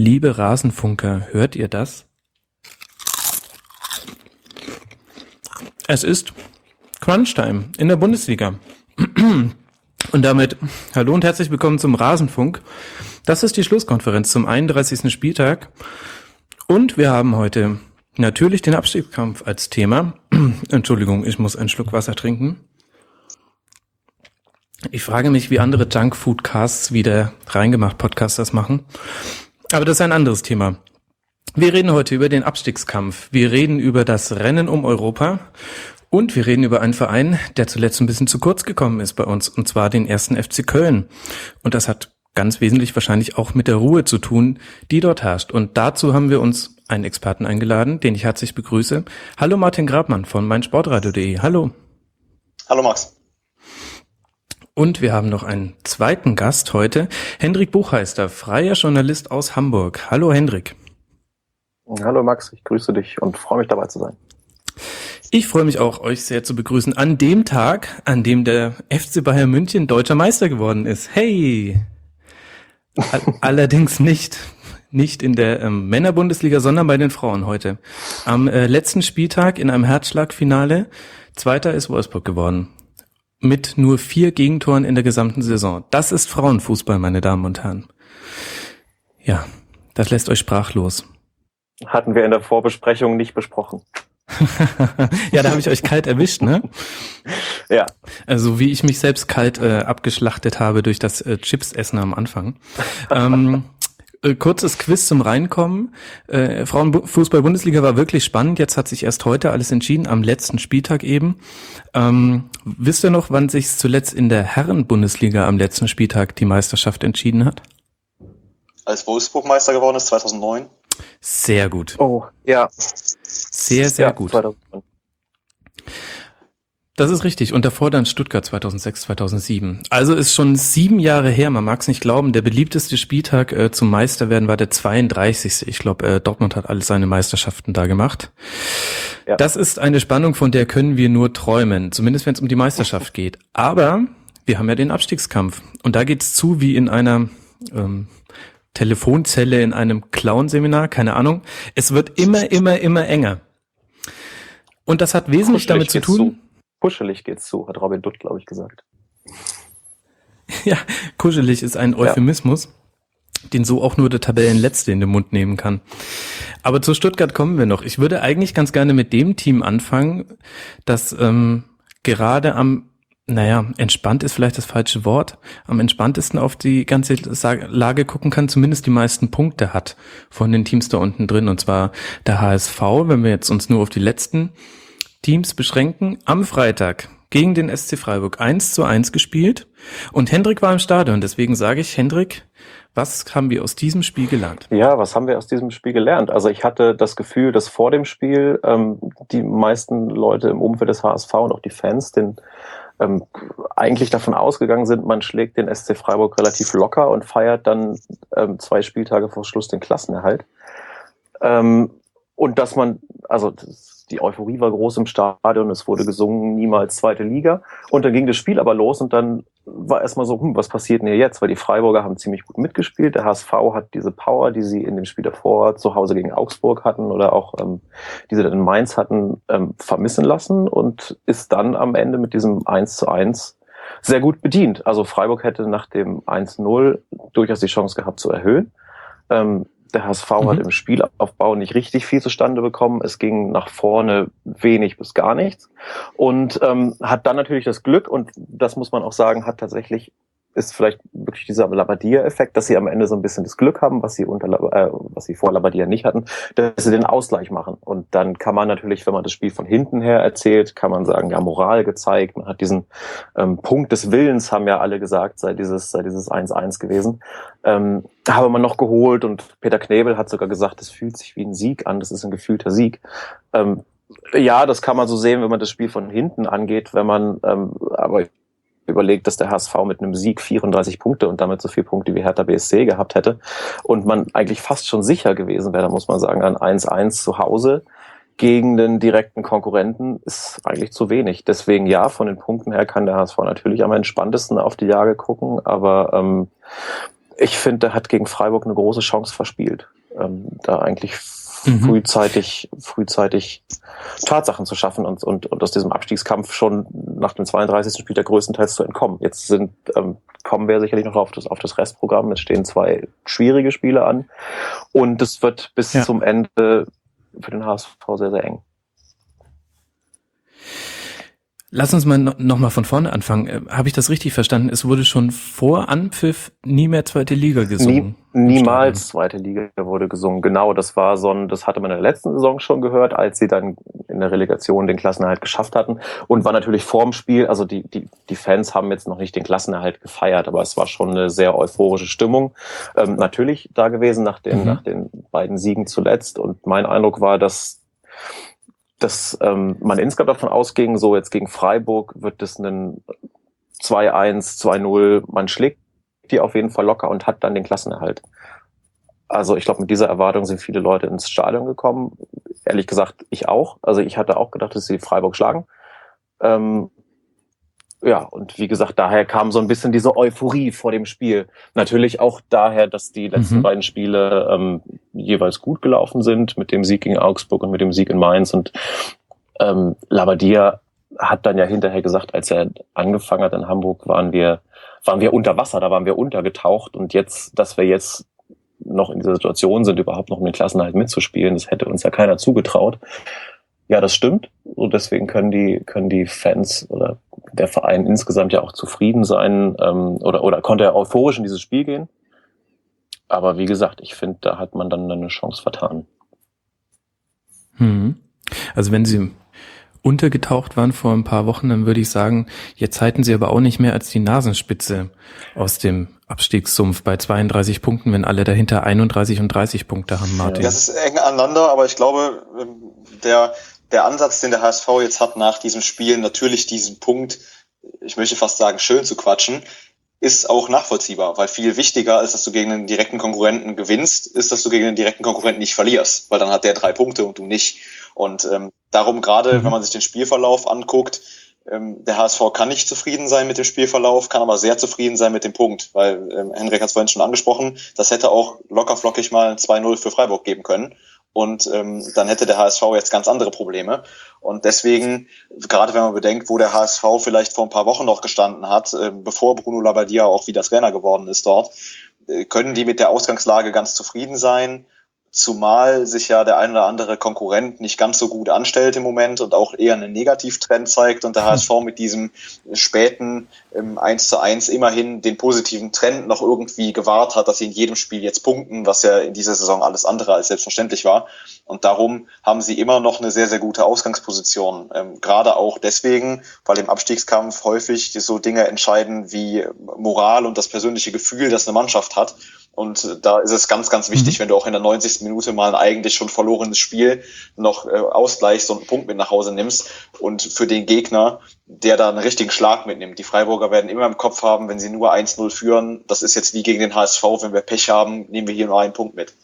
Liebe Rasenfunker, hört ihr das? Es ist Crunchtime in der Bundesliga. Und damit hallo und herzlich willkommen zum Rasenfunk. Das ist die Schlusskonferenz zum 31. Spieltag. Und wir haben heute natürlich den Abstiegskampf als Thema. Entschuldigung, ich muss einen Schluck Wasser trinken. Ich frage mich, wie andere Junkfood-Casts wie der Reingemacht-Podcast das machen. Aber das ist ein anderes Thema. Wir reden heute über den Abstiegskampf. Wir reden über das Rennen um Europa. Und wir reden über einen Verein, der zuletzt ein bisschen zu kurz gekommen ist bei uns. Und zwar den 1. FC Köln. Und das hat ganz wesentlich wahrscheinlich auch mit der Ruhe zu tun, die dort herrscht. Und dazu haben wir uns einen Experten eingeladen, den ich herzlich begrüße. Hallo Martin Grabmann von meinsportradio.de. Hallo. Hallo Max. Und wir haben noch einen zweiten Gast heute, Hendrik Buchheister, freier Journalist aus Hamburg. Hallo Hendrik. Hallo Max, ich grüße dich und freue mich dabei zu sein. Ich freue mich auch, euch sehr zu begrüßen an dem Tag, an dem der FC Bayern München deutscher Meister geworden ist. Hey! Allerdings nicht in der Männerbundesliga, sondern bei den Frauen heute. Am letzten Spieltag in einem Herzschlagfinale, Zweiter ist Wolfsburg geworden. Mit nur 4 Gegentoren in der gesamten Saison. Das ist Frauenfußball, meine Damen und Herren. Ja, das lässt euch sprachlos. Hatten wir in der Vorbesprechung nicht besprochen. Ja, da habe ich euch kalt erwischt, ne? Ja. Also wie ich mich selbst kalt abgeschlachtet habe durch das Chips-Essen am Anfang. Kurzes Quiz zum Reinkommen. Frauenfußball-Bundesliga war wirklich spannend. Jetzt hat sich erst heute alles entschieden, am letzten Spieltag eben. Wisst ihr noch, wann sich zuletzt in der Herren-Bundesliga am letzten Spieltag die Meisterschaft entschieden hat? Als Wolfsburg Meister geworden ist, 2009. Sehr gut. Oh, ja. Sehr gut. 2009. Das ist richtig. Und davor dann Stuttgart 2006, 2007. Also ist schon 7 Jahre her, man mag es nicht glauben. Der beliebteste Spieltag zum Meisterwerden war der 32. Ich glaube, Dortmund hat alle seine Meisterschaften da gemacht. Ja. Das ist eine Spannung, von der können wir nur träumen. Zumindest wenn es um die Meisterschaft geht. Aber wir haben ja den Abstiegskampf. Und da geht's zu wie in einer Telefonzelle in einem Clown-Seminar, keine Ahnung. Es wird immer enger. Und das hat wesentlich damit zu tun. Kuschelig geht's zu, hat Robin Dutt, glaube ich, gesagt. Ja, kuschelig ist ein Euphemismus, den so auch nur der Tabellenletzte in den Mund nehmen kann. Aber zu Stuttgart kommen wir noch. Ich würde eigentlich ganz gerne mit dem Team anfangen, das gerade entspannt ist vielleicht das falsche Wort, am entspanntesten auf die ganze Lage gucken kann, zumindest die meisten Punkte hat von den Teams da unten drin, und zwar der HSV, wenn wir jetzt uns nur auf die letzten Teams beschränken. Am Freitag gegen den SC Freiburg 1:1 gespielt und Hendrik war im Stadion, deswegen sage ich, Hendrik, was haben wir aus diesem Spiel gelernt? Ja, was haben wir aus diesem Spiel gelernt? Also ich hatte das Gefühl, dass vor dem Spiel die meisten Leute im Umfeld des HSV und auch die Fans eigentlich davon ausgegangen sind, man schlägt den SC Freiburg relativ locker und feiert dann 2 Spieltage vor Schluss den Klassenerhalt. Und dass die Euphorie war groß im Stadion, es wurde gesungen, niemals zweite Liga. Und dann ging das Spiel aber los und dann war erstmal so, was passiert denn hier jetzt? Weil die Freiburger haben ziemlich gut mitgespielt. Der HSV hat diese Power, die sie in dem Spiel davor zu Hause gegen Augsburg hatten oder auch die sie dann in Mainz hatten, vermissen lassen und ist dann am Ende mit diesem 1:1 sehr gut bedient. Also Freiburg hätte nach dem 1:0 durchaus die Chance gehabt zu erhöhen. Der HSV hat im Spielaufbau nicht richtig viel zustande bekommen. Es ging nach vorne wenig bis gar nichts. Und hat dann natürlich das Glück, und das muss man auch sagen, ist vielleicht wirklich dieser Labbadia-Effekt, dass sie am Ende so ein bisschen das Glück haben, was sie vor Labbadia nicht hatten, dass sie den Ausgleich machen. Und dann kann man natürlich, wenn man das Spiel von hinten her erzählt, kann man sagen, ja, Moral gezeigt. Man hat diesen Punkt des Willens, haben ja alle gesagt, sei dieses 1:1 gewesen. Habe man noch geholt, und Peter Knebel hat sogar gesagt, es fühlt sich wie ein Sieg an, das ist ein gefühlter Sieg. Ja, das kann man so sehen, wenn man das Spiel von hinten angeht, wenn man aber überlegt, dass der HSV mit einem Sieg 34 Punkte und damit so viele Punkte wie Hertha BSC gehabt hätte und man eigentlich fast schon sicher gewesen wäre, da muss man sagen, ein 1:1 zu Hause gegen den direkten Konkurrenten ist eigentlich zu wenig. Deswegen ja, von den Punkten her kann der HSV natürlich am entspanntesten auf die Jahre gucken, aber Ich finde, der hat gegen Freiburg eine große Chance verspielt, da eigentlich frühzeitig Tatsachen zu schaffen und aus diesem Abstiegskampf schon nach dem 32. Spieltag größtenteils zu entkommen. Jetzt kommen wir sicherlich noch auf das Restprogramm. Es stehen 2 schwierige Spiele an und es wird bis zum Ende für den HSV sehr, sehr eng. Lass uns mal noch mal von vorne anfangen. Habe ich das richtig verstanden? Es wurde schon vor Anpfiff nie mehr zweite Liga gesungen? Niemals zweite Liga wurde gesungen. Genau, das hatte man in der letzten Saison schon gehört, als sie dann in der Relegation den Klassenerhalt geschafft hatten und war natürlich vorm Spiel, also die Fans haben jetzt noch nicht den Klassenerhalt gefeiert, aber es war schon eine sehr euphorische Stimmung. Natürlich da gewesen nach den beiden Siegen zuletzt und mein Eindruck war, dass man insgesamt davon ausging, so jetzt gegen Freiburg wird es ein 2-1, 2-0, man schlägt die auf jeden Fall locker und hat dann den Klassenerhalt. Also ich glaube, mit dieser Erwartung sind viele Leute ins Stadion gekommen. Ehrlich gesagt, ich auch. Also ich hatte auch gedacht, dass sie Freiburg schlagen. Und wie gesagt, daher kam so ein bisschen diese Euphorie vor dem Spiel. Natürlich auch daher, dass die letzten beiden Spiele jeweils gut gelaufen sind, mit dem Sieg gegen Augsburg und mit dem Sieg in Mainz. Und Labbadia hat dann ja hinterher gesagt, als er angefangen hat in Hamburg, waren wir unter Wasser, da waren wir untergetaucht. Und jetzt, dass wir jetzt noch in dieser Situation sind, überhaupt noch um den Klassenerhalt mitzuspielen, das hätte uns ja keiner zugetraut. Ja, das stimmt. Und deswegen können die Fans oder der Verein insgesamt ja auch zufrieden sein oder konnte er euphorisch in dieses Spiel gehen. Aber wie gesagt, ich finde, da hat man dann eine Chance vertan. Also wenn sie untergetaucht waren vor ein paar Wochen, dann würde ich sagen, jetzt halten sie aber auch nicht mehr als die Nasenspitze aus dem Abstiegssumpf bei 32 Punkten, wenn alle dahinter 31 und 30 Punkte haben, Martin. Das ist eng aneinander, aber ich glaube, der Ansatz, den der HSV jetzt hat nach diesem Spiel, natürlich diesen Punkt, ich möchte fast sagen, schön zu quatschen, ist auch nachvollziehbar, weil viel wichtiger, als dass du gegen einen direkten Konkurrenten gewinnst, ist, dass du gegen einen direkten Konkurrenten nicht verlierst, weil dann hat der 3 Punkte und du nicht. Und darum gerade, wenn man sich den Spielverlauf anguckt, der HSV kann nicht zufrieden sein mit dem Spielverlauf, kann aber sehr zufrieden sein mit dem Punkt, weil Henrik hat es vorhin schon angesprochen, das hätte auch locker flockig mal 2-0 für Freiburg geben können. Und dann hätte der HSV jetzt ganz andere Probleme. Und deswegen, gerade wenn man bedenkt, wo der HSV vielleicht vor ein paar Wochen noch gestanden hat, bevor Bruno Labbadia auch wieder Trainer geworden ist dort, können die mit der Ausgangslage ganz zufrieden sein. Zumal sich ja der ein oder andere Konkurrent nicht ganz so gut anstellt im Moment und auch eher einen Negativtrend zeigt und der HSV mit diesem späten 1:1 immerhin den positiven Trend noch irgendwie gewahrt hat, dass sie in jedem Spiel jetzt punkten, was ja in dieser Saison alles andere als selbstverständlich war. Und darum haben sie immer noch eine sehr, sehr gute Ausgangsposition. Gerade auch deswegen, weil im Abstiegskampf häufig so Dinge entscheiden wie Moral und das persönliche Gefühl, das eine Mannschaft hat. Und da ist es ganz, ganz wichtig, wenn du auch in der 90. Minute mal ein eigentlich schon verlorenes Spiel noch ausgleichst und einen Punkt mit nach Hause nimmst. Und für den Gegner, der da einen richtigen Schlag mitnimmt. Die Freiburger werden immer im Kopf haben, wenn sie nur 1-0 führen. Das ist jetzt wie gegen den HSV. Wenn wir Pech haben, nehmen wir hier nur einen Punkt mit.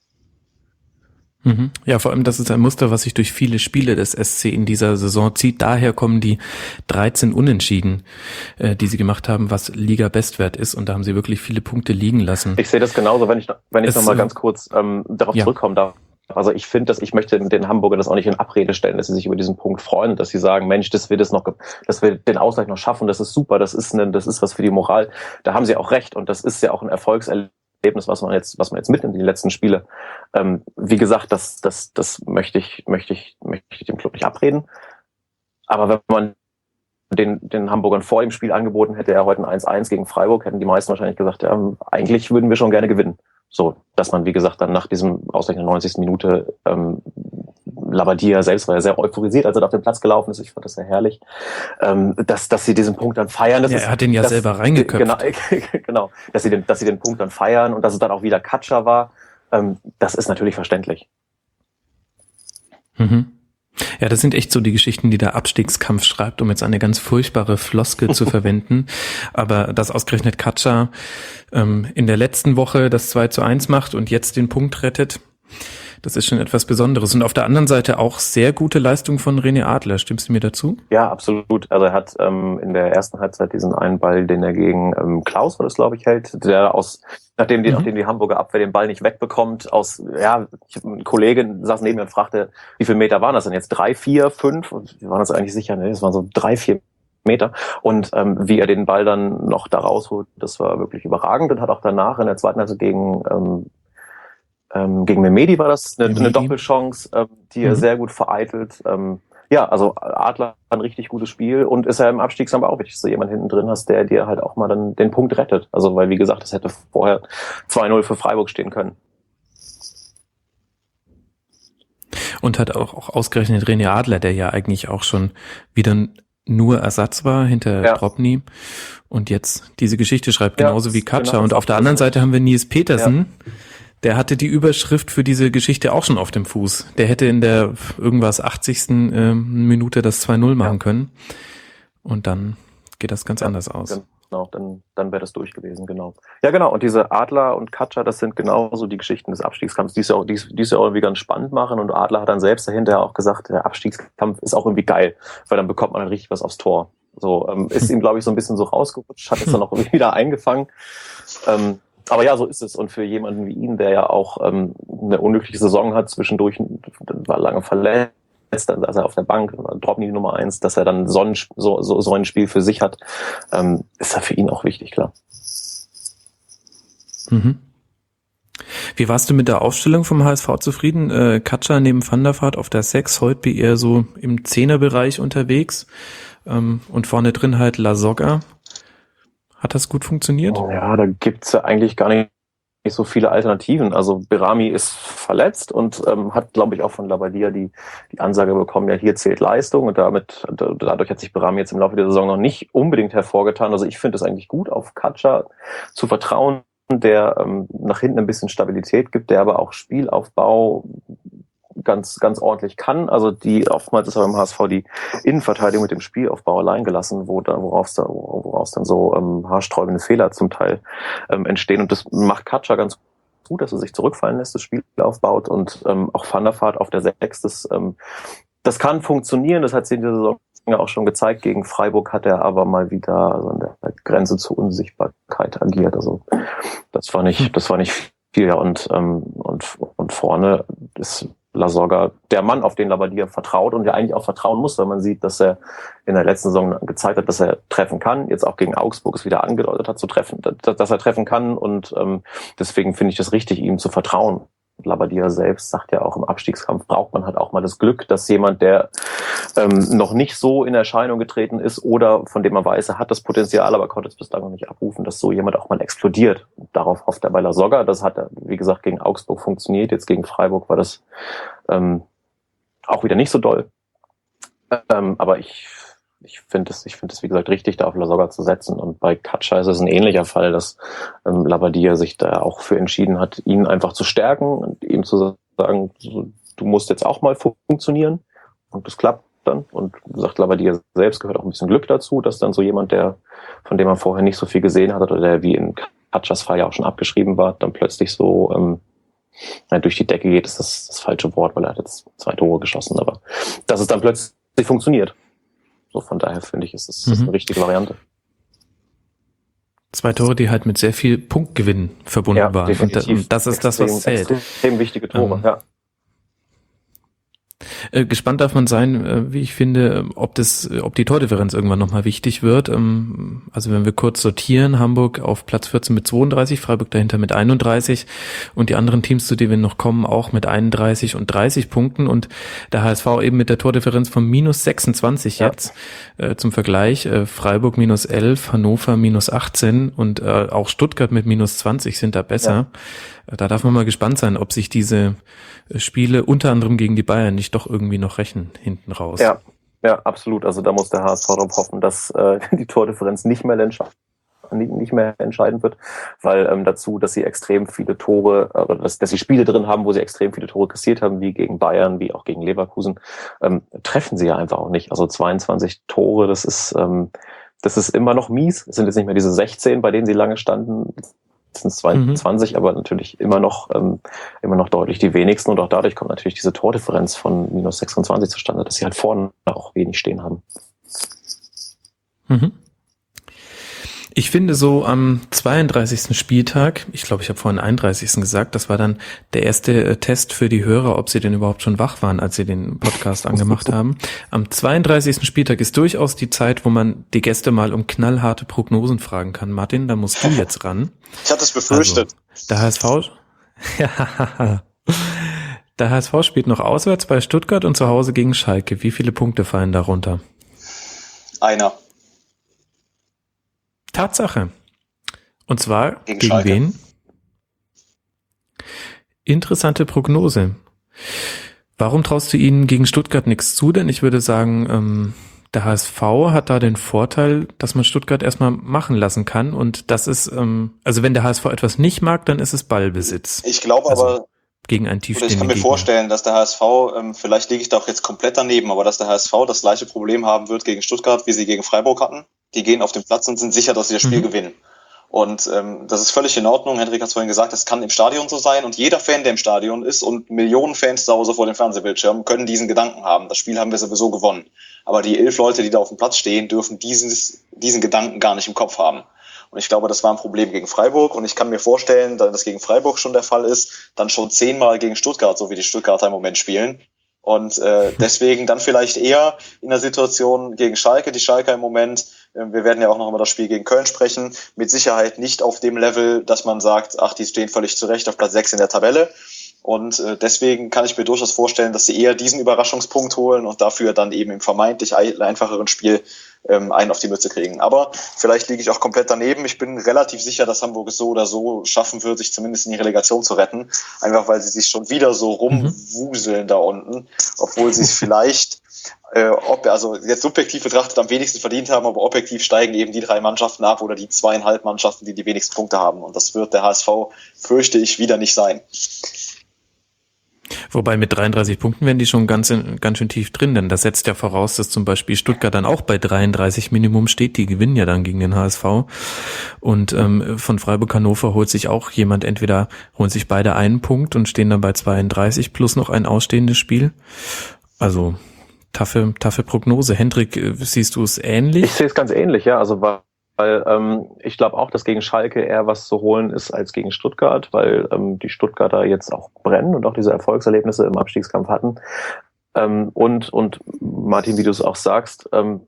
Ja, vor allem das ist ein Muster, was sich durch viele Spiele des SC in dieser Saison zieht. Daher kommen die 13 Unentschieden, die sie gemacht haben, was Liga-Bestwert ist. Und da haben sie wirklich viele Punkte liegen lassen. Ich sehe das genauso, wenn ich noch mal ganz kurz darauf zurückkommen darf. Also ich finde, ich möchte den Hamburgern das auch nicht in Abrede stellen, dass sie sich über diesen Punkt freuen, dass sie sagen, Mensch, dass wir den Ausgleich noch schaffen, das ist super, das ist was für die Moral. Da haben sie auch recht und das ist ja auch ein Erfolgserlebnis, was man jetzt mitnimmt in die letzten Spiele. Wie gesagt, das möchte ich dem Club nicht abreden. Aber wenn man den Hamburgern vor dem Spiel angeboten hätte, er heute ein 1-1 gegen Freiburg, hätten die meisten wahrscheinlich gesagt, ja, eigentlich würden wir schon gerne gewinnen. So, dass man, wie gesagt, dann nach diesem Ausgleich in der 90. Minute Labbadia selbst war ja sehr euphorisiert, als er auf den Platz gelaufen ist. Ich fand das sehr herrlich. Dass sie diesen Punkt dann feiern. Er hat den ja selber reingeköpft. Genau. Dass sie den Punkt dann feiern und dass es dann auch wieder Katscher war. Das ist natürlich verständlich. Ja, das sind echt so die Geschichten, die der Abstiegskampf schreibt, um jetzt eine ganz furchtbare Floskel zu verwenden. Aber dass ausgerechnet Katscher in der letzten Woche das 2:1 macht und jetzt den Punkt rettet, Das ist schon etwas Besonderes. Und auf der anderen Seite auch sehr gute Leistung von René Adler. Stimmst du mir dazu? Ja, absolut. Also er hat in der ersten Halbzeit diesen einen Ball, den er gegen Klaus, war das glaube ich, hält, der nachdem die Hamburger Abwehr den Ball nicht wegbekommt, ein Kollege saß neben mir und fragte, wie viele Meter waren das denn jetzt? 3, 4, 5? Und wir waren uns eigentlich sicher, ne, es waren so 3, 4 Meter. Und wie er den Ball dann noch da rausholt, das war wirklich überragend und hat auch danach in der zweiten Halbzeit gegen Mehmedi war das eine Doppelchance, die er sehr gut vereitelt. Also Adler ein richtig gutes Spiel und ist ja im Abstiegskampf auch wichtig, dass du jemanden hinten drin hast, der dir halt auch mal dann den Punkt rettet. Also weil, wie gesagt, es hätte vorher 2-0 für Freiburg stehen können. Und hat auch ausgerechnet René Adler, der ja eigentlich auch schon wieder nur Ersatz war hinter Drobny und jetzt diese Geschichte schreibt, genauso wie Katscha. Genau, und auf der anderen Seite haben wir Nils Petersen, der hatte die Überschrift für diese Geschichte auch schon auf dem Fuß. Der hätte in der irgendwas 80. Minute das 2-0 machen können. Und dann geht das ganz anders aus. Genau, dann wäre das durch gewesen, genau. Ja, genau. Und diese Adler und Katscha, das sind genauso die Geschichten des Abstiegskampfs, die es ja auch irgendwie ganz spannend machen. Und Adler hat dann selbst dahinter auch gesagt, der Abstiegskampf ist auch irgendwie geil, weil dann bekommt man dann richtig was aufs Tor. So, ist ihm, glaube ich, so ein bisschen so rausgerutscht, hat es dann auch irgendwie wieder eingefangen. Aber ja, so ist es. Und für jemanden wie ihn, der ja auch eine unglückliche Saison hat, zwischendurch war lange verletzt, dann saß er auf der Bank, Drobny die Nummer 1, dass er dann so ein Spiel für sich hat, ist ja für ihn auch wichtig, klar. Mhm. Wie warst du mit der Aufstellung vom HSV zufrieden? Katscha neben Van der Vaart auf der 6, Holtby eher so im 10er-Bereich unterwegs und vorne drin halt Lasogga. Hat das gut funktioniert? Ja, da gibt's ja eigentlich gar nicht so viele Alternativen. Also Berami ist verletzt und hat, glaube ich, auch von Labadia die Ansage bekommen, ja, hier zählt Leistung und dadurch hat sich Berami jetzt im Laufe der Saison noch nicht unbedingt hervorgetan. Also ich finde es eigentlich gut, auf Katscha zu vertrauen, der nach hinten ein bisschen Stabilität gibt, der aber auch Spielaufbau ganz, ganz ordentlich kann. Also oftmals ist aber im HSV die Innenverteidigung mit dem Spielaufbau allein gelassen, woraus dann so haarsträubende Fehler zum Teil entstehen. Und das macht Katscha ganz gut, dass er sich zurückfallen lässt, das Spiel aufbaut und auch Van der Vaart auf der 6. Das kann funktionieren, das hat sie in der Saison ja auch schon gezeigt. Gegen Freiburg hat er aber mal wieder an der Grenze zur Unsichtbarkeit agiert. Also das war nicht viel. Ja, und vorne ist Lasogga der Mann, auf den Labadia vertraut und der eigentlich auch vertrauen muss, weil man sieht, dass er in der letzten Saison gezeigt hat, dass er treffen kann. Jetzt auch gegen Augsburg es wieder angedeutet hat, dass er treffen kann und deswegen finde ich das richtig, ihm zu vertrauen. Labadia selbst sagt ja auch, im Abstiegskampf braucht man halt auch mal das Glück, dass jemand, der noch nicht so in Erscheinung getreten ist oder von dem man weiß, er hat das Potenzial, aber konnte es bislang noch nicht abrufen, dass so jemand auch mal explodiert. Und darauf hofft er bei Lasogga. Das hat, wie gesagt, gegen Augsburg funktioniert. Jetzt gegen Freiburg war das auch wieder nicht so doll. Aber ich finde es, wie gesagt, richtig, da auf Lasogga zu setzen. Und bei Katscha ist es ein ähnlicher Fall, dass Labadia sich da auch für entschieden hat, ihn einfach zu stärken und ihm zu sagen, du musst jetzt auch mal funktionieren. Und das klappt dann. Und wie gesagt, Labadia selbst gehört auch ein bisschen Glück dazu, dass dann so jemand, von dem man vorher nicht so viel gesehen hat oder der wie in Katschas Fall ja auch schon abgeschrieben war, dann plötzlich so durch die Decke geht, ist das falsche Wort, weil er hat jetzt 2 Tore geschossen. Aber dass es dann plötzlich funktioniert. So, von daher finde ich, ist das eine richtige Variante. 2 Tore, die halt mit sehr viel Punktgewinn verbunden waren. Und das ist das, was zählt. Extrem wichtige Tore, ja. Gespannt darf man sein, wie ich finde, ob die Tordifferenz irgendwann nochmal wichtig wird. Also wenn wir kurz sortieren, Hamburg auf Platz 14 mit 32, Freiburg dahinter mit 31 und die anderen Teams, zu denen wir noch kommen, auch mit 31 und 30 Punkten und der HSV eben mit der Tordifferenz von minus 26 jetzt. Zum Vergleich, Freiburg minus 11, Hannover minus 18 und auch Stuttgart mit minus 20 sind da besser. Ja. Da darf man mal gespannt sein, ob sich diese Spiele unter anderem gegen die Bayern nicht doch irgendwie noch rächen hinten raus. Ja, absolut. Also da muss der HSV darauf hoffen, dass die Tordifferenz nicht mehr entscheidend wird, weil dazu, dass sie extrem viele Tore, dass sie Spiele drin haben, wo sie extrem viele Tore kassiert haben, wie gegen Bayern, wie auch gegen Leverkusen, treffen sie ja einfach auch nicht. Also 22 Tore, das ist immer noch mies. Es sind jetzt nicht mehr diese 16, bei denen sie lange standen. 22, aber natürlich immer noch deutlich die wenigsten und auch dadurch kommt natürlich diese Tordifferenz von minus 26 zustande, dass sie halt vorne auch wenig stehen haben. Mhm. Ich finde so am 32. Spieltag, ich glaube, ich habe vorhin 31. gesagt, das war dann der erste Test für die Hörer, ob sie denn überhaupt schon wach waren, als sie den Podcast angemacht haben. Am 32. Spieltag ist durchaus die Zeit, wo man die Gäste mal um knallharte Prognosen fragen kann. Martin, da musst du jetzt ran. Ich hatte es befürchtet. Also, der HSV, ja, der HSV spielt noch auswärts bei Stuttgart und zu Hause gegen Schalke. Wie viele Punkte fallen darunter? Einer. Tatsache. Und zwar gegen Schalke. wen? Interessante Prognose. Warum traust du ihnen gegen Stuttgart nichts zu? Denn ich würde sagen, der HSV hat da den Vorteil, dass man Stuttgart erstmal machen lassen kann. Und das ist, also wenn der HSV etwas nicht mag, dann ist es Ballbesitz. Ich glaube also aber, gegen einen oder tiefstehenden ich kann mir Gegner. vorstellen, dass der HSV, vielleicht liege ich da auch jetzt komplett daneben, aber dass der HSV das gleiche Problem haben wird gegen Stuttgart, wie sie gegen Freiburg hatten. Die gehen auf den Platz und sind sicher, dass sie das Spiel gewinnen. Und das ist völlig in Ordnung. Henrik hat es vorhin gesagt, es kann im Stadion so sein. Und jeder Fan, der im Stadion ist und Millionen Fans zu Hause vor dem Fernsehbildschirm, können diesen Gedanken haben. Das Spiel haben wir sowieso gewonnen. Aber die 11 Leute, die da auf dem Platz stehen, dürfen diesen Gedanken gar nicht im Kopf haben. Und ich glaube, das war ein Problem gegen Freiburg. Und ich kann mir vorstellen, dass das gegen Freiburg schon der Fall ist, dann schon 10-mal gegen Stuttgart, so wie die Stuttgarter im Moment spielen. Und deswegen dann vielleicht eher in der Situation gegen Schalke. Die Schalker im Moment, wir werden ja auch noch über das Spiel gegen Köln sprechen, mit Sicherheit nicht auf dem Level, dass man sagt, ach, die stehen völlig zurecht auf Platz 6 in der Tabelle. Und deswegen kann ich mir durchaus vorstellen, dass sie eher diesen Überraschungspunkt holen und dafür dann eben im vermeintlich einfacheren Spiel einen auf die Mütze kriegen. Aber vielleicht liege ich auch komplett daneben. Ich bin relativ sicher, dass Hamburg es so oder so schaffen wird, sich zumindest in die Relegation zu retten. Einfach weil sie sich schon wieder so rumwuseln da unten, obwohl sie es vielleicht, also jetzt subjektiv betrachtet am wenigsten verdient haben, aber objektiv steigen eben die 3 Mannschaften ab oder die 2,5 Mannschaften, die die wenigsten Punkte haben. Und das wird der HSV, fürchte ich, wieder nicht sein. Wobei mit 33 Punkten wären die schon ganz schön tief drin, denn das setzt ja voraus, dass zum Beispiel Stuttgart dann auch bei 33 Minimum steht. Die gewinnen ja dann gegen den HSV. Und von Freiburg-Hannover holt sich auch jemand, entweder holen sich beide einen Punkt und stehen dann bei 32 plus noch ein ausstehendes Spiel. Also taffe Prognose. Hendrik, siehst du es ähnlich? Ich sehe es ganz ähnlich, ja. Also weil ich glaube auch, dass gegen Schalke eher was zu holen ist als gegen Stuttgart, weil die Stuttgarter jetzt auch brennen und auch diese Erfolgserlebnisse im Abstiegskampf hatten. Und Martin, wie du es auch sagst,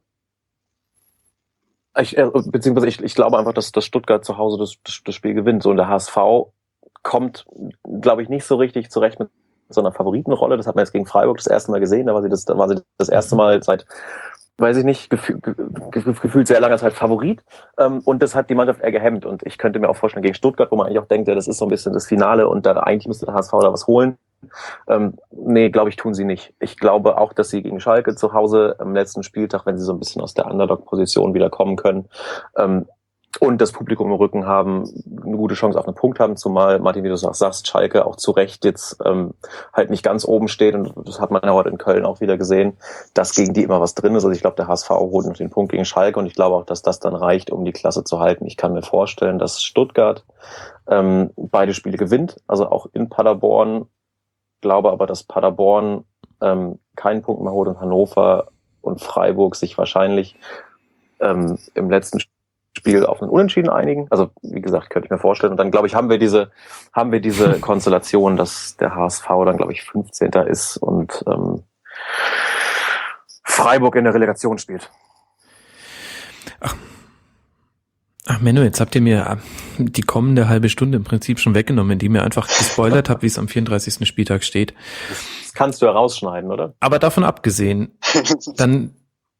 ich glaube einfach, dass Stuttgart zu Hause das Spiel gewinnt. So, und der HSV kommt, glaube ich, nicht so richtig zurecht mit so einer Favoritenrolle. Das hat man jetzt gegen Freiburg das erste Mal gesehen. Da war sie das erste Mal seit, weiß ich nicht, gefühlt sehr langer Zeit Favorit. Und das hat die Mannschaft eher gehemmt. Und ich könnte mir auch vorstellen, gegen Stuttgart, wo man eigentlich auch denkt, ja, das ist so ein bisschen das Finale und da eigentlich müsste der HSV da was holen. Nee, glaube ich, tun sie nicht. Ich glaube auch, dass sie gegen Schalke zu Hause am letzten Spieltag, wenn sie so ein bisschen aus der Underdog-Position wieder kommen können, und das Publikum im Rücken haben, eine gute Chance auf einen Punkt haben, zumal, Martin, wie du sagst, Schalke auch zu Recht jetzt halt nicht ganz oben steht und das hat man ja heute in Köln auch wieder gesehen, dass gegen die immer was drin ist. Also ich glaube, der HSV holt noch den Punkt gegen Schalke und ich glaube auch, dass das dann reicht, um die Klasse zu halten. Ich kann mir vorstellen, dass Stuttgart beide Spiele gewinnt, also auch in Paderborn, glaube aber, dass Paderborn keinen Punkt mehr holt und Hannover und Freiburg sich wahrscheinlich im letzten Spiel auf einen Unentschieden einigen. Also wie gesagt, könnte ich mir vorstellen. Und dann, glaube ich, haben wir diese Konstellation, dass der HSV dann, glaube ich, 15. ist und Freiburg in der Relegation spielt. Ach Menno, jetzt habt ihr mir die kommende halbe Stunde im Prinzip schon weggenommen, indem ihr einfach gespoilert habt, wie es am 34. Spieltag steht. Das kannst du ja rausschneiden, oder? Aber davon abgesehen, dann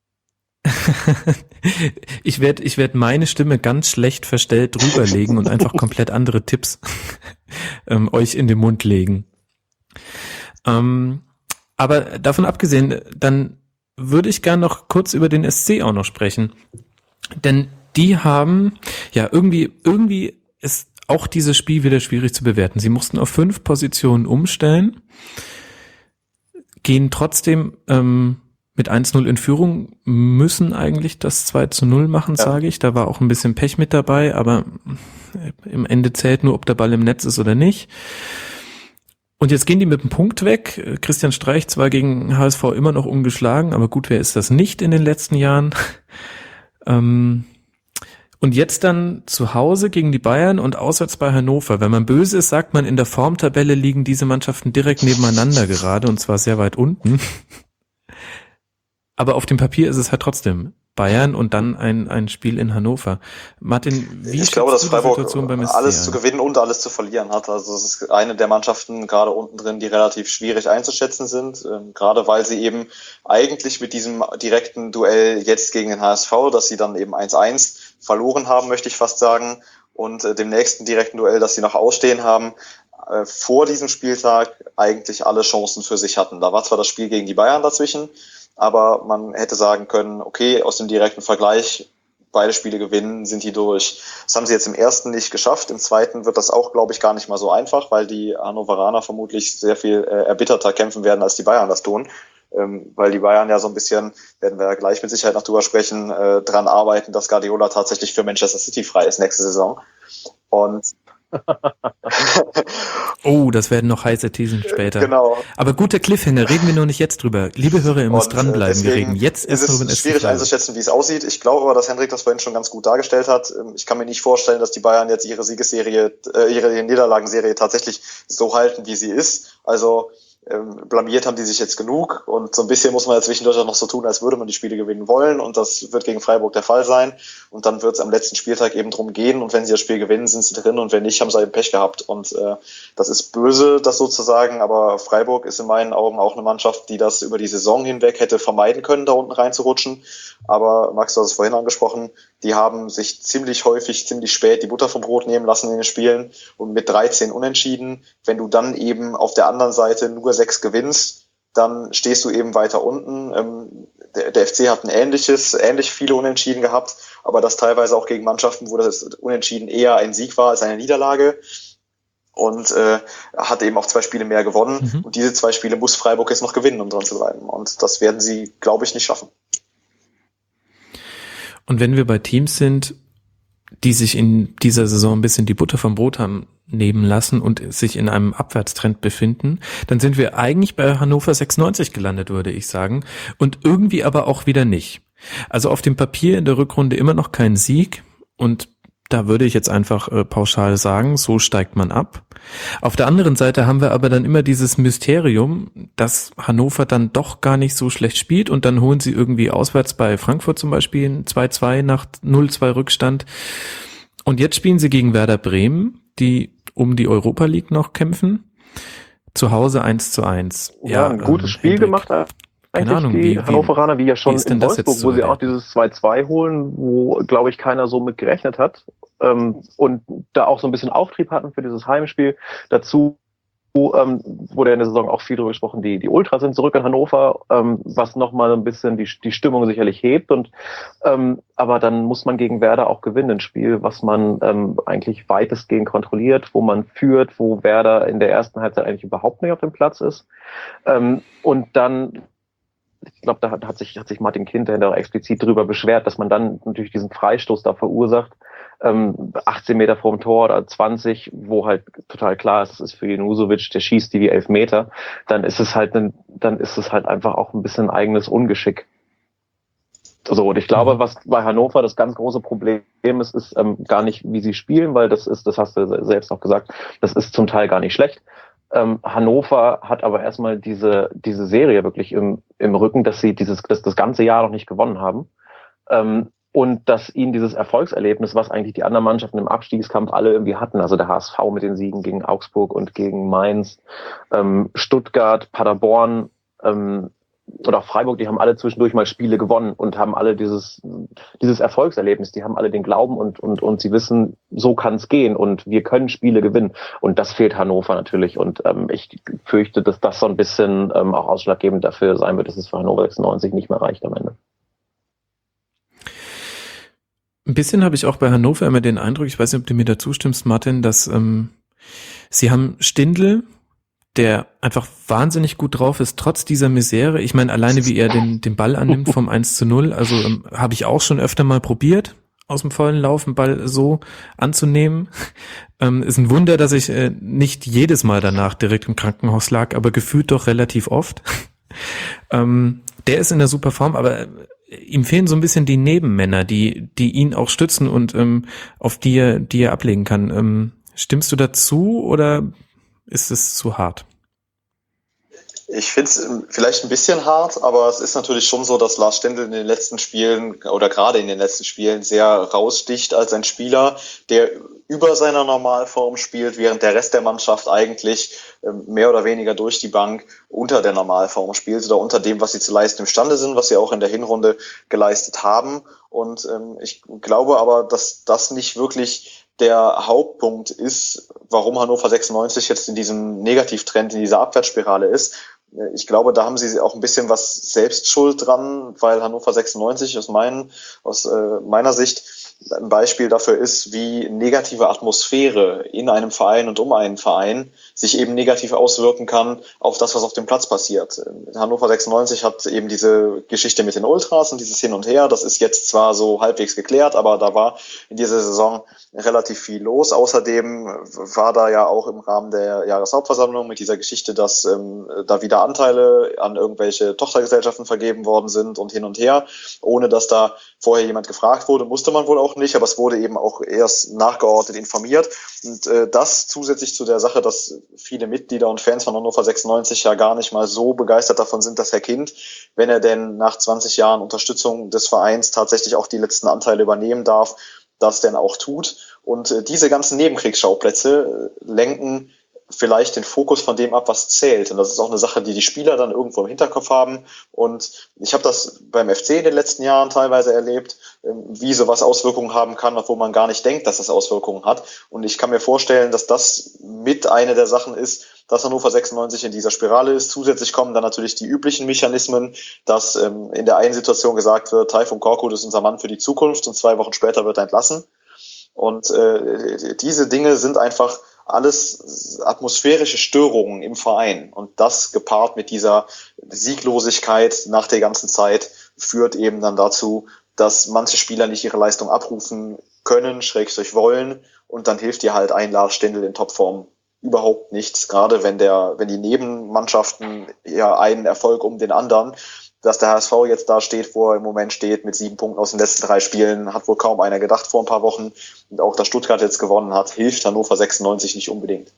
ich werd meine Stimme ganz schlecht verstellt drüberlegen und einfach komplett andere Tipps euch in den Mund legen. Aber davon abgesehen, dann würde ich gern noch kurz über den SC auch noch sprechen. Denn die haben, ja, irgendwie ist auch dieses Spiel wieder schwierig zu bewerten. Sie mussten auf 5 Positionen umstellen, gehen trotzdem mit 1-0 in Führung, müssen eigentlich das 2-0 machen, sage ich. Da war auch ein bisschen Pech mit dabei, aber im Ende zählt nur, ob der Ball im Netz ist oder nicht. Und jetzt gehen die mit dem Punkt weg. Christian Streich zwar gegen HSV immer noch ungeschlagen, aber gut, wer ist das nicht in den letzten Jahren? Und jetzt dann zu Hause gegen die Bayern und auswärts bei Hannover. Wenn man böse ist, sagt man, in der Formtabelle liegen diese Mannschaften direkt nebeneinander gerade, und zwar sehr weit unten. Aber auf dem Papier ist es halt trotzdem Bayern und dann ein Spiel in Hannover. Martin, wie ich glaube, dass Freiburg beim SC alles zu gewinnen und alles zu verlieren hat. Also es ist eine der Mannschaften gerade unten drin, die relativ schwierig einzuschätzen sind, gerade weil sie eben eigentlich mit diesem direkten Duell jetzt gegen den HSV, dass sie dann eben 1-1 verloren haben, möchte ich fast sagen, und dem nächsten direkten Duell, das sie noch ausstehen haben, vor diesem Spieltag eigentlich alle Chancen für sich hatten. Da war zwar das Spiel gegen die Bayern dazwischen, aber man hätte sagen können, okay, aus dem direkten Vergleich, beide Spiele gewinnen, sind die durch. Das haben sie jetzt im ersten nicht geschafft. Im zweiten wird das auch, glaube ich, gar nicht mal so einfach, weil die Hannoveraner vermutlich sehr viel erbitterter kämpfen werden, als die Bayern das tun. Weil die Bayern ja so ein bisschen, werden wir ja gleich mit Sicherheit noch drüber sprechen, dran arbeiten, dass Guardiola tatsächlich für Manchester City frei ist nächste Saison. Und oh, das werden noch heiße Thesen später. Genau. Aber guter Cliffhanger, reden wir noch nicht jetzt drüber. Liebe Hörer, ihr müsst dranbleiben. Wir reden jetzt erst darüber. Es ist schwierig einzuschätzen, wie es aussieht. Ich glaube aber, dass Hendrik das vorhin schon ganz gut dargestellt hat. Ich kann mir nicht vorstellen, dass die Bayern jetzt ihre ihre Niederlagenserie tatsächlich so halten, wie sie ist. Also blamiert haben die sich jetzt genug, und so ein bisschen muss man ja zwischendurch auch noch so tun, als würde man die Spiele gewinnen wollen, und das wird gegen Freiburg der Fall sein, und dann wird es am letzten Spieltag eben drum gehen, und wenn sie das Spiel gewinnen, sind sie drin, und wenn nicht, haben sie eben Pech gehabt, und das ist böse, das sozusagen, aber Freiburg ist in meinen Augen auch eine Mannschaft, die das über die Saison hinweg hätte vermeiden können, da unten reinzurutschen, aber Max, du hast es vorhin angesprochen, die haben sich ziemlich häufig, ziemlich spät die Butter vom Brot nehmen lassen in den Spielen, und mit 13 Unentschieden, wenn du dann eben auf der anderen Seite nur 6 gewinnst, dann stehst du eben weiter unten. Der FC hat ähnlich viele Unentschieden gehabt, aber das teilweise auch gegen Mannschaften, wo das Unentschieden eher ein Sieg war als eine Niederlage, und hat eben auch 2 Spiele mehr gewonnen. Und diese 2 Spiele muss Freiburg jetzt noch gewinnen, um dran zu bleiben, und das werden sie, glaube ich, nicht schaffen. Und wenn wir bei Teams sind, die sich in dieser Saison ein bisschen die Butter vom Brot haben nehmen lassen und sich in einem Abwärtstrend befinden, dann sind wir eigentlich bei Hannover 96 gelandet, würde ich sagen. Und irgendwie aber auch wieder nicht. Also auf dem Papier in der Rückrunde immer noch kein Sieg, und da würde ich jetzt einfach pauschal sagen, so steigt man ab. Auf der anderen Seite haben wir aber dann immer dieses Mysterium, dass Hannover dann doch gar nicht so schlecht spielt, und dann holen sie irgendwie auswärts bei Frankfurt zum Beispiel ein 2-2 nach 0-2 Rückstand. Und jetzt spielen sie gegen Werder Bremen, die um die Europa League noch kämpfen. Zu Hause 1-1. Ja, ein gutes Spiel Hendrik, gemacht hat. Keine Ahnung, die Hannoveraner, wie ja schon in Wolfsburg, wo sie auch dieses 2-2 holen, wo, glaube ich, keiner so mit gerechnet hat, und da auch so ein bisschen Auftrieb hatten für dieses Heimspiel. Dazu wurde ja in der Saison auch viel darüber gesprochen, die Ultras sind zurück in Hannover, was nochmal ein bisschen die Stimmung sicherlich hebt, und aber dann muss man gegen Werder auch gewinnen, ein Spiel, was man eigentlich weitestgehend kontrolliert, wo man führt, wo Werder in der ersten Halbzeit eigentlich überhaupt nicht auf dem Platz ist, und dann, ich glaube, da hat sich Martin Kind da explizit drüber beschwert, dass man dann natürlich diesen Freistoß da verursacht, 18 Meter vorm Tor oder 20, wo halt total klar ist, das ist für Junusovic, der schießt die wie 11 Meter, dann ist es halt einfach auch ein bisschen eigenes Ungeschick. So, und ich glaube, was bei Hannover das ganz große Problem ist gar nicht, wie sie spielen, weil das hast du selbst auch gesagt, das ist zum Teil gar nicht schlecht. Hannover hat aber erstmal diese Serie wirklich im Rücken, dass sie das ganze Jahr noch nicht gewonnen haben. Und dass ihnen dieses Erfolgserlebnis, was eigentlich die anderen Mannschaften im Abstiegskampf alle irgendwie hatten, also der HSV mit den Siegen gegen Augsburg und gegen Mainz, Stuttgart, Paderborn, oder auch Freiburg, die haben alle zwischendurch mal Spiele gewonnen und haben alle dieses Erfolgserlebnis, die haben alle den Glauben und sie wissen, so kann es gehen und wir können Spiele gewinnen. Und das fehlt Hannover natürlich, und ich fürchte, dass das so ein bisschen auch ausschlaggebend dafür sein wird, dass es für Hannover 96 nicht mehr reicht am Ende. Ein bisschen habe ich auch bei Hannover immer den Eindruck, ich weiß nicht, ob du mir da zustimmst, Martin, dass sie haben Stindl, der einfach wahnsinnig gut drauf ist, trotz dieser Misere. Ich meine, alleine wie er den Ball annimmt vom 1:0, also habe ich auch schon öfter mal probiert, aus dem vollen Lauf einen Ball so anzunehmen. Ist ein Wunder, dass ich nicht jedes Mal danach direkt im Krankenhaus lag, aber gefühlt doch relativ oft. Der ist in der super Form, aber ihm fehlen so ein bisschen die Nebenmänner, die ihn auch stützen und auf die er ablegen kann. Stimmst du dazu oder ist es zu hart? Ich finde es vielleicht ein bisschen hart, aber es ist natürlich schon so, dass Lars Stindl in den letzten Spielen oder gerade in den letzten Spielen sehr raussticht als ein Spieler, der über seiner Normalform spielt, während der Rest der Mannschaft eigentlich mehr oder weniger durch die Bank unter der Normalform spielt oder unter dem, was sie zu leisten imstande sind, was sie auch in der Hinrunde geleistet haben. Und ich glaube aber, dass das nicht wirklich der Hauptpunkt ist, warum Hannover 96 jetzt in diesem Negativtrend, in dieser Abwärtsspirale ist. Ich glaube, da haben sie auch ein bisschen was Selbstschuld dran, weil Hannover 96 aus meiner Sicht ein Beispiel dafür ist, wie negative Atmosphäre in einem Verein und um einen Verein sich eben negativ auswirken kann auf das, was auf dem Platz passiert. Hannover 96 hat eben diese Geschichte mit den Ultras und dieses Hin und Her. Das ist jetzt zwar so halbwegs geklärt, aber da war in dieser Saison relativ viel los. Außerdem war da ja auch im Rahmen der Jahreshauptversammlung mit dieser Geschichte, dass da wieder Anteile an irgendwelche Tochtergesellschaften vergeben worden sind und hin und her, ohne dass da vorher jemand gefragt wurde, musste man wohl auch nicht, aber es wurde eben auch erst nachgeordnet informiert. Und das zusätzlich zu der Sache, dass viele Mitglieder und Fans von Hannover 96 ja gar nicht mal so begeistert davon sind, dass Herr Kind, wenn er denn nach 20 Jahren Unterstützung des Vereins tatsächlich auch die letzten Anteile übernehmen darf, das denn auch tut. Und diese ganzen Nebenkriegsschauplätze lenken vielleicht den Fokus von dem ab, was zählt. Und das ist auch eine Sache, die die Spieler dann irgendwo im Hinterkopf haben. Und ich habe das beim FC in den letzten Jahren teilweise erlebt, wie sowas Auswirkungen haben kann, obwohl man gar nicht denkt, dass das Auswirkungen hat. Und ich kann mir vorstellen, dass das mit eine der Sachen ist, dass Hannover 96 in dieser Spirale ist. Zusätzlich kommen dann natürlich die üblichen Mechanismen, dass in der einen Situation gesagt wird, Tayfun Korkut ist unser Mann für die Zukunft und 2 Wochen später wird er entlassen. Und diese Dinge sind einfach alles atmosphärische Störungen im Verein. Und das gepaart mit dieser Sieglosigkeit nach der ganzen Zeit führt eben dann dazu, dass manche Spieler nicht ihre Leistung abrufen können, / wollen. Und dann hilft dir halt ein Lars Stindl in Topform überhaupt nichts. Gerade wenn die Nebenmannschaften ja einen Erfolg um den anderen, dass der HSV jetzt da steht, wo er im Moment steht, mit 7 Punkten aus den letzten 3 Spielen, hat wohl kaum einer gedacht vor ein paar Wochen. Und auch, dass Stuttgart jetzt gewonnen hat, hilft Hannover 96 nicht unbedingt.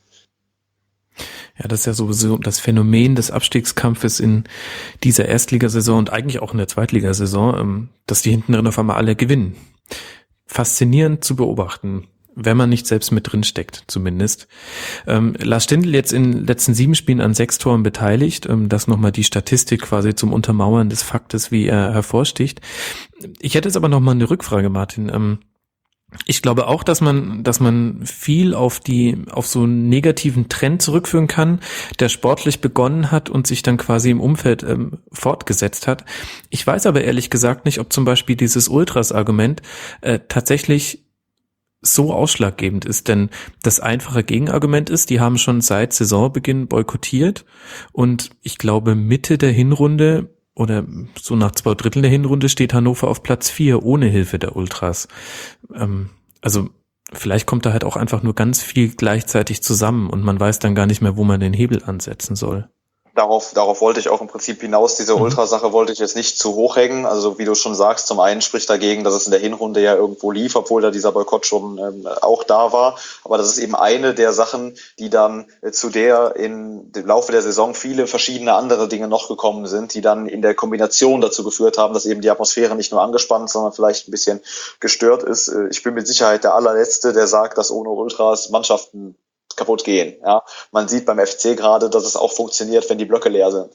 Ja, das ist ja sowieso das Phänomen des Abstiegskampfes in dieser Erstligasaison und eigentlich auch in der Zweitligasaison, dass die hinten drin auf einmal alle gewinnen. Faszinierend zu beobachten, wenn man nicht selbst mit drin steckt, zumindest. Lars Stindl jetzt in den letzten 7 Spielen an 6 Toren beteiligt. Das nochmal die Statistik quasi zum Untermauern des Faktes, wie er hervorsticht. Ich hätte jetzt aber nochmal eine Rückfrage, Martin. Ich glaube auch, dass man viel auf so einen negativen Trend zurückführen kann, der sportlich begonnen hat und sich dann quasi im Umfeld fortgesetzt hat. Ich weiß aber ehrlich gesagt nicht, ob zum Beispiel dieses Ultras-Argument tatsächlich so ausschlaggebend ist, denn das einfache Gegenargument ist, die haben schon seit Saisonbeginn boykottiert und ich glaube Mitte der Hinrunde oder so nach 2/3 der Hinrunde steht Hannover auf Platz 4 ohne Hilfe der Ultras. Also vielleicht kommt da halt auch einfach nur ganz viel gleichzeitig zusammen und man weiß dann gar nicht mehr, wo man den Hebel ansetzen soll. Darauf wollte ich auch im Prinzip hinaus. Diese Ultrasache wollte ich jetzt nicht zu hoch hängen. Also wie du schon sagst, zum einen spricht dagegen, dass es in der Hinrunde ja irgendwo lief, obwohl da dieser Boykott schon auch da war. Aber das ist eben eine der Sachen, die dann zu der im Laufe der Saison viele verschiedene andere Dinge noch gekommen sind, die dann in der Kombination dazu geführt haben, dass eben die Atmosphäre nicht nur angespannt, sondern vielleicht ein bisschen gestört ist. Ich bin mit Sicherheit der allerletzte, der sagt, dass ohne Ultras Mannschaften kaputt gehen. Ja, man sieht beim FC gerade, dass es auch funktioniert, wenn die Blöcke leer sind.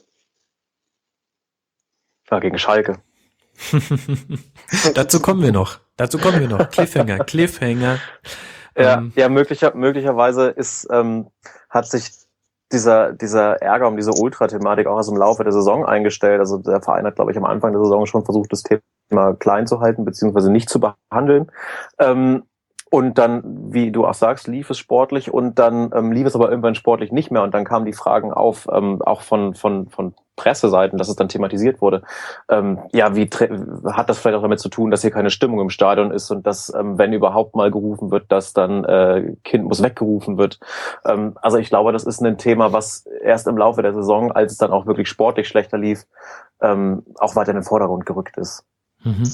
Ja, gegen Schalke. Dazu kommen wir noch. Cliffhanger. Ja, möglicherweise hat sich dieser Ärger um diese Ultra-Thematik auch erst im Laufe der Saison eingestellt. Also der Verein hat, glaube ich, am Anfang der Saison schon versucht, das Thema klein zu halten, beziehungsweise nicht zu behandeln. Und dann, wie du auch sagst, lief es sportlich und dann lief es aber irgendwann sportlich nicht mehr und dann kamen die Fragen auf, auch von Presseseiten, dass es dann thematisiert wurde. Hat das vielleicht auch damit zu tun, dass hier keine Stimmung im Stadion ist und dass, wenn überhaupt mal gerufen wird, dass dann Kind muss weggerufen wird. Also ich glaube, das ist ein Thema, was erst im Laufe der Saison, als es dann auch wirklich sportlich schlechter lief, auch weiter in den Vordergrund gerückt ist. Mhm.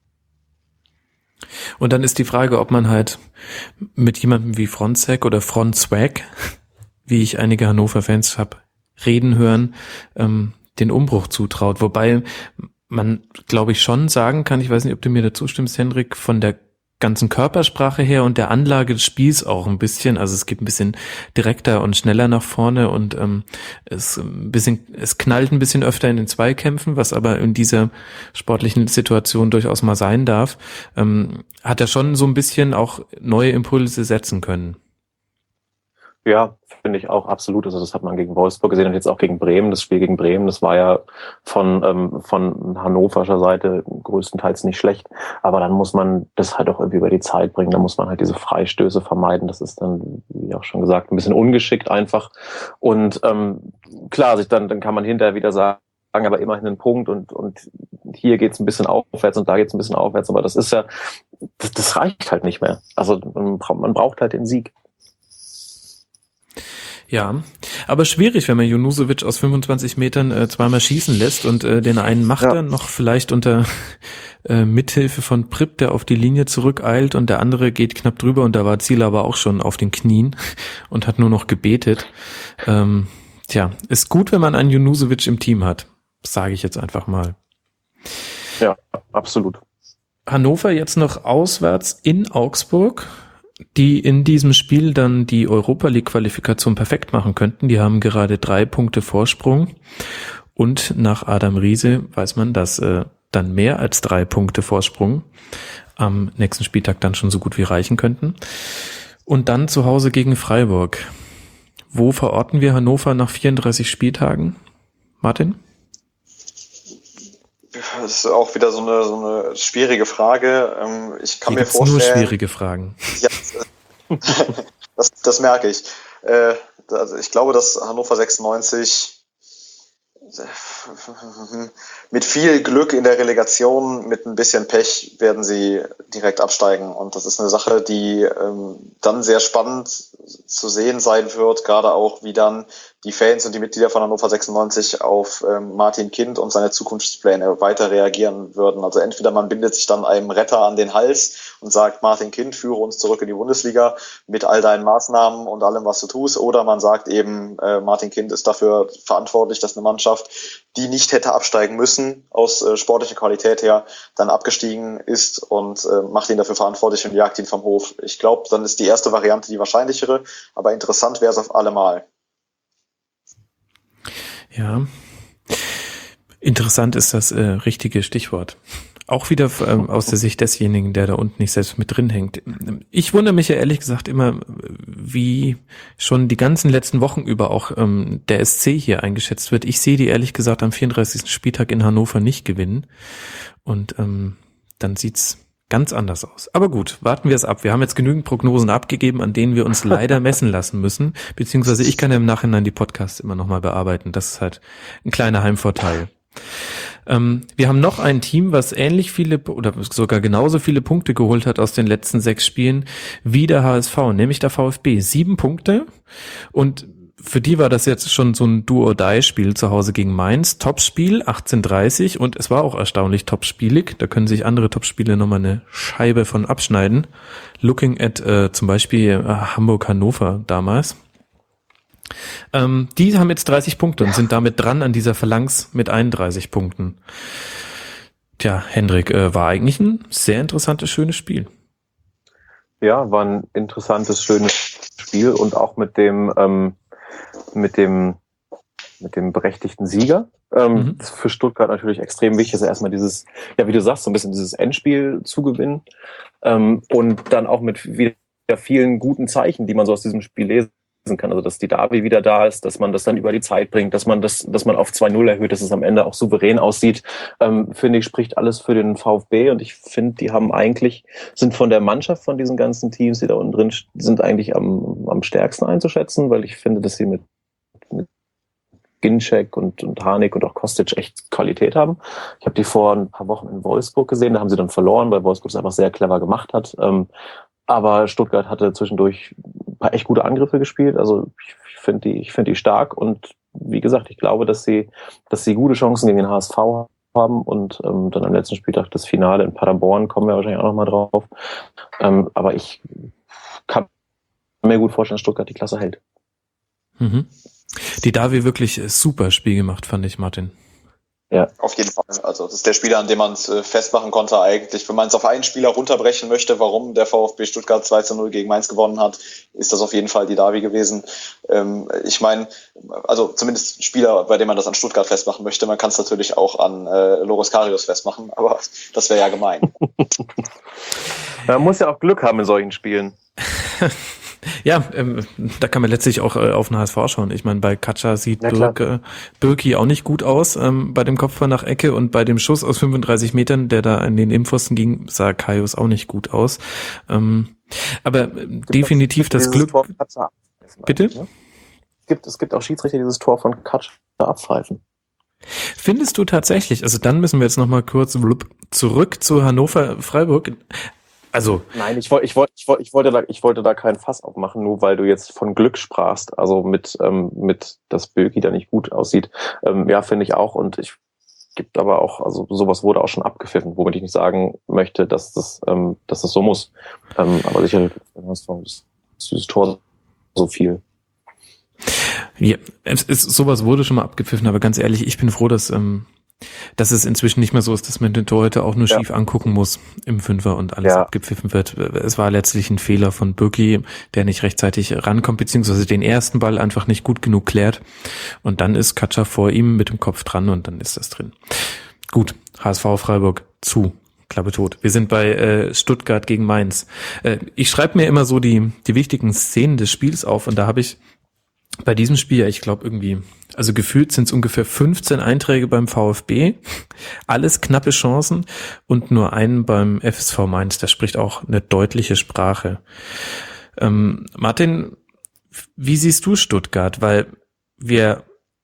Und dann ist die Frage, ob man halt mit jemandem wie Fronzek oder Fronzweg, wie ich einige Hannover-Fans habe reden hören, den Umbruch zutraut. Wobei man, glaube ich, schon sagen kann, ich weiß nicht, ob du mir dazu stimmst, Hendrik, von der ganzen Körpersprache her und der Anlage des Spiels auch ein bisschen, also es geht ein bisschen direkter und schneller nach vorne und es knallt ein bisschen öfter in den Zweikämpfen, was aber in dieser sportlichen Situation durchaus mal sein darf, hat er schon so ein bisschen auch neue Impulse setzen können. Ja, finde ich auch absolut. Also das hat man gegen Wolfsburg gesehen und jetzt auch gegen Bremen. Das Spiel gegen Bremen, das war ja von hannoverscher Seite größtenteils nicht schlecht. Aber dann muss man das halt auch irgendwie über die Zeit bringen. Da muss man halt diese Freistöße vermeiden. Das ist dann, wie auch schon gesagt, ein bisschen ungeschickt einfach. Und klar, dann kann man hinterher wieder sagen, aber immerhin ein Punkt und hier geht's ein bisschen aufwärts und da geht's ein bisschen aufwärts. Aber das ist ja, das reicht halt nicht mehr. Also man braucht halt den Sieg. Ja, aber schwierig, wenn man Junusovic aus 25 Metern zweimal schießen lässt und den einen macht er noch vielleicht unter Mithilfe von Pripp, der auf die Linie zurückeilt und der andere geht knapp drüber und da war Ziel aber auch schon auf den Knien und hat nur noch gebetet. Ist gut, wenn man einen Junusovic im Team hat, sage ich jetzt einfach mal. Ja, absolut. Hannover jetzt noch auswärts in Augsburg, die in diesem Spiel dann die Europa-League-Qualifikation perfekt machen könnten. Die haben gerade 3 Punkte Vorsprung und nach Adam Riese weiß man, dass dann mehr als 3 Punkte Vorsprung am nächsten Spieltag dann schon so gut wie reichen könnten. Und dann zu Hause gegen Freiburg. Wo verorten wir Hannover nach 34 Spieltagen? Martin? Das ist auch wieder so eine schwierige Frage. Ich kann mir vorstellen. Nur schwierige Fragen. Ja, das merke ich. Also ich glaube, dass Hannover 96 mit viel Glück in der Relegation, mit ein bisschen Pech werden sie direkt absteigen. Und das ist eine Sache, die dann sehr spannend zu sehen sein wird, gerade auch wie dann die Fans und die Mitglieder von Hannover 96 auf Martin Kind und seine Zukunftspläne weiter reagieren würden. Also entweder man bindet sich dann einem Retter an den Hals und sagt, Martin Kind, führe uns zurück in die Bundesliga mit all deinen Maßnahmen und allem, was du tust. Oder man sagt eben, Martin Kind ist dafür verantwortlich, dass eine Mannschaft, die nicht hätte absteigen müssen, aus sportlicher Qualität her, dann abgestiegen ist und macht ihn dafür verantwortlich und jagt ihn vom Hof. Ich glaube, dann ist die erste Variante die wahrscheinlichere, aber interessant wäre es auf alle Mal. Ja, interessant ist das richtige Stichwort. Auch wieder aus der Sicht desjenigen, der da unten nicht selbst mit drin hängt. Ich wundere mich ja ehrlich gesagt immer, wie schon die ganzen letzten Wochen über auch der SC hier eingeschätzt wird. Ich sehe die ehrlich gesagt am 34. Spieltag in Hannover nicht gewinnen. Und dann sieht's ganz anders aus. Aber gut, warten wir es ab. Wir haben jetzt genügend Prognosen abgegeben, an denen wir uns leider messen lassen müssen. Beziehungsweise ich kann ja im Nachhinein die Podcasts immer nochmal bearbeiten. Das ist halt ein kleiner Heimvorteil. Wir haben noch ein Team, was ähnlich viele oder sogar genauso viele Punkte geholt hat aus den letzten 6 Spielen wie der HSV, nämlich der VfB. 7 Punkte und für die war das jetzt schon so ein Do-or-Die-Spiel zu Hause gegen Mainz. Topspiel, 18:30 und es war auch erstaunlich topspielig. Da können sich andere Topspiele nochmal eine Scheibe von abschneiden. Looking at zum Beispiel Hamburg-Hannover damals. Die haben jetzt 30 Punkte und sind damit dran an dieser Phalanx mit 31 Punkten. Tja, Hendrik, war eigentlich ein sehr interessantes, schönes Spiel. Ja, war ein interessantes, schönes Spiel und auch mit dem berechtigten Sieger. Das ist für Stuttgart natürlich extrem wichtig, ist erstmal dieses, ja, wie du sagst, so ein bisschen dieses Endspiel zu gewinnen und dann auch mit wieder vielen guten Zeichen, die man so aus diesem Spiel lesen kann. Also dass die Davi wieder da ist, dass man das dann über die Zeit bringt, dass man auf 2-0 erhöht, dass es am Ende auch souverän aussieht, finde ich, spricht alles für den VfB. Und ich finde, die sind von der Mannschaft von diesen ganzen Teams, die da unten drin sind, eigentlich am stärksten einzuschätzen, weil ich finde, dass sie mit Ginczek und Harnik und auch Kostic echt Qualität haben. Ich habe die vor ein paar Wochen in Wolfsburg gesehen, da haben sie dann verloren, weil Wolfsburg es einfach sehr clever gemacht hat. Aber Stuttgart hatte zwischendurch ein paar echt gute Angriffe gespielt. Also ich finde die stark und wie gesagt, ich glaube, dass sie gute Chancen gegen den HSV haben und dann am letzten Spieltag das Finale in Paderborn, kommen wir wahrscheinlich auch nochmal drauf. Aber ich kann mir gut vorstellen, dass Stuttgart die Klasse hält. Mhm. Die Davi wirklich super Spiel gemacht, fand ich, Martin. Ja. Auf jeden Fall. Also das ist der Spieler, an dem man es festmachen konnte eigentlich. Wenn man es auf einen Spieler runterbrechen möchte, warum der VfB Stuttgart 2-0 gegen Mainz gewonnen hat, ist das auf jeden Fall die Davi gewesen. Ich meine, also zumindest Spieler, bei dem man das an Stuttgart festmachen möchte. Man kann es natürlich auch an Loris Karius festmachen, aber das wäre ja gemein. Man muss ja auch Glück haben in solchen Spielen. Ja, da kann man letztlich auch auf den HSV schauen. Ich meine, bei Katscha sieht Birki auch nicht gut aus bei dem Kopfball nach Ecke und bei dem Schuss aus 35 Metern, der da an den Innenpfosten ging, sah Kaius auch nicht gut aus. Aber definitiv das Glück... Bitte? Es gibt auch Schiedsrichter, die dieses Tor von Katscha abpfeifen. Findest du tatsächlich, also dann müssen wir jetzt nochmal kurz zurück zu Hannover-Freiburg. Also nein, ich wollte da keinen Fass aufmachen, nur weil du jetzt von Glück sprachst, also mit dass Böki da nicht gut aussieht. Ja, finde ich auch, und ich gibt aber auch, also sowas wurde auch schon abgepfiffen, womit ich nicht sagen möchte, dass das so muss. Aber sicherlich ist dieses Tor so viel. Ja, sowas wurde schon mal abgepfiffen, aber ganz ehrlich, ich bin froh, dass es inzwischen nicht mehr so ist, dass man den Torhüter auch nur schief angucken muss im Fünfer und alles abgepfiffen wird. Es war letztlich ein Fehler von Birki, der nicht rechtzeitig rankommt, beziehungsweise den ersten Ball einfach nicht gut genug klärt. Und dann ist Katscha vor ihm mit dem Kopf dran und dann ist das drin. Gut, HSV Freiburg zu. Klappe tot. Wir sind bei Stuttgart gegen Mainz. Ich schreibe mir immer so die wichtigen Szenen des Spiels auf und da habe ich bei diesem Spiel, ich glaube irgendwie, also gefühlt sind es ungefähr 15 Einträge beim VfB, alles knappe Chancen und nur einen beim FSV Mainz, der spricht auch eine deutliche Sprache. Martin, wie siehst du Stuttgart? Weil wir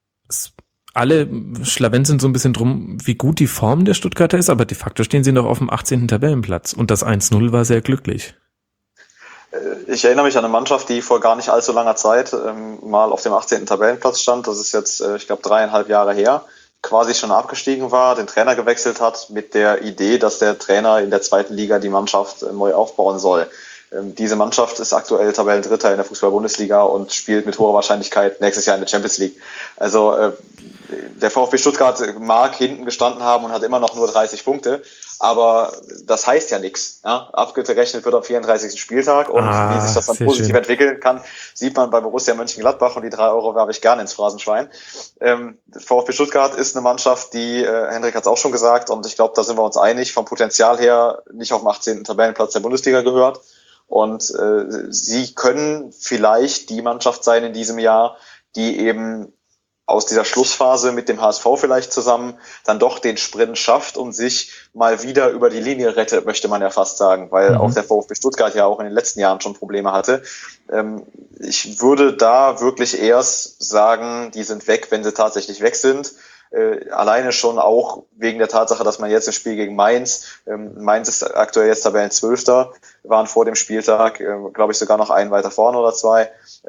alle schlawenzeln so ein bisschen drum, wie gut die Form der Stuttgarter ist, aber de facto stehen sie noch auf dem 18. Tabellenplatz und das 1-0 war sehr glücklich. Ich erinnere mich an eine Mannschaft, die vor gar nicht allzu langer Zeit mal auf dem 18. Tabellenplatz stand. Das ist jetzt, ich glaube, 3,5 Jahre her. Quasi schon abgestiegen war, den Trainer gewechselt hat mit der Idee, dass der Trainer in der zweiten Liga die Mannschaft neu aufbauen soll. Diese Mannschaft ist aktuell Tabellendritter in der Fußball-Bundesliga und spielt mit hoher Wahrscheinlichkeit nächstes Jahr in der Champions League. Also der VfB Stuttgart mag hinten gestanden haben und hat immer noch nur 30 Punkte, aber das heißt ja nichts. Ja? Abgerechnet wird am 34. Spieltag und wie sich das dann positiv entwickeln kann, sieht man bei Borussia Mönchengladbach, und die 3 Euro werfe ich gerne ins Phrasenschwein. VfB Stuttgart ist eine Mannschaft, die, Hendrik hat es auch schon gesagt, und ich glaube, da sind wir uns einig, vom Potenzial her nicht auf dem 18. Tabellenplatz der Bundesliga gehört. Und sie können vielleicht die Mannschaft sein in diesem Jahr, die eben aus dieser Schlussphase mit dem HSV vielleicht zusammen dann doch den Sprint schafft und sich mal wieder über die Linie rettet, möchte man ja fast sagen, weil auch der VfB Stuttgart ja auch in den letzten Jahren schon Probleme hatte. Ich würde da wirklich erst sagen, die sind weg, wenn sie tatsächlich weg sind. Alleine schon auch wegen der Tatsache, dass man jetzt im Spiel gegen Mainz ist aktuell jetzt Tabellenzwölfter, waren vor dem Spieltag, glaube ich, sogar noch einen weiter vorne oder 2.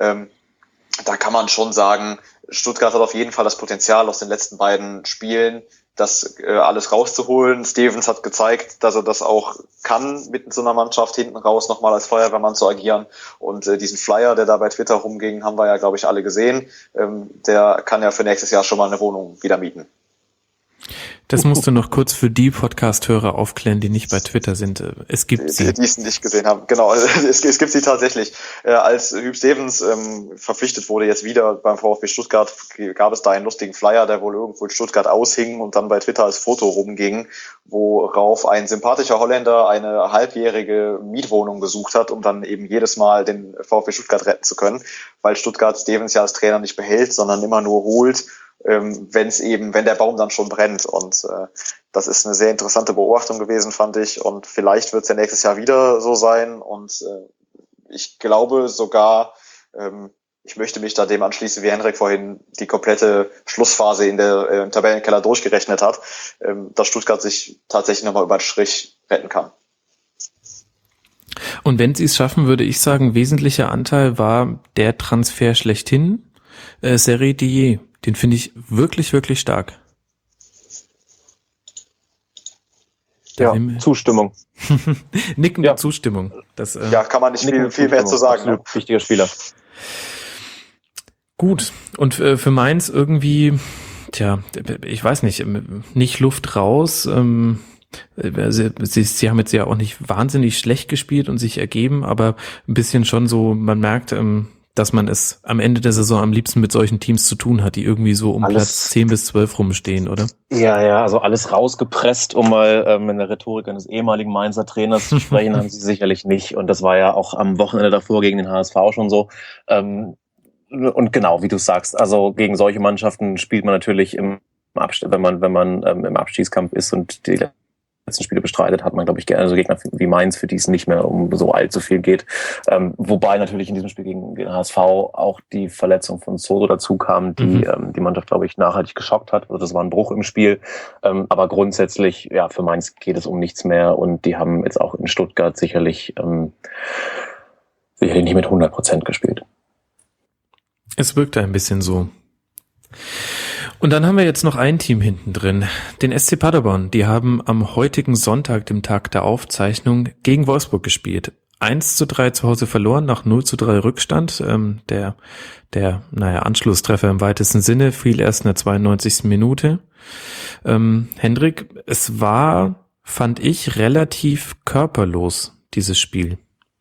Da kann man schon sagen, Stuttgart hat auf jeden Fall das Potenzial aus den letzten beiden Spielen, das alles rauszuholen. Stevens hat gezeigt, dass er das auch kann, mit so einer Mannschaft hinten raus nochmal als Feuerwehrmann zu agieren. Und diesen Flyer, der da bei Twitter rumging, haben wir ja, glaube ich, alle gesehen. Der kann ja für nächstes Jahr schon mal eine Wohnung wieder mieten. Das musst du noch kurz für die Podcast-Hörer aufklären, die nicht bei Twitter sind. Es gibt sie. Die es nicht gesehen haben. Genau, es gibt sie tatsächlich. Als Hüb Stevens verpflichtet wurde, jetzt wieder beim VfB Stuttgart, gab es da einen lustigen Flyer, der wohl irgendwo in Stuttgart aushing und dann bei Twitter als Foto rumging, worauf ein sympathischer Holländer eine halbjährige Mietwohnung gesucht hat, um dann eben jedes Mal den VfB Stuttgart retten zu können, weil Stuttgart Stevens ja als Trainer nicht behält, sondern immer nur holt, wenn der Baum dann schon brennt. Und das ist eine sehr interessante Beobachtung gewesen, fand ich. Und vielleicht wird es ja nächstes Jahr wieder so sein. Und ich glaube sogar, ich möchte mich da dem anschließen, wie Henrik vorhin die komplette Schlussphase in der im Tabellenkeller durchgerechnet hat, dass Stuttgart sich tatsächlich nochmal über den Strich retten kann. Und wenn sie es schaffen, würde ich sagen, wesentlicher Anteil war der Transfer schlechthin, Seré Dié. Den finde ich wirklich, wirklich stark. Ja, Zustimmung. Nickende Zustimmung. Das, kann man nicht viel mehr zu sagen. Ne? Wichtiger Spieler. Gut. Und für Mainz irgendwie, ich weiß nicht Luft raus. Sie haben jetzt ja auch nicht wahnsinnig schlecht gespielt und sich ergeben, aber ein bisschen schon so, man merkt, dass man es am Ende der Saison am liebsten mit solchen Teams zu tun hat, die irgendwie so um Platz 10 bis 12 rumstehen, oder? Ja, also alles rausgepresst, um mal in der Rhetorik eines ehemaligen Mainzer Trainers zu sprechen, haben sie sicherlich nicht. Und das war ja auch am Wochenende davor gegen den HSV schon so. Und genau, wie du sagst, also gegen solche Mannschaften spielt man natürlich wenn man im Abstiegskampf ist und die letzten Spiele bestreitet, hat man, glaube ich, gerne so Gegner wie Mainz, für die es nicht mehr um so allzu viel geht. Wobei natürlich in diesem Spiel gegen den HSV auch die Verletzung von Soso dazu kam, die die Mannschaft, glaube ich, nachhaltig geschockt hat. Also das war ein Bruch im Spiel. Aber grundsätzlich, ja, für Mainz geht es um nichts mehr und die haben jetzt auch in Stuttgart sicherlich nicht mit 100% gespielt. Es wirkte ein bisschen so. Und dann haben wir jetzt noch ein Team hinten drin, den SC Paderborn. Die haben am heutigen Sonntag, dem Tag der Aufzeichnung, gegen Wolfsburg gespielt. 1:3 zu Hause verloren, nach 0:3 Rückstand. Der Anschlusstreffer im weitesten Sinne fiel erst in der 92. Minute. Hendrik, es war, fand ich, relativ körperlos, dieses Spiel.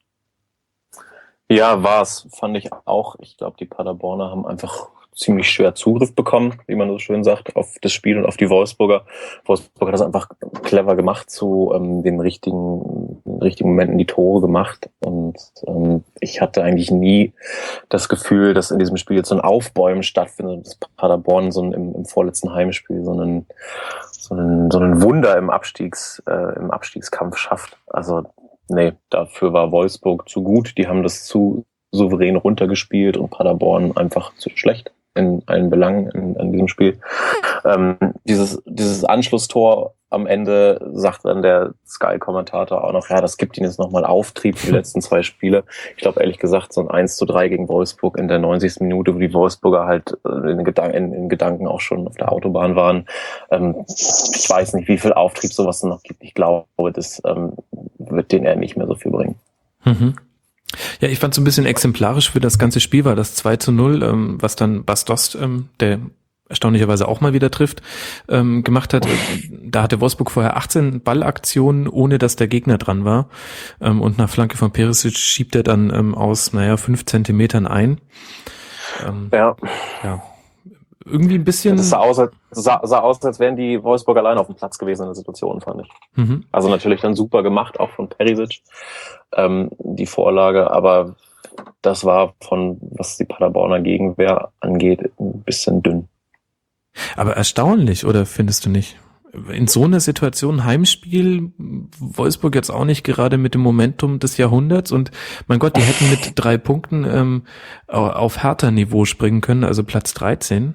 Ja, war's, fand ich auch. Ich glaube, die Paderborner haben einfach ziemlich schwer Zugriff bekommen, wie man so schön sagt, auf das Spiel und auf die Wolfsburger. Wolfsburg hat das einfach clever gemacht, zu den richtigen Momenten die Tore gemacht. Und ich hatte eigentlich nie das Gefühl, dass in diesem Spiel jetzt so ein Aufbäumen stattfindet, dass Paderborn im vorletzten Heimspiel so ein Wunder im Abstiegskampf schafft. Also nee, dafür war Wolfsburg zu gut. Die haben das zu souverän runtergespielt und Paderborn einfach zu schlecht in allen Belangen in diesem Spiel. Dieses Anschlusstor am Ende sagt dann der Sky-Kommentator auch noch, ja, das gibt ihnen jetzt nochmal Auftrieb für die letzten 2 Spiele. Ich glaube, ehrlich gesagt, so ein 1:3 gegen Wolfsburg in der 90. Minute, wo die Wolfsburger halt in Gedanken auch schon auf der Autobahn waren. Ich weiß nicht, wie viel Auftrieb sowas noch gibt. Ich glaube, das wird denen eher nicht mehr so viel bringen. Mhm. Ja, ich fand so ein bisschen exemplarisch für das ganze Spiel war das 2:0, was dann Bas Dost, der erstaunlicherweise auch mal wieder trifft, gemacht hat. Da hatte Wolfsburg vorher 18 Ballaktionen, ohne dass der Gegner dran war. Und nach Flanke von Perisic schiebt er dann aus, 5 Zentimetern ein. Ja. Irgendwie ein bisschen... Das sah aus, als wären die Wolfsburg allein auf dem Platz gewesen in der Situation, fand ich. Mhm. Also natürlich dann super gemacht, auch von Perisic, die Vorlage, aber das war was die Paderborner Gegenwehr angeht, ein bisschen dünn. Aber erstaunlich, oder findest du nicht? In so einer Situation, Heimspiel, Wolfsburg jetzt auch nicht gerade mit dem Momentum des Jahrhunderts und mein Gott, die hätten mit 3 Punkten auf Hertha-Niveau springen können, also Platz 13.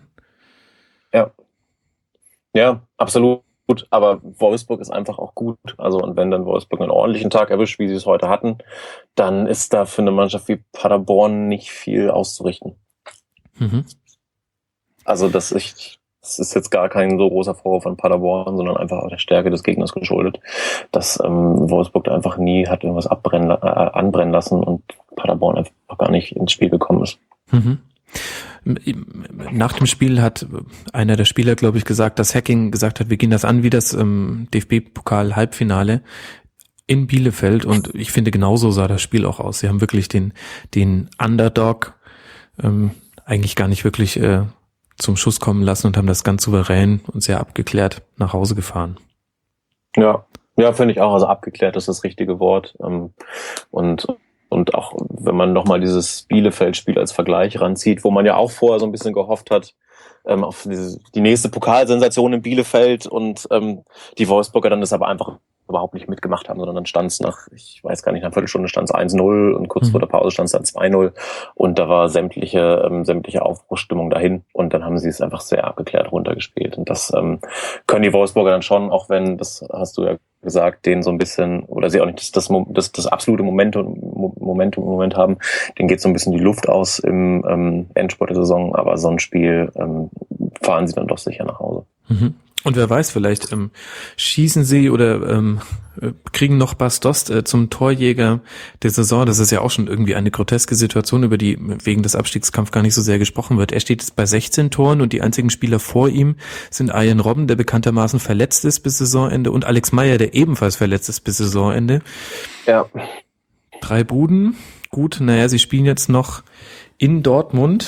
Ja, absolut. Aber Wolfsburg ist einfach auch gut. Also, und wenn dann Wolfsburg einen ordentlichen Tag erwischt, wie sie es heute hatten, dann ist da für eine Mannschaft wie Paderborn nicht viel auszurichten. Mhm. Also, das ist jetzt gar kein so großer Vorwurf an Paderborn, sondern einfach auch der Stärke des Gegners geschuldet, dass Wolfsburg da einfach nie hat irgendwas anbrennen lassen und Paderborn einfach gar nicht ins Spiel gekommen ist. Mhm. Nach dem Spiel hat einer der Spieler, glaube ich, gesagt, dass Hacking gesagt hat, wir gehen das an wie das DFB-Pokal-Halbfinale in Bielefeld, und ich finde, genauso sah das Spiel auch aus. Sie haben wirklich den Underdog eigentlich gar nicht wirklich zum Schuss kommen lassen und haben das ganz souverän und sehr abgeklärt nach Hause gefahren. Ja, finde ich auch. Also abgeklärt ist das richtige Wort. Und auch, wenn man nochmal dieses Bielefeld-Spiel als Vergleich ranzieht, wo man ja auch vorher so ein bisschen gehofft hat, auf die nächste Pokalsensation in Bielefeld, und die Wolfsburger dann das aber einfach überhaupt nicht mitgemacht haben, sondern dann stand es nach, ich weiß gar nicht, nach einer Viertelstunde stand es 1-0 und kurz vor der Pause stand es dann 2-0 und da war sämtliche Aufbruchsstimmung dahin, und dann haben sie es einfach sehr abgeklärt runtergespielt, und das können die Wolfsburger dann schon, auch wenn, das hast du ja gesagt, denen so ein bisschen, oder sie auch nicht das absolute Momentum im Moment haben, denen geht so ein bisschen die Luft aus im Endspurt der Saison, aber so ein Spiel fahren sie dann doch sicher nach Hause. Mhm. Und wer weiß, vielleicht schießen sie oder kriegen noch Bas Dost zum Torjäger der Saison. Das ist ja auch schon irgendwie eine groteske Situation, über die wegen des Abstiegskampfs gar nicht so sehr gesprochen wird. Er steht jetzt bei 16 Toren und die einzigen Spieler vor ihm sind Arjen Robben, der bekanntermaßen verletzt ist bis Saisonende, und Alex Meyer, der ebenfalls verletzt ist bis Saisonende. Ja. 3 Buden. Gut, naja, sie spielen jetzt noch in Dortmund.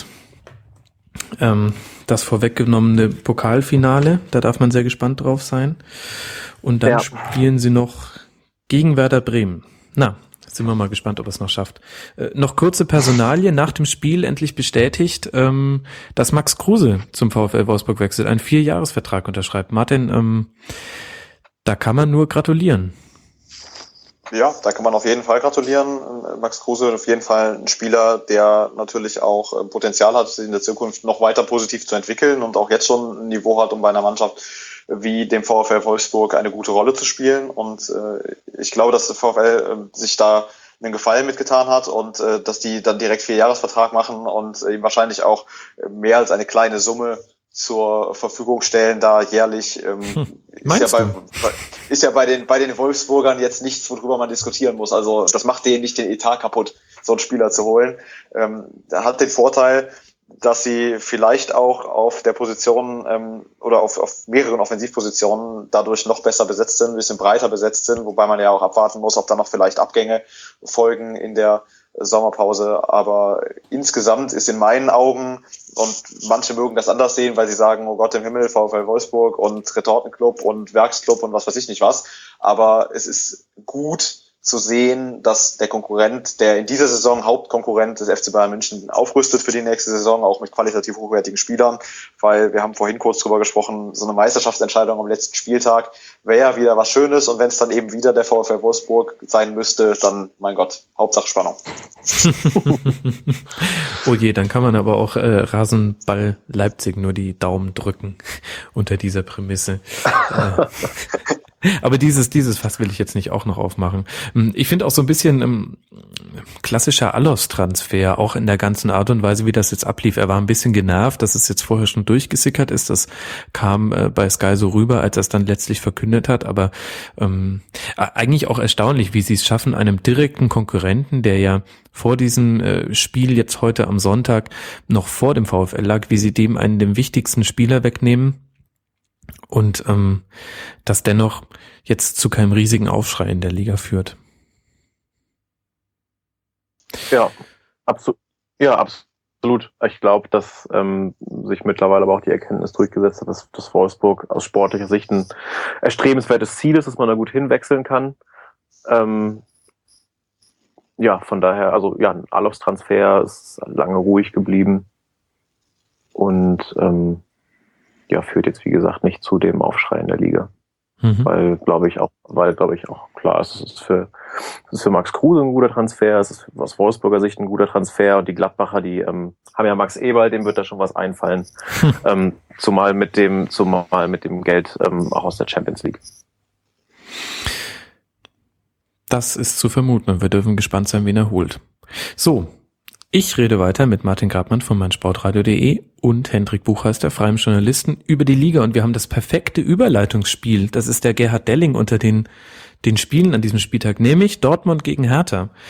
Das vorweggenommene Pokalfinale, da darf man sehr gespannt drauf sein. Und dann spielen sie noch gegen Werder Bremen. Na, jetzt sind wir mal gespannt, ob er es noch schafft. Noch kurze Personalie, nach dem Spiel endlich bestätigt, dass Max Kruse zum VfL Wolfsburg wechselt, einen 4-Jahres-Vertrag unterschreibt. Martin, da kann man nur gratulieren. Ja, da kann man auf jeden Fall gratulieren. Max Kruse auf jeden Fall ein Spieler, der natürlich auch Potenzial hat, sich in der Zukunft noch weiter positiv zu entwickeln und auch jetzt schon ein Niveau hat, um bei einer Mannschaft wie dem VfL Wolfsburg eine gute Rolle zu spielen. Und ich glaube, dass der VfL sich da einen Gefallen mitgetan hat und dass die dann direkt 4-Jahres-Vertrag machen und ihm wahrscheinlich auch mehr als eine kleine Summe zur Verfügung stellen, da jährlich ist ja bei den Wolfsburgern jetzt nichts, worüber man diskutieren muss. Also das macht denen nicht den Etat kaputt, so einen Spieler zu holen. Der hat den Vorteil, dass sie vielleicht auch auf der Position oder auf mehreren Offensivpositionen dadurch noch besser besetzt sind, ein bisschen breiter besetzt sind, wobei man ja auch abwarten muss, ob da noch vielleicht Abgänge folgen in der Sommerpause. Aber insgesamt ist in meinen Augen, und manche mögen das anders sehen, weil sie sagen, oh Gott im Himmel, VfL Wolfsburg und Retortenclub und Werksclub und was weiß ich nicht was, aber es ist gut zu sehen, dass der Konkurrent, der in dieser Saison Hauptkonkurrent des FC Bayern München, aufrüstet für die nächste Saison, auch mit qualitativ hochwertigen Spielern, weil wir haben vorhin kurz drüber gesprochen, so eine Meisterschaftsentscheidung am letzten Spieltag wäre ja wieder was Schönes, und wenn es dann eben wieder der VfL Wolfsburg sein müsste, dann, mein Gott, Hauptsache Spannung. Oh je, dann kann man aber auch Rasenball Leipzig nur die Daumen drücken unter dieser Prämisse. Aber dieses Fass will ich jetzt nicht auch noch aufmachen. Ich finde auch so ein bisschen klassischer Allos-Transfer, auch in der ganzen Art und Weise, wie das jetzt ablief. Er war ein bisschen genervt, dass es jetzt vorher schon durchgesickert ist. Das kam bei Sky so rüber, als er es dann letztlich verkündet hat. Aber eigentlich auch erstaunlich, wie sie es schaffen, einem direkten Konkurrenten, der ja vor diesem Spiel jetzt heute am Sonntag noch vor dem VfL lag, wie sie dem einen der wichtigsten Spieler wegnehmen. Und das dennoch jetzt zu keinem riesigen Aufschrei in der Liga führt. Ja, absolut. Ja, absolut. Ich glaube, dass sich mittlerweile aber auch die Erkenntnis durchgesetzt hat, dass Wolfsburg aus sportlicher Sicht ein erstrebenswertes Ziel ist, dass man da gut hinwechseln kann. Ja, von daher, also ja, ein Alofs-Transfer ist lange ruhig geblieben und ja, führt jetzt, wie gesagt, nicht zu dem Aufschrei in der Liga. Weil, glaube ich, auch klar ist, es ist für Max Kruse ein guter Transfer, es ist aus Wolfsburger Sicht ein guter Transfer, und die Gladbacher, die haben ja Max Eberl, dem wird da schon was einfallen. Zumal mit dem Geld auch aus der Champions League. Das ist zu vermuten, und wir dürfen gespannt sein, wen er holt. So, ich rede weiter mit Martin Grabmann von meinsportradio.de und Hendrik Buchheister, freiem Journalisten, über die Liga, und wir haben das perfekte Überleitungsspiel. Das ist der Gerhard Delling unter den Spielen an diesem Spieltag, nämlich Dortmund gegen Hertha.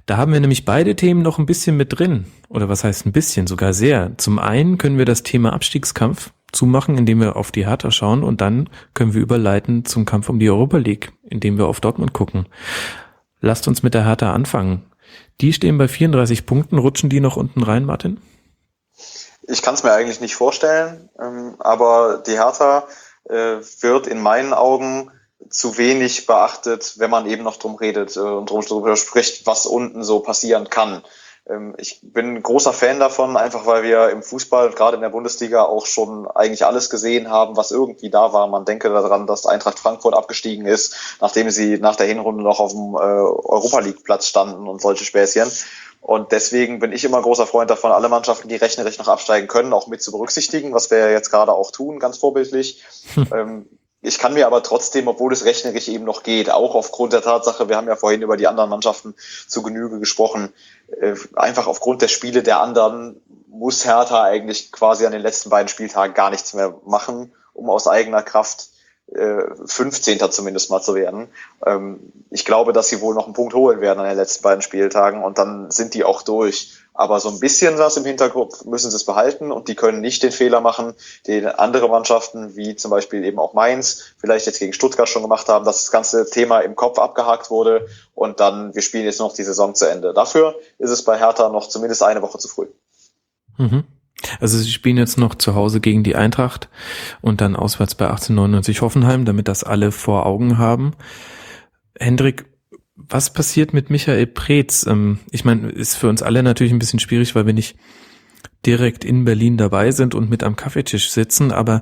Da haben wir nämlich beide Themen noch ein bisschen mit drin. Oder was heißt ein bisschen, sogar sehr. Zum einen können wir das Thema Abstiegskampf zumachen, indem wir auf die Hertha schauen, und dann können wir überleiten zum Kampf um die Europa League, indem wir auf Dortmund gucken. Lasst uns mit der Hertha anfangen. Die stehen bei 34 Punkten. Rutschen die noch unten rein, Martin? Ich kann es mir eigentlich nicht vorstellen, aber die Hertha wird in meinen Augen zu wenig beachtet, wenn man eben noch drum redet und darüber spricht, was unten so passieren kann. Ich bin ein großer Fan davon, einfach weil wir im Fußball, gerade in der Bundesliga, auch schon eigentlich alles gesehen haben, was irgendwie da war. Man denke daran, dass Eintracht Frankfurt abgestiegen ist, nachdem sie nach der Hinrunde noch auf dem Europa-League-Platz standen und solche Späßchen. Und deswegen bin ich immer großer Freund davon, alle Mannschaften, die rechnerisch noch absteigen können, auch mit zu berücksichtigen, was wir ja jetzt gerade auch tun, ganz vorbildlich. Ich kann mir aber trotzdem, obwohl es rechnerisch eben noch geht, auch aufgrund der Tatsache, wir haben ja vorhin über die anderen Mannschaften zu Genüge gesprochen, einfach aufgrund der Spiele der anderen muss Hertha eigentlich quasi an den letzten beiden Spieltagen gar nichts mehr machen, um aus eigener Kraft 15. zumindest mal zu werden. Ich glaube, dass sie wohl noch einen Punkt holen werden an den letzten beiden Spieltagen und dann sind die auch durch. Aber so ein bisschen was im Hinterkopf müssen sie es behalten und die können nicht den Fehler machen, den andere Mannschaften, wie zum Beispiel eben auch Mainz, vielleicht jetzt gegen Stuttgart schon gemacht haben, dass das ganze Thema im Kopf abgehakt wurde und dann, wir spielen jetzt noch die Saison zu Ende. Dafür ist es bei Hertha noch zumindest eine Woche zu früh. Mhm. Also sie spielen jetzt noch zu Hause gegen die Eintracht und dann auswärts bei 1899 Hoffenheim, damit das alle vor Augen haben. Hendrik, was passiert mit Michael Preetz? Ich meine, ist für uns alle natürlich ein bisschen schwierig, weil wir nicht direkt in Berlin dabei sind und mit am Kaffeetisch sitzen, aber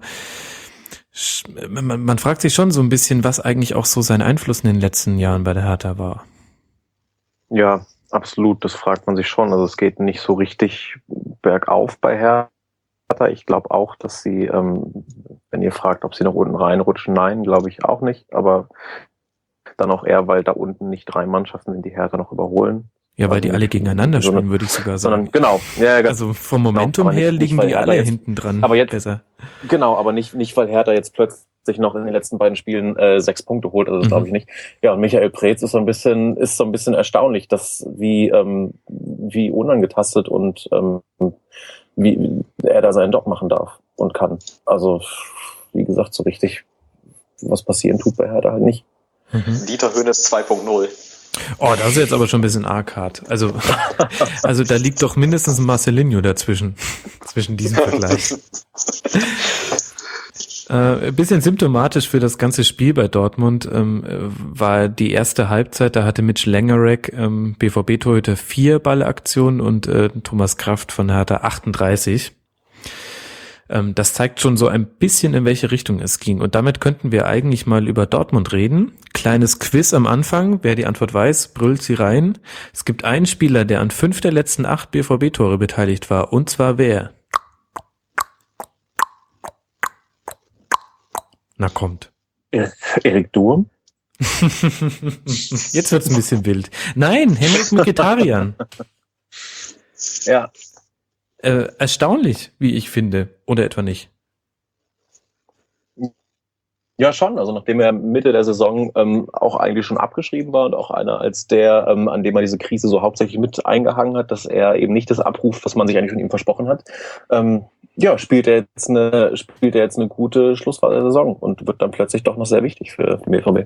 man fragt sich schon so ein bisschen, was eigentlich auch so sein Einfluss in den letzten Jahren bei der Hertha war. Ja, absolut, das fragt man sich schon. Also es geht nicht so richtig bergauf bei Hertha. Ich glaube auch, dass sie, wenn ihr fragt, ob sie nach unten reinrutschen, nein, glaube ich auch nicht. Aber dann auch eher, weil da unten nicht 3 Mannschaften sind, die Hertha noch überholen. Ja, weil die alle gegeneinander spielen, würde ich sogar sagen. Sondern, genau. Ja, also vom Momentum genau, her nicht, liegen die alle jetzt, hinten dran. Aber jetzt, besser. Genau, aber nicht, weil Hertha jetzt plötzlich noch in den letzten beiden Spielen 6 Punkte holt, also das glaube ich nicht. Ja, und Michael Preetz ist so ein bisschen erstaunlich, dass wie unangetastet und wie er da seinen Job machen darf und kann. Also, wie gesagt, so richtig was passieren tut bei Hertha halt nicht. Dieter Hönes 2.0. Oh, das ist jetzt aber schon ein bisschen arg hart. Also da liegt doch mindestens ein Marcelinho dazwischen, zwischen diesem Vergleich. Ein bisschen symptomatisch für das ganze Spiel bei Dortmund war die erste Halbzeit, da hatte Mitch Langerek, BVB-Torhüter, 4 Ballaktionen und Thomas Kraft von Hertha 38. Das zeigt schon so ein bisschen, in welche Richtung es ging. Und damit könnten wir eigentlich mal über Dortmund reden. Kleines Quiz am Anfang. Wer die Antwort weiß, brüllt sie rein. Es gibt einen Spieler, der an 5 der letzten 8 BVB-Tore beteiligt war. Und zwar wer? Na kommt. Erik Durm? Jetzt wird's ein bisschen wild. Nein, Henrik Mkhitaryan. Ja. Erstaunlich, wie ich finde. Oder etwa nicht? Ja, schon. Also nachdem er Mitte der Saison auch eigentlich schon abgeschrieben war und auch einer als der, an dem er diese Krise so hauptsächlich mit eingehangen hat, dass er eben nicht das abruft, was man sich eigentlich von ihm versprochen hat, spielt er jetzt eine gute Schlussphase der Saison und wird dann plötzlich doch noch sehr wichtig für den BVB.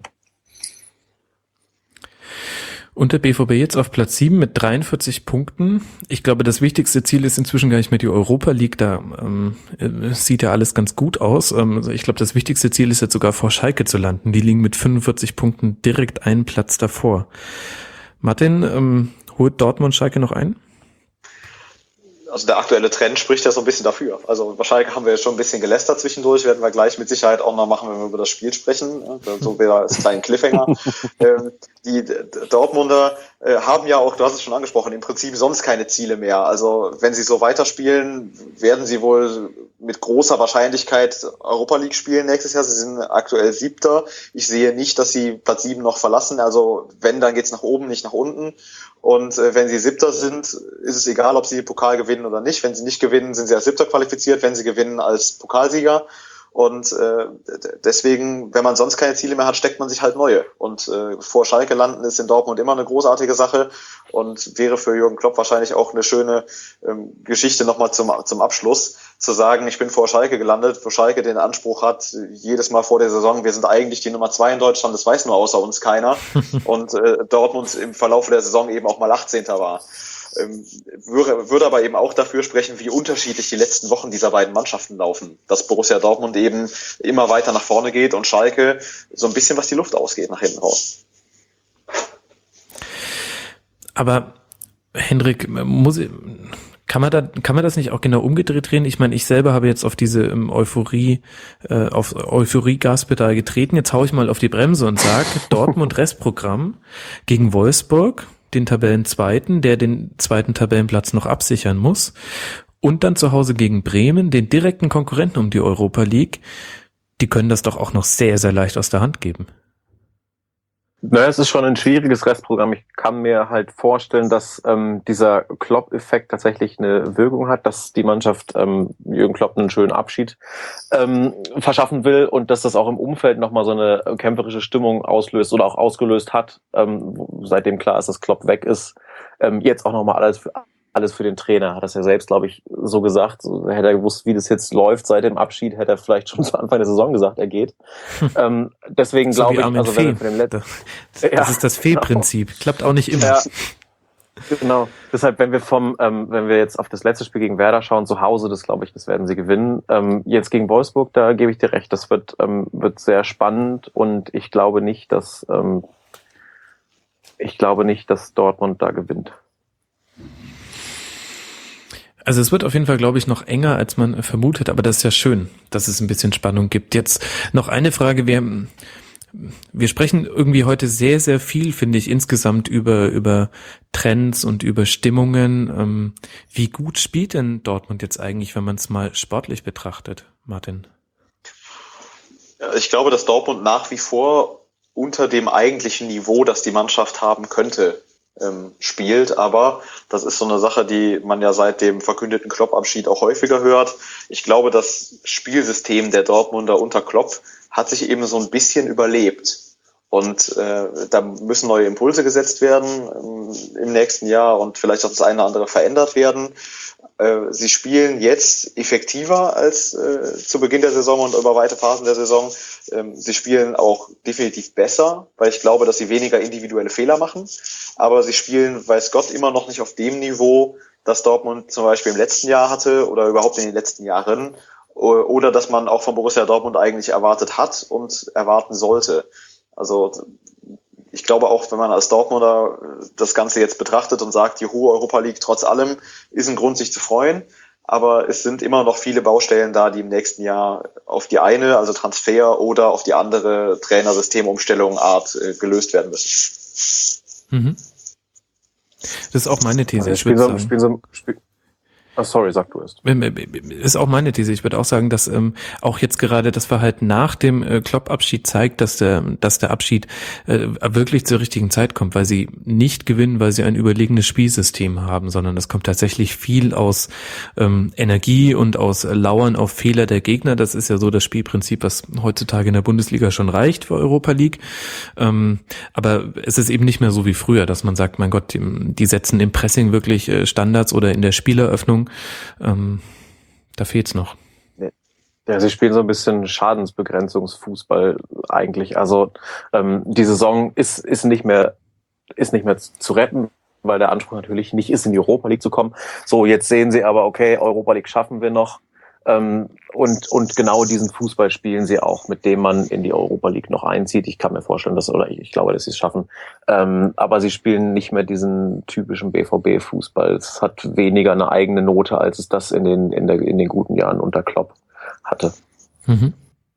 Und der BVB jetzt auf Platz 7 mit 43 Punkten. Ich glaube, das wichtigste Ziel ist inzwischen gar nicht mehr die Europa League. Da sieht ja alles ganz gut aus. Ich glaube, das wichtigste Ziel ist jetzt sogar vor Schalke zu landen. Die liegen mit 45 Punkten direkt einen Platz davor. Martin, holt Dortmund Schalke noch ein? Also der aktuelle Trend spricht ja so ein bisschen dafür. Also wahrscheinlich haben wir jetzt schon ein bisschen gelästert zwischendurch, werden wir gleich mit Sicherheit auch noch machen, wenn wir über das Spiel sprechen. So wäre als kleinen Cliffhanger. Die Dortmunder haben ja auch, du hast es schon angesprochen, im Prinzip sonst keine Ziele mehr. Also wenn sie so weiterspielen, werden sie wohl mit großer Wahrscheinlichkeit Europa League spielen nächstes Jahr. Sie sind aktuell 7. Ich sehe nicht, dass sie Platz 7 noch verlassen. Also wenn, dann geht's nach oben, nicht nach unten. Und wenn sie 7. sind, ist es egal, ob sie Pokal gewinnen oder nicht. Wenn sie nicht gewinnen, sind sie als 7. qualifiziert. Wenn sie gewinnen, als Pokalsieger. Und deswegen, wenn man sonst keine Ziele mehr hat, steckt man sich halt neue. Und vor Schalke landen ist in Dortmund immer eine großartige Sache und wäre für Jürgen Klopp wahrscheinlich auch eine schöne Geschichte nochmal zum Abschluss, zu sagen, ich bin vor Schalke gelandet, wo Schalke den Anspruch hat, jedes Mal vor der Saison, wir sind eigentlich die Nummer 2 in Deutschland, das weiß nur außer uns keiner. Und Dortmund im Verlauf der Saison eben auch mal 18. war. Würde aber eben auch dafür sprechen, wie unterschiedlich die letzten Wochen dieser beiden Mannschaften laufen. Dass Borussia Dortmund eben immer weiter nach vorne geht und Schalke so ein bisschen, was die Luft ausgeht, nach hinten raus. Aber Hendrik, kann man das nicht auch genau umgedreht drehen? Ich meine, ich selber habe jetzt auf diese auf Euphorie-Gaspedal getreten. Jetzt haue ich mal auf die Bremse und sage, Dortmund Restprogramm gegen Wolfsburg, den Tabellenzweiten, der den zweiten Tabellenplatz noch absichern muss. Und dann zu Hause gegen Bremen, den direkten Konkurrenten um die Europa League. Die können das doch auch noch sehr, sehr leicht aus der Hand geben. Naja, es ist schon ein schwieriges Restprogramm. Ich kann mir halt vorstellen, dass dieser Klopp-Effekt tatsächlich eine Wirkung hat, dass die Mannschaft Jürgen Klopp einen schönen Abschied verschaffen will und dass das auch im Umfeld nochmal so eine kämpferische Stimmung auslöst oder auch ausgelöst hat, seitdem klar ist, dass Klopp weg ist. Jetzt auch nochmal alles für den Trainer, hat das ja selbst, glaube ich, so gesagt. So, hätte er gewusst, wie das jetzt läuft seit dem Abschied, hätte er vielleicht schon zu Anfang der Saison gesagt, er geht. Deswegen so glaube ich, also wenn wir für den letzten... Das ist das Fee-Prinzip. Genau. Klappt auch nicht immer. Ja, genau. Deshalb, wenn wir jetzt auf das letzte Spiel gegen Werder schauen, zu Hause, das glaube ich, das werden sie gewinnen. Jetzt gegen Wolfsburg, da gebe ich dir recht, das wird sehr spannend und ich glaube nicht, dass Dortmund da gewinnt. Also es wird auf jeden Fall, glaube ich, noch enger, als man vermutet, aber das ist ja schön, dass es ein bisschen Spannung gibt. Jetzt noch eine Frage, wir sprechen irgendwie heute sehr, sehr viel, finde ich, insgesamt über Trends und über Stimmungen. Wie gut spielt denn Dortmund jetzt eigentlich, wenn man es mal sportlich betrachtet, Martin? Ich glaube, dass Dortmund nach wie vor unter dem eigentlichen Niveau, das die Mannschaft haben könnte, spielt, aber das ist so eine Sache, die man ja seit dem verkündeten Klopp-Abschied auch häufiger hört. Ich glaube, das Spielsystem der Dortmunder unter Klopp hat sich eben so ein bisschen überlebt und da müssen neue Impulse gesetzt werden im nächsten Jahr und vielleicht auch das eine oder andere verändert werden. Sie spielen jetzt effektiver als zu Beginn der Saison und über weite Phasen der Saison. Sie spielen auch definitiv besser, weil ich glaube, dass sie weniger individuelle Fehler machen. Aber sie spielen, weiß Gott, immer noch nicht auf dem Niveau, das Dortmund zum Beispiel im letzten Jahr hatte oder überhaupt in den letzten Jahren. Oder dass man auch von Borussia Dortmund eigentlich erwartet hat und erwarten sollte. Also ich glaube auch, wenn man als Dortmunder das Ganze jetzt betrachtet und sagt, die hohe Europa League trotz allem ist ein Grund, sich zu freuen. Aber es sind immer noch viele Baustellen da, die im nächsten Jahr auf die eine, also Transfer oder auf die andere Trainersystemumstellung Art gelöst werden müssen. Mhm. Das ist auch meine These. Sorry, sag du erst. Ist auch meine These. Ich würde auch sagen, dass auch jetzt gerade das Verhalten nach dem Klopp-Abschied zeigt, dass der Abschied wirklich zur richtigen Zeit kommt, weil sie nicht gewinnen, weil sie ein überlegenes Spielsystem haben, sondern es kommt tatsächlich viel aus Energie und aus Lauern auf Fehler der Gegner. Das ist ja so das Spielprinzip, was heutzutage in der Bundesliga schon reicht für Europa League. Aber es ist eben nicht mehr so wie früher, dass man sagt, mein Gott, die setzen im Pressing wirklich Standards oder in der Spieleröffnung. Da fehlt's noch. Ja, sie spielen so ein bisschen Schadensbegrenzungsfußball eigentlich. Also die Saison ist nicht mehr zu retten, weil der Anspruch natürlich nicht ist, in die Europa League zu kommen. So, jetzt sehen sie aber, okay, Europa League schaffen wir noch. Und genau diesen Fußball spielen sie auch, mit dem man in die Europa League noch einzieht. Ich kann mir vorstellen, ich glaube, dass sie es schaffen. Aber sie spielen nicht mehr diesen typischen BVB-Fußball. Es hat weniger eine eigene Note, als es das in den guten Jahren unter Klopp hatte. Mhm.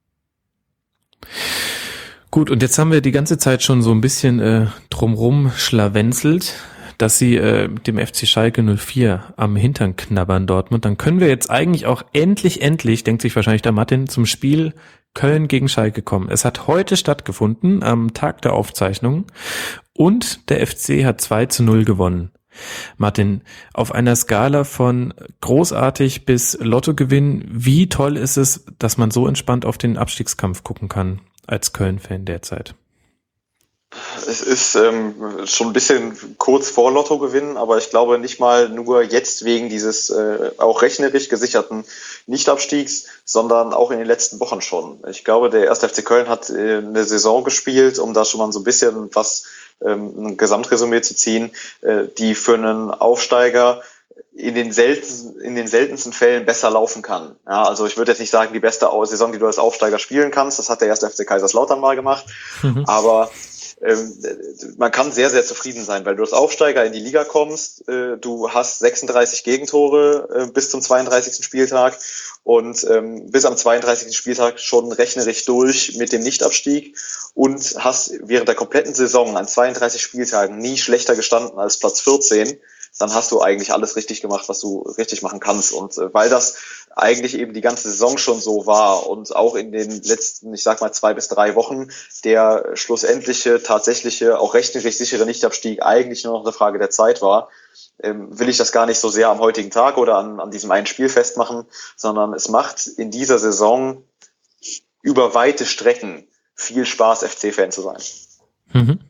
Gut, und jetzt haben wir die ganze Zeit schon so ein bisschen drumrum schlawenzelt, dass sie dem FC Schalke 04 am Hintern knabbern, Dortmund. Dann können wir jetzt eigentlich auch endlich, denkt sich wahrscheinlich der Martin, zum Spiel Köln gegen Schalke kommen. Es hat heute stattgefunden, am Tag der Aufzeichnung, und der FC hat 2-0 gewonnen. Martin, auf einer Skala von großartig bis Lottogewinn, wie toll ist es, dass man so entspannt auf den Abstiegskampf gucken kann als Köln-Fan derzeit? Es ist schon ein bisschen kurz vor Lottogewinn, aber ich glaube nicht mal nur jetzt wegen dieses auch rechnerisch gesicherten Nichtabstiegs, sondern auch in den letzten Wochen schon. Ich glaube, der 1. FC Köln hat eine Saison gespielt, um da schon mal so ein bisschen ein Gesamtresümee zu ziehen, die für einen Aufsteiger in den seltensten Fällen besser laufen kann. Ja, also ich würde jetzt nicht sagen, die beste Saison, die du als Aufsteiger spielen kannst, das hat der 1. FC Kaiserslautern mal gemacht, aber man kann sehr, sehr zufrieden sein, weil du als Aufsteiger in die Liga kommst, du hast 36 Gegentore bis zum 32. Spieltag und bis am 32. Spieltag schon rechnerisch durch mit dem Nichtabstieg und hast während der kompletten Saison an 32 Spieltagen nie schlechter gestanden als Platz 14, dann hast du eigentlich alles richtig gemacht, was du richtig machen kannst. Und weil das eigentlich eben die ganze Saison schon so war und auch in den letzten, ich sag mal 2 bis 3 Wochen der schlussendliche, tatsächliche, auch rechnerisch sichere Nichtabstieg eigentlich nur noch eine Frage der Zeit war, will ich das gar nicht so sehr am heutigen Tag oder an diesem einen Spiel festmachen, sondern es macht in dieser Saison über weite Strecken viel Spaß, FC-Fan zu sein. Mhm.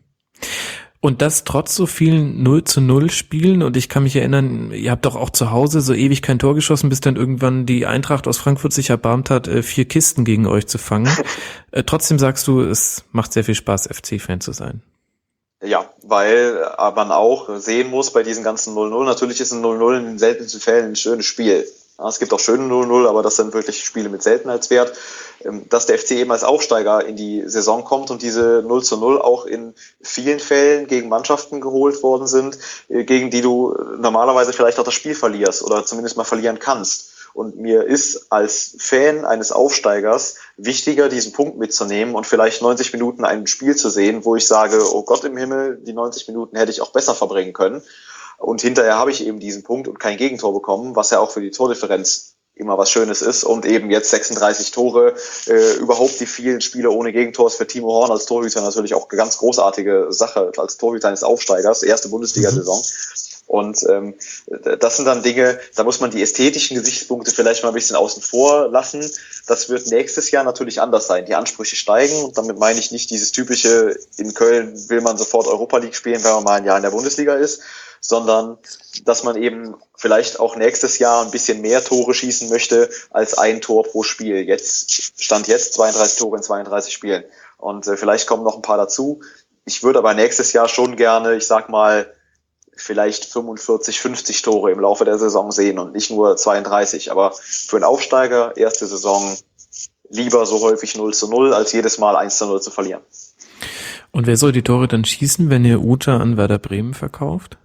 Und das trotz so vielen 0-0 Spielen, und ich kann mich erinnern, ihr habt doch auch zu Hause so ewig kein Tor geschossen, bis dann irgendwann die Eintracht aus Frankfurt sich erbarmt hat, 4 Kisten gegen euch zu fangen. Trotzdem sagst du, es macht sehr viel Spaß, FC-Fan zu sein. Ja, weil man auch sehen muss bei diesen ganzen 0-0, natürlich ist ein 0-0 in den seltensten Fällen ein schönes Spiel. Ja, es gibt auch schöne 0-0, aber das sind wirklich Spiele mit Seltenheitswert. Dass der FC eben als Aufsteiger in die Saison kommt und diese 0-0 auch in vielen Fällen gegen Mannschaften geholt worden sind, gegen die du normalerweise vielleicht auch das Spiel verlierst oder zumindest mal verlieren kannst. Und mir ist als Fan eines Aufsteigers wichtiger, diesen Punkt mitzunehmen und vielleicht 90 Minuten ein Spiel zu sehen, wo ich sage, oh Gott im Himmel, die 90 Minuten hätte ich auch besser verbringen können. Und hinterher habe ich eben diesen Punkt und kein Gegentor bekommen, was ja auch für die Tordifferenz immer was Schönes ist. Und eben jetzt 36 Tore, überhaupt die vielen Spiele ohne Gegentor ist für Timo Horn als Torhüter natürlich auch eine ganz großartige Sache, als Torhüter eines Aufsteigers, erste Bundesliga-Saison. Und das sind dann Dinge, da muss man die ästhetischen Gesichtspunkte vielleicht mal ein bisschen außen vor lassen. Das wird nächstes Jahr natürlich anders sein. Die Ansprüche steigen und damit meine ich nicht dieses typische, in Köln will man sofort Europa League spielen, wenn man mal ein Jahr in der Bundesliga ist, sondern dass man eben vielleicht auch nächstes Jahr ein bisschen mehr Tore schießen möchte als ein Tor pro Spiel. Stand jetzt 32 Tore in 32 Spielen. Und vielleicht kommen noch ein paar dazu. Ich würde aber nächstes Jahr schon gerne, ich sag mal, vielleicht 45, 50 Tore im Laufe der Saison sehen und nicht nur 32. Aber für einen Aufsteiger, erste Saison, lieber so häufig 0-0, als jedes Mal 1-0 zu verlieren. Und wer soll die Tore dann schießen, wenn ihr Uta an Werder Bremen verkauft?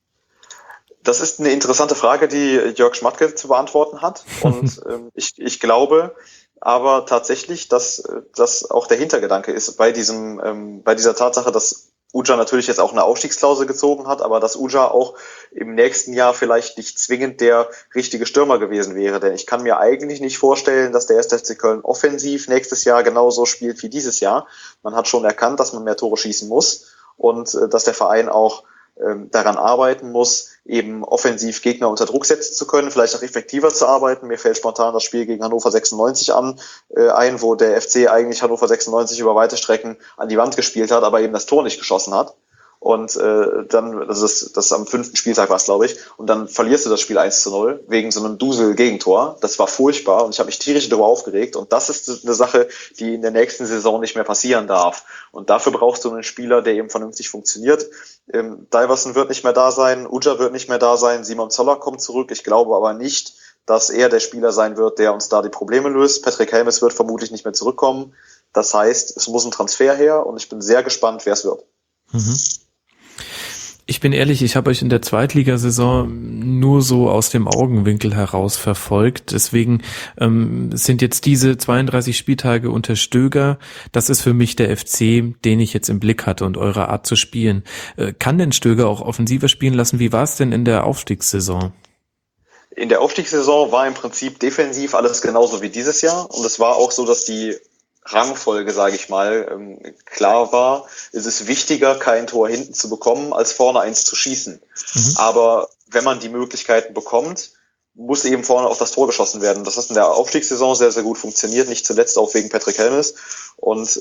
Das ist eine interessante Frage, die Jörg Schmatke zu beantworten hat. Und ich glaube aber tatsächlich, dass das auch der Hintergedanke ist bei dieser Tatsache, dass Uja natürlich jetzt auch eine Ausstiegsklausel gezogen hat, aber dass Uja auch im nächsten Jahr vielleicht nicht zwingend der richtige Stürmer gewesen wäre. Denn ich kann mir eigentlich nicht vorstellen, dass der 1. FC Köln offensiv nächstes Jahr genauso spielt wie dieses Jahr. Man hat schon erkannt, dass man mehr Tore schießen muss und dass der Verein auch daran arbeiten muss, eben offensiv Gegner unter Druck setzen zu können, vielleicht auch effektiver zu arbeiten. Mir fällt spontan das Spiel gegen Hannover 96 ein, wo der FC eigentlich Hannover 96 über weite Strecken an die Wand gespielt hat, aber eben das Tor nicht geschossen hat. Und dann, das am 5. Spieltag war es, glaube ich, und dann verlierst du das Spiel 1-0 wegen so einem Dusel-Gegentor. Das war furchtbar und ich habe mich tierisch darüber aufgeregt. Und das ist eine Sache, die in der nächsten Saison nicht mehr passieren darf. Und dafür brauchst du einen Spieler, der eben vernünftig funktioniert. Daiverson wird nicht mehr da sein, Uja wird nicht mehr da sein, Simon Zoller kommt zurück. Ich glaube aber nicht, dass er der Spieler sein wird, der uns da die Probleme löst. Patrick Helmes wird vermutlich nicht mehr zurückkommen. Das heißt, es muss ein Transfer her und ich bin sehr gespannt, wer es wird. Mhm. Ich bin ehrlich, ich habe euch in der Zweitligasaison nur so aus dem Augenwinkel heraus verfolgt. Deswegen sind jetzt diese 32 Spieltage unter Stöger, das ist für mich der FC, den ich jetzt im Blick hatte und eure Art zu spielen. Kann denn Stöger auch offensiver spielen lassen? Wie war es denn in der Aufstiegssaison? In der Aufstiegssaison war im Prinzip defensiv alles genauso wie dieses Jahr. Und es war auch so, dass die Rangfolge, sage ich mal, klar war, ist es wichtiger, kein Tor hinten zu bekommen, als vorne eins zu schießen. Aber wenn man die Möglichkeiten bekommt, muss eben vorne auf das Tor geschossen werden. Das hat in der Aufstiegssaison sehr, sehr gut funktioniert, nicht zuletzt auch wegen Patrick Helmes. Und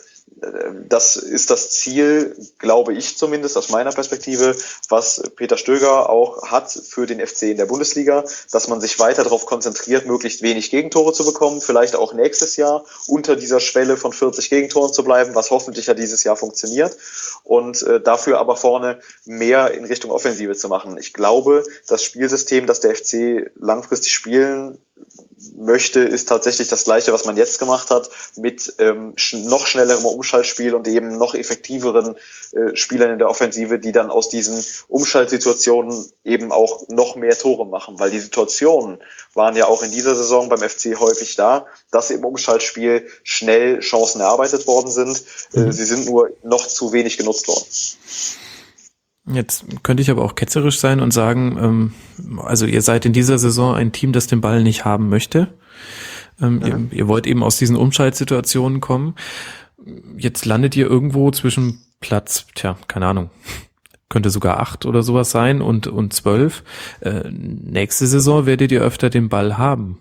das ist das Ziel, glaube ich zumindest aus meiner Perspektive, was Peter Stöger auch hat für den FC in der Bundesliga, dass man sich weiter darauf konzentriert, möglichst wenig Gegentore zu bekommen, vielleicht auch nächstes Jahr unter dieser Schwelle von 40 Gegentoren zu bleiben, was hoffentlich ja dieses Jahr funktioniert, und dafür aber vorne mehr in Richtung Offensive zu machen. Ich glaube, das Spielsystem, das der FC langfristig spielen möchte, ist tatsächlich das Gleiche, was man jetzt gemacht hat, mit noch schnellerem Umschaltspiel und eben noch effektiveren Spielern in der Offensive, die dann aus diesen Umschaltsituationen eben auch noch mehr Tore machen, weil die Situationen waren ja auch in dieser Saison beim FC häufig da, dass im Umschaltspiel schnell Chancen erarbeitet worden sind. Sie sind nur noch zu wenig genutzt worden. Jetzt könnte ich aber auch ketzerisch sein und sagen, also ihr seid in dieser Saison ein Team, das den Ball nicht haben möchte. Ihr wollt eben aus diesen Umschaltsituationen kommen. Jetzt landet ihr irgendwo zwischen Platz, keine Ahnung, könnte sogar 8 oder sowas sein und 12. Nächste Saison werdet ihr öfter den Ball haben.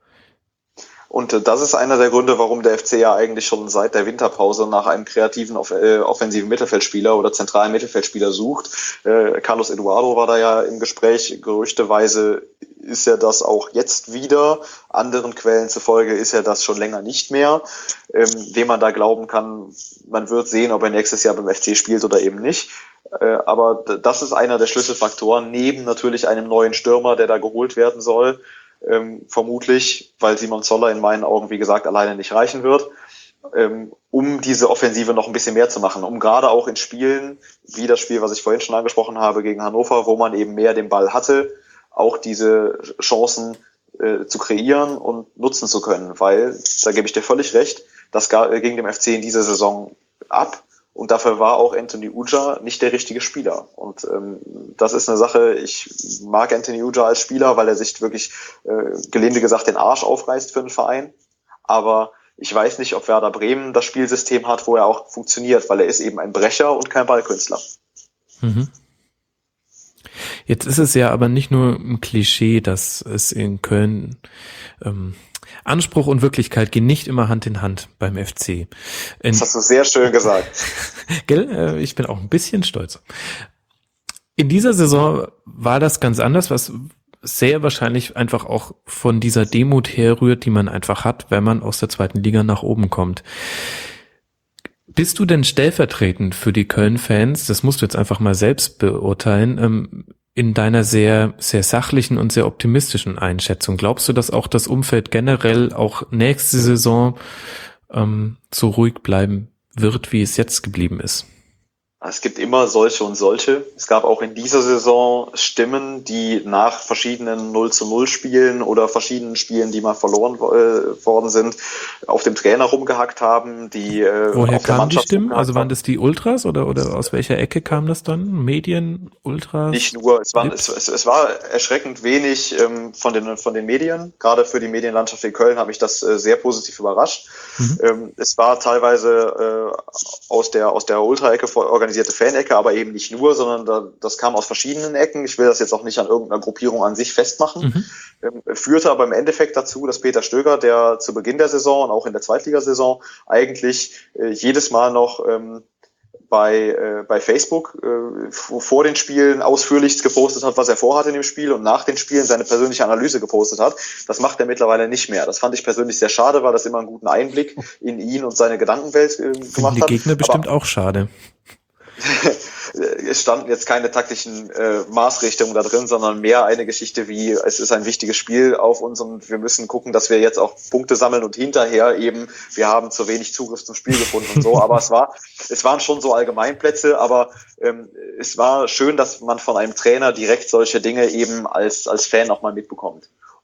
Und das ist einer der Gründe, warum der FC ja eigentlich schon seit der Winterpause nach einem kreativen offensiven Mittelfeldspieler oder zentralen Mittelfeldspieler sucht. Carlos Eduardo war da ja im Gespräch. Gerüchteweise ist er das auch jetzt wieder. Anderen Quellen zufolge ist er das schon länger nicht mehr. Dem man da glauben kann, man wird sehen, ob er nächstes Jahr beim FC spielt oder eben nicht. Aber das ist einer der Schlüsselfaktoren, neben natürlich einem neuen Stürmer, der da geholt werden soll. Vermutlich, weil Simon Zoller in meinen Augen, wie gesagt, alleine nicht reichen wird, um diese Offensive noch ein bisschen mehr zu machen, um gerade auch in Spielen, wie das Spiel, was ich vorhin schon angesprochen habe, gegen Hannover, wo man eben mehr den Ball hatte, auch diese Chancen zu kreieren und nutzen zu können, weil, da gebe ich dir völlig recht, das ging dem FC in dieser Saison ab. Und dafür war auch Anthony Ujah nicht der richtige Spieler. Und das ist eine Sache, ich mag Anthony Ujah als Spieler, weil er sich wirklich, gelinde gesagt, den Arsch aufreißt für einen Verein. Aber ich weiß nicht, ob Werder Bremen das Spielsystem hat, wo er auch funktioniert, weil er ist eben ein Brecher und kein Ballkünstler. Jetzt ist es ja aber nicht nur ein Klischee, dass es in Köln Anspruch und Wirklichkeit gehen nicht immer Hand in Hand beim FC. Das hast du sehr schön gesagt. Gell? Ich bin auch ein bisschen stolz. In dieser Saison war das ganz anders, was sehr wahrscheinlich einfach auch von dieser Demut herrührt, die man einfach hat, wenn man aus der zweiten Liga nach oben kommt. Bist du denn stellvertretend für die Köln-Fans, das musst du jetzt einfach mal selbst beurteilen, in deiner sehr, sehr sachlichen und sehr optimistischen Einschätzung? Glaubst du, dass auch das Umfeld generell auch nächste Saison so ruhig bleiben wird, wie es jetzt geblieben ist? Es gibt immer solche und solche. Es gab auch in dieser Saison Stimmen, die nach verschiedenen 0:0 Spielen oder verschiedenen Spielen, die mal verloren worden sind, auf dem Trainer rumgehackt haben, die woher auf der kamen die Mannschaft Stimmen? Also waren haben. das die Ultras oder aus welcher Ecke kam das dann? Medien, Ultras? Nicht nur, es war erschreckend wenig von den Medien. Gerade für die Medienlandschaft in Köln hat mich das sehr positiv überrascht. Es war teilweise aus der Ultra-Ecke organisierte Fan-Ecke, aber eben nicht nur, sondern das kam aus verschiedenen Ecken. Ich will das jetzt auch nicht an irgendeiner Gruppierung an sich festmachen. Führte aber im Endeffekt dazu, dass Peter Stöger, der zu Beginn der Saison und auch in der Zweitligasaison eigentlich jedes Mal noch bei Facebook vor den Spielen ausführlichst gepostet hat, was er vorhat in dem Spiel, und nach den Spielen seine persönliche Analyse gepostet hat. Das macht er mittlerweile nicht mehr. Das fand ich persönlich sehr schade, weil das immer einen guten Einblick in ihn und seine Gedankenwelt gemacht die hat. Gegner bestimmt auch schade. Es standen jetzt keine taktischen Maßrichtungen da drin, sondern mehr eine Geschichte wie, es ist ein wichtiges Spiel auf uns und wir müssen gucken, dass wir jetzt auch Punkte sammeln und hinterher eben, wir haben zu wenig Zugriff zum Spiel gefunden und so. Aber es waren schon so Allgemeinplätze, aber es war schön, dass man von einem Trainer direkt solche Dinge eben als Fan auch mal mitbekommt.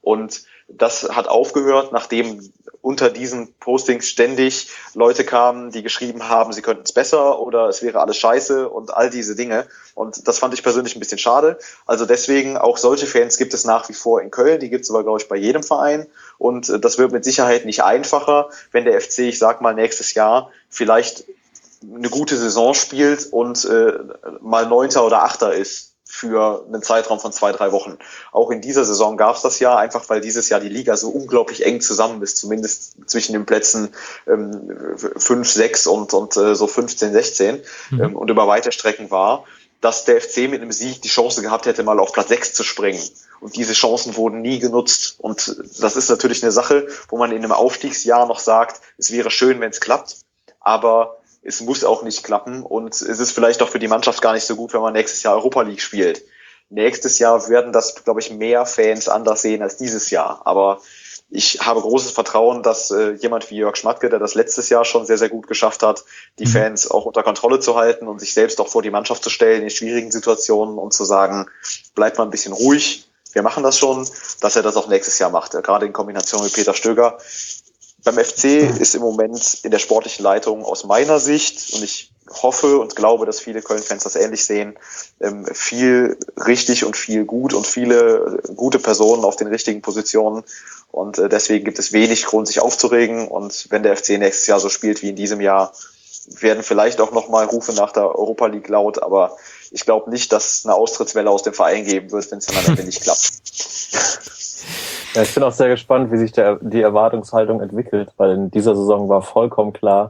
Und das hat aufgehört, nachdem unter diesen Postings ständig Leute kamen, die geschrieben haben, sie könnten es besser oder es wäre alles scheiße und all diese Dinge. Und das fand ich persönlich ein bisschen schade. Also deswegen, auch solche Fans gibt es nach wie vor in Köln. Die gibt es aber, glaube ich, bei jedem Verein. Und das wird mit Sicherheit nicht einfacher, wenn der FC, ich sag mal, nächstes Jahr vielleicht eine gute Saison spielt und mal Neunter oder Achter ist für einen Zeitraum von 2-3 Wochen. Auch in dieser Saison gab es das ja, einfach weil dieses Jahr die Liga so unglaublich eng zusammen ist, zumindest zwischen den Plätzen 5, 6 und so 15, 16 und über weite Strecken war, dass der FC mit einem Sieg die Chance gehabt hätte, mal auf Platz 6 zu springen. Und diese Chancen wurden nie genutzt. Und das ist natürlich eine Sache, wo man in einem Aufstiegsjahr noch sagt, es wäre schön, wenn es klappt, aber es muss auch nicht klappen und es ist vielleicht auch für die Mannschaft gar nicht so gut, wenn man nächstes Jahr Europa League spielt. Nächstes Jahr werden das, glaube ich, mehr Fans anders sehen als dieses Jahr. Aber ich habe großes Vertrauen, dass jemand wie Jörg Schmatke, der das letztes Jahr schon sehr, sehr gut geschafft hat, die Fans auch unter Kontrolle zu halten und sich selbst auch vor die Mannschaft zu stellen in schwierigen Situationen und zu sagen, bleibt mal ein bisschen ruhig, wir machen das schon, dass er das auch nächstes Jahr macht. Gerade in Kombination mit Peter Stöger. Beim FC ist im Moment in der sportlichen Leitung aus meiner Sicht, und ich hoffe und glaube, dass viele Köln-Fans das ähnlich sehen, viel richtig und viel gut und viele gute Personen auf den richtigen Positionen. Und deswegen gibt es wenig Grund, sich aufzuregen. Und wenn der FC nächstes Jahr so spielt wie in diesem Jahr, werden vielleicht auch nochmal Rufe nach der Europa League laut. Aber ich glaube nicht, dass es eine Austrittswelle aus dem Verein geben wird, wenn es dann am Ende nicht klappt. Ja, ich bin auch sehr gespannt, wie sich die Erwartungshaltung entwickelt, weil in dieser Saison war vollkommen klar,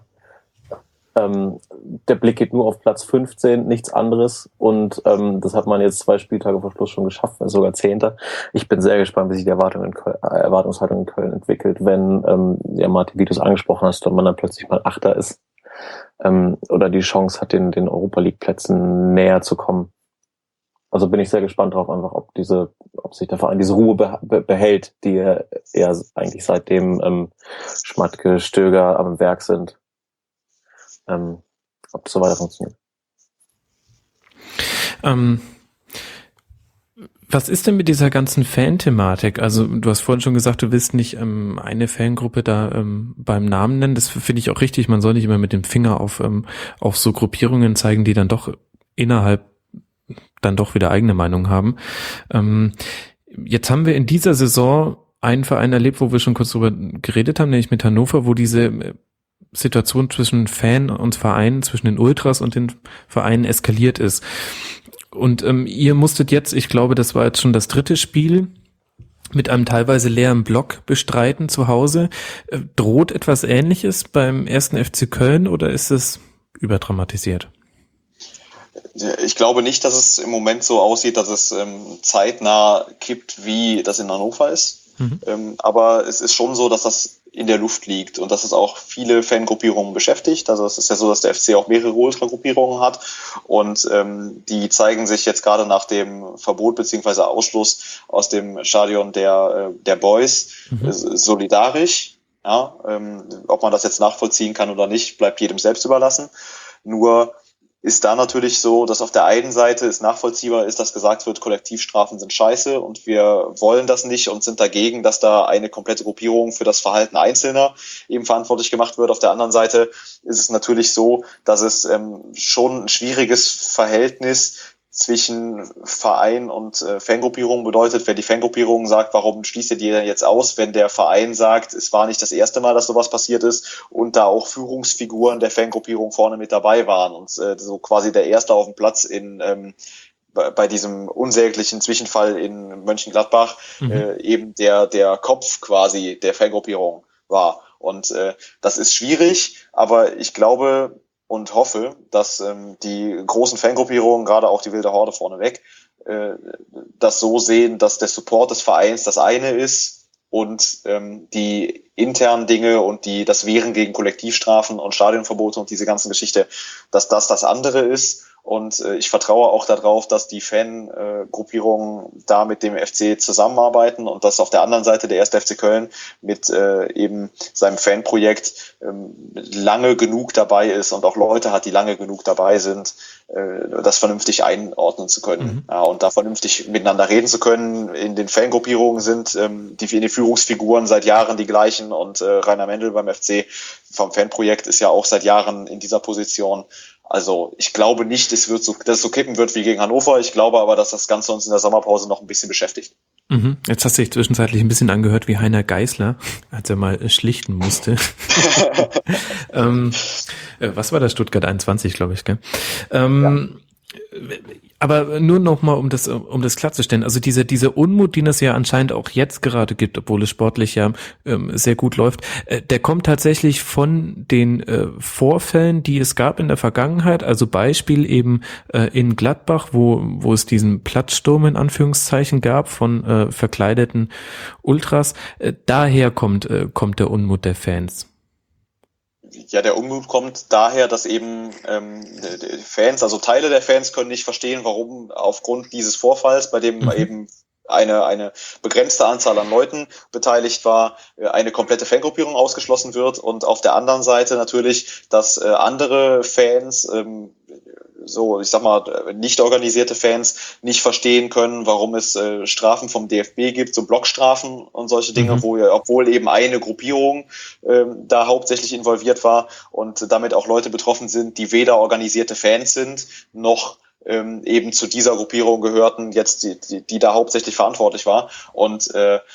der Blick geht nur auf Platz 15, nichts anderes. Und das hat man jetzt 2 Spieltage vor Schluss schon geschafft, sogar 10. Ich bin sehr gespannt, wie sich die Erwartungshaltung in Köln entwickelt, wenn Martin, wie du es angesprochen hast, und man dann plötzlich mal Achter ist oder die Chance hat, den Europa League Plätzen näher zu kommen. Also bin ich sehr gespannt drauf, einfach ob sich der Verein diese Ruhe behält, die er eigentlich seitdem Schmatke, Stöger am Werk sind. Ob das so weiter funktioniert. Was ist denn mit dieser ganzen Fan-Thematik? Also du hast vorhin schon gesagt, du willst nicht eine Fangruppe da beim Namen nennen. Das finde ich auch richtig. Man soll nicht immer mit dem Finger auf so Gruppierungen zeigen, die dann doch innerhalb dann doch wieder eigene Meinung haben. Jetzt haben wir in dieser Saison einen Verein erlebt, wo wir schon kurz drüber geredet haben, nämlich mit Hannover, wo diese Situation zwischen Fan und Verein, zwischen den Ultras und den Vereinen eskaliert ist. Und ihr musstet jetzt, ich glaube, das war jetzt schon das 3. Spiel, mit einem teilweise leeren Block bestreiten zu Hause. Droht etwas Ähnliches beim 1. FC Köln oder ist es überdramatisiert? Ich glaube nicht, dass es im Moment so aussieht, dass es zeitnah kippt, wie das in Hannover ist. Aber es ist schon so, dass das in der Luft liegt und dass es auch viele Fangruppierungen beschäftigt. Also es ist ja so, dass der FC auch mehrere Ultragruppierungen hat und die zeigen sich jetzt gerade nach dem Verbot bzw. Ausschluss aus dem Stadion der Boys solidarisch. Ja, ob man das jetzt nachvollziehen kann oder nicht, bleibt jedem selbst überlassen. Nur ist da natürlich so, dass auf der einen Seite es nachvollziehbar ist, dass gesagt wird, Kollektivstrafen sind scheiße und wir wollen das nicht und sind dagegen, dass da eine komplette Gruppierung für das Verhalten Einzelner eben verantwortlich gemacht wird. Auf der anderen Seite ist es natürlich so, dass es schon ein schwieriges Verhältnis zwischen Verein und Fangruppierung bedeutet, wenn die Fangruppierung sagt, warum schließt ihr die denn jetzt aus, wenn der Verein sagt, es war nicht das erste Mal, dass sowas passiert ist und da auch Führungsfiguren der Fangruppierung vorne mit dabei waren und so quasi der Erste auf dem Platz bei diesem unsäglichen Zwischenfall in Mönchengladbach eben der Kopf quasi der Fangruppierung war. Und das ist schwierig, aber ich glaube und hoffe, dass die großen Fangruppierungen, gerade auch die Wilde Horde vorneweg, das so sehen, dass der Support des Vereins das eine ist und die internen Dinge und das Wehren gegen Kollektivstrafen und Stadionverbote und diese ganze Geschichte, dass das andere ist und ich vertraue auch darauf, dass die Fangruppierungen da mit dem FC zusammenarbeiten und dass auf der anderen Seite der 1. FC Köln mit eben seinem Fanprojekt lange genug dabei ist und auch Leute hat, die lange genug dabei sind, das vernünftig einordnen zu können, ja, und da vernünftig miteinander reden zu können. In den Fangruppierungen sind die Führungsfiguren seit Jahren die gleichen und Rainer Mendel beim FC vom Fanprojekt ist ja auch seit Jahren in dieser Position. Also ich glaube nicht, dass es so kippen wird wie gegen Hannover. Ich glaube aber, dass das Ganze uns in der Sommerpause noch ein bisschen beschäftigt. Mhm. Jetzt hast du dich zwischenzeitlich ein bisschen angehört wie Heiner Geißler, als er mal schlichten musste. Was war das? Stuttgart 21, glaube ich, gell? Ja. Aber nur noch mal, um das klarzustellen, also dieser Unmut, den es ja anscheinend auch jetzt gerade gibt, obwohl es sportlich ja sehr gut läuft, der kommt tatsächlich von den Vorfällen, die es gab in der Vergangenheit, also Beispiel eben in Gladbach, wo es diesen Platzsturm in Anführungszeichen gab von verkleideten Ultras. Daher kommt der Unmut der Fans. Ja, der Unmut kommt daher, dass eben Fans, also Teile der Fans können nicht verstehen, warum aufgrund dieses Vorfalls, bei dem eben eine begrenzte Anzahl an Leuten beteiligt war, eine komplette Fangruppierung ausgeschlossen wird und auf der anderen Seite natürlich, dass andere Fans, so ich sag mal nicht organisierte Fans, nicht verstehen können, warum es Strafen vom DFB gibt, so Blockstrafen und solche Dinge, obwohl eben eine Gruppierung da hauptsächlich involviert war und damit auch Leute betroffen sind, die weder organisierte Fans sind, noch eben zu dieser Gruppierung gehörten, jetzt die da hauptsächlich verantwortlich war. Und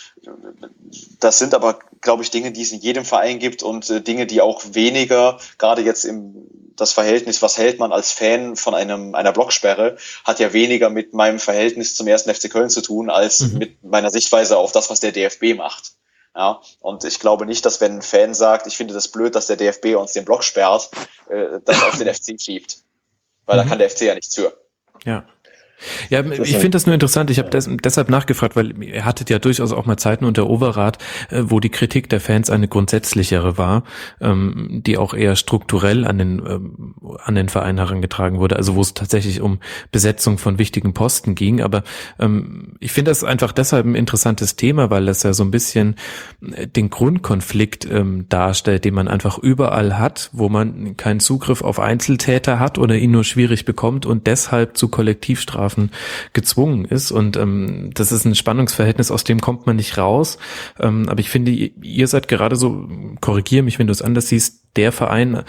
das sind aber, glaube ich, Dinge, die es in jedem Verein gibt und Dinge, die auch weniger, gerade jetzt das Verhältnis, was hält man als Fan von einer Blocksperre, hat ja weniger mit meinem Verhältnis zum 1. FC Köln zu tun, als mit meiner Sichtweise auf das, was der DFB macht. Ja, und ich glaube nicht, dass wenn ein Fan sagt, ich finde das blöd, dass der DFB uns den Block sperrt, das auf den FC schiebt. Weil da kann der FC ja nichts für. Ja. Ja, ich finde das nur interessant. Ich habe deshalb nachgefragt, weil ihr hattet ja durchaus auch mal Zeiten unter Overath, wo die Kritik der Fans eine grundsätzlichere war, die auch eher strukturell an den Verein herangetragen wurde, also wo es tatsächlich um Besetzung von wichtigen Posten ging. Aber ich finde das einfach deshalb ein interessantes Thema, weil das ja so ein bisschen den Grundkonflikt darstellt, den man einfach überall hat, wo man keinen Zugriff auf Einzeltäter hat oder ihn nur schwierig bekommt und deshalb zu Kollektivstrafen gezwungen ist, und das ist ein Spannungsverhältnis, aus dem kommt man nicht raus, aber ich finde, ihr seid gerade so, korrigiere mich, wenn du es anders siehst, der Verein,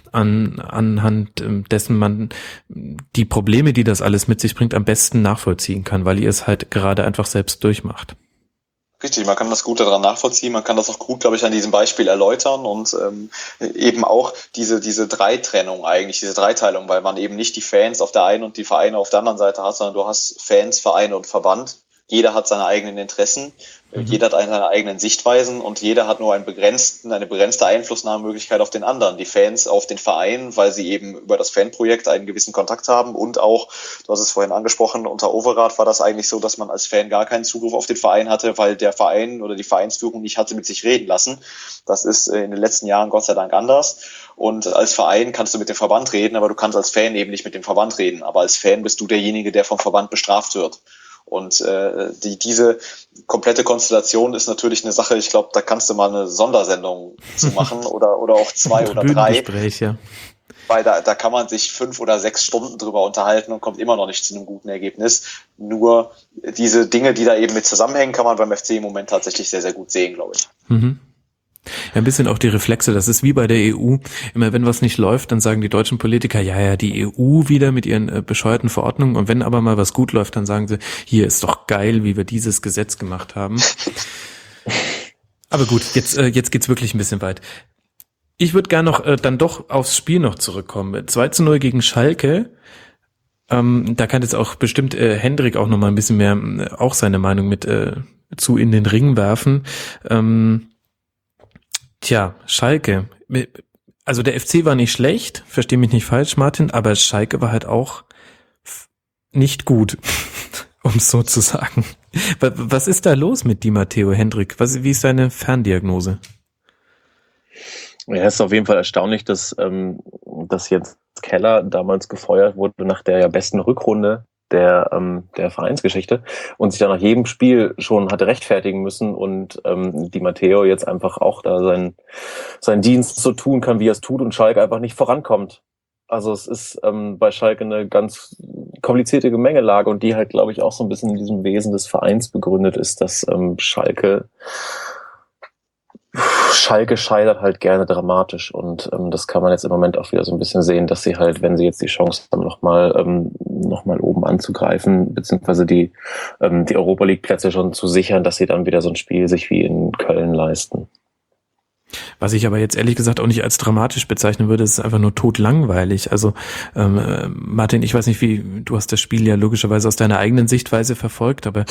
anhand dessen man die Probleme, die das alles mit sich bringt, am besten nachvollziehen kann, weil ihr es halt gerade einfach selbst durchmacht. Richtig, man kann das gut daran nachvollziehen, man kann das auch gut, glaube ich, an diesem Beispiel erläutern und eben auch diese Dreitrennung eigentlich, diese Dreiteilung, weil man eben nicht die Fans auf der einen und die Vereine auf der anderen Seite hat, sondern du hast Fans, Vereine und Verband. Jeder hat seine eigenen Interessen, jeder hat seine eigenen Sichtweisen und jeder hat nur eine begrenzte Einflussnahmemöglichkeit auf den anderen. Die Fans auf den Verein, weil sie eben über das Fanprojekt einen gewissen Kontakt haben und auch, du hast es vorhin angesprochen, unter Overath war das eigentlich so, dass man als Fan gar keinen Zugriff auf den Verein hatte, weil der Verein oder die Vereinsführung nicht hatte mit sich reden lassen. Das ist in den letzten Jahren Gott sei Dank anders. Und als Verein kannst du mit dem Verband reden, aber du kannst als Fan eben nicht mit dem Verband reden. Aber als Fan bist du derjenige, der vom Verband bestraft wird. Und diese komplette Konstellation ist natürlich eine Sache, ich glaube, da kannst du mal eine Sondersendung zu machen oder auch 2 oder 3. Ja. Weil da kann man sich 5 oder 6 Stunden drüber unterhalten und kommt immer noch nicht zu einem guten Ergebnis. Nur diese Dinge, die da eben mit zusammenhängen, kann man beim FC im Moment tatsächlich sehr, sehr gut sehen, glaube ich. Mhm. Ja, ein bisschen auch die Reflexe, das ist wie bei der EU. Immer wenn was nicht läuft, dann sagen die deutschen Politiker, ja, die EU wieder mit ihren bescheuerten Verordnungen. Und wenn aber mal was gut läuft, dann sagen sie, hier ist doch geil, wie wir dieses Gesetz gemacht haben. Aber gut, jetzt geht's wirklich ein bisschen weit. Ich würde gerne noch dann doch aufs Spiel noch zurückkommen. 2:0 gegen Schalke. Da kann jetzt auch bestimmt Hendrik auch noch mal ein bisschen mehr auch seine Meinung mit zu in den Ring werfen. Schalke. Also der FC war nicht schlecht, versteh mich nicht falsch, Martin, aber Schalke war halt auch nicht gut, um es so zu sagen. Was ist da los mit Di Matteo, Hendrik? Wie ist deine Ferndiagnose? Ja, es ist auf jeden Fall erstaunlich, dass jetzt Keller damals gefeuert wurde nach der ja besten Rückrunde der Vereinsgeschichte und sich dann nach jedem Spiel schon hatte rechtfertigen müssen und Di Matteo jetzt einfach auch da seinen Dienst so tun kann, wie er es tut und Schalke einfach nicht vorankommt. Also es ist bei Schalke eine ganz komplizierte Gemengelage und die halt, glaube ich, auch so ein bisschen in diesem Wesen des Vereins begründet ist, dass Schalke scheitert halt gerne dramatisch und das kann man jetzt im Moment auch wieder so ein bisschen sehen, dass sie halt, wenn sie jetzt die Chance haben, noch mal oben anzugreifen, beziehungsweise die Europa-League-Plätze schon zu sichern, dass sie dann wieder so ein Spiel sich wie in Köln leisten. Was ich aber jetzt ehrlich gesagt auch nicht als dramatisch bezeichnen würde, ist einfach nur totlangweilig. Also Martin, ich weiß nicht, du hast das Spiel ja logischerweise aus deiner eigenen Sichtweise verfolgt, aber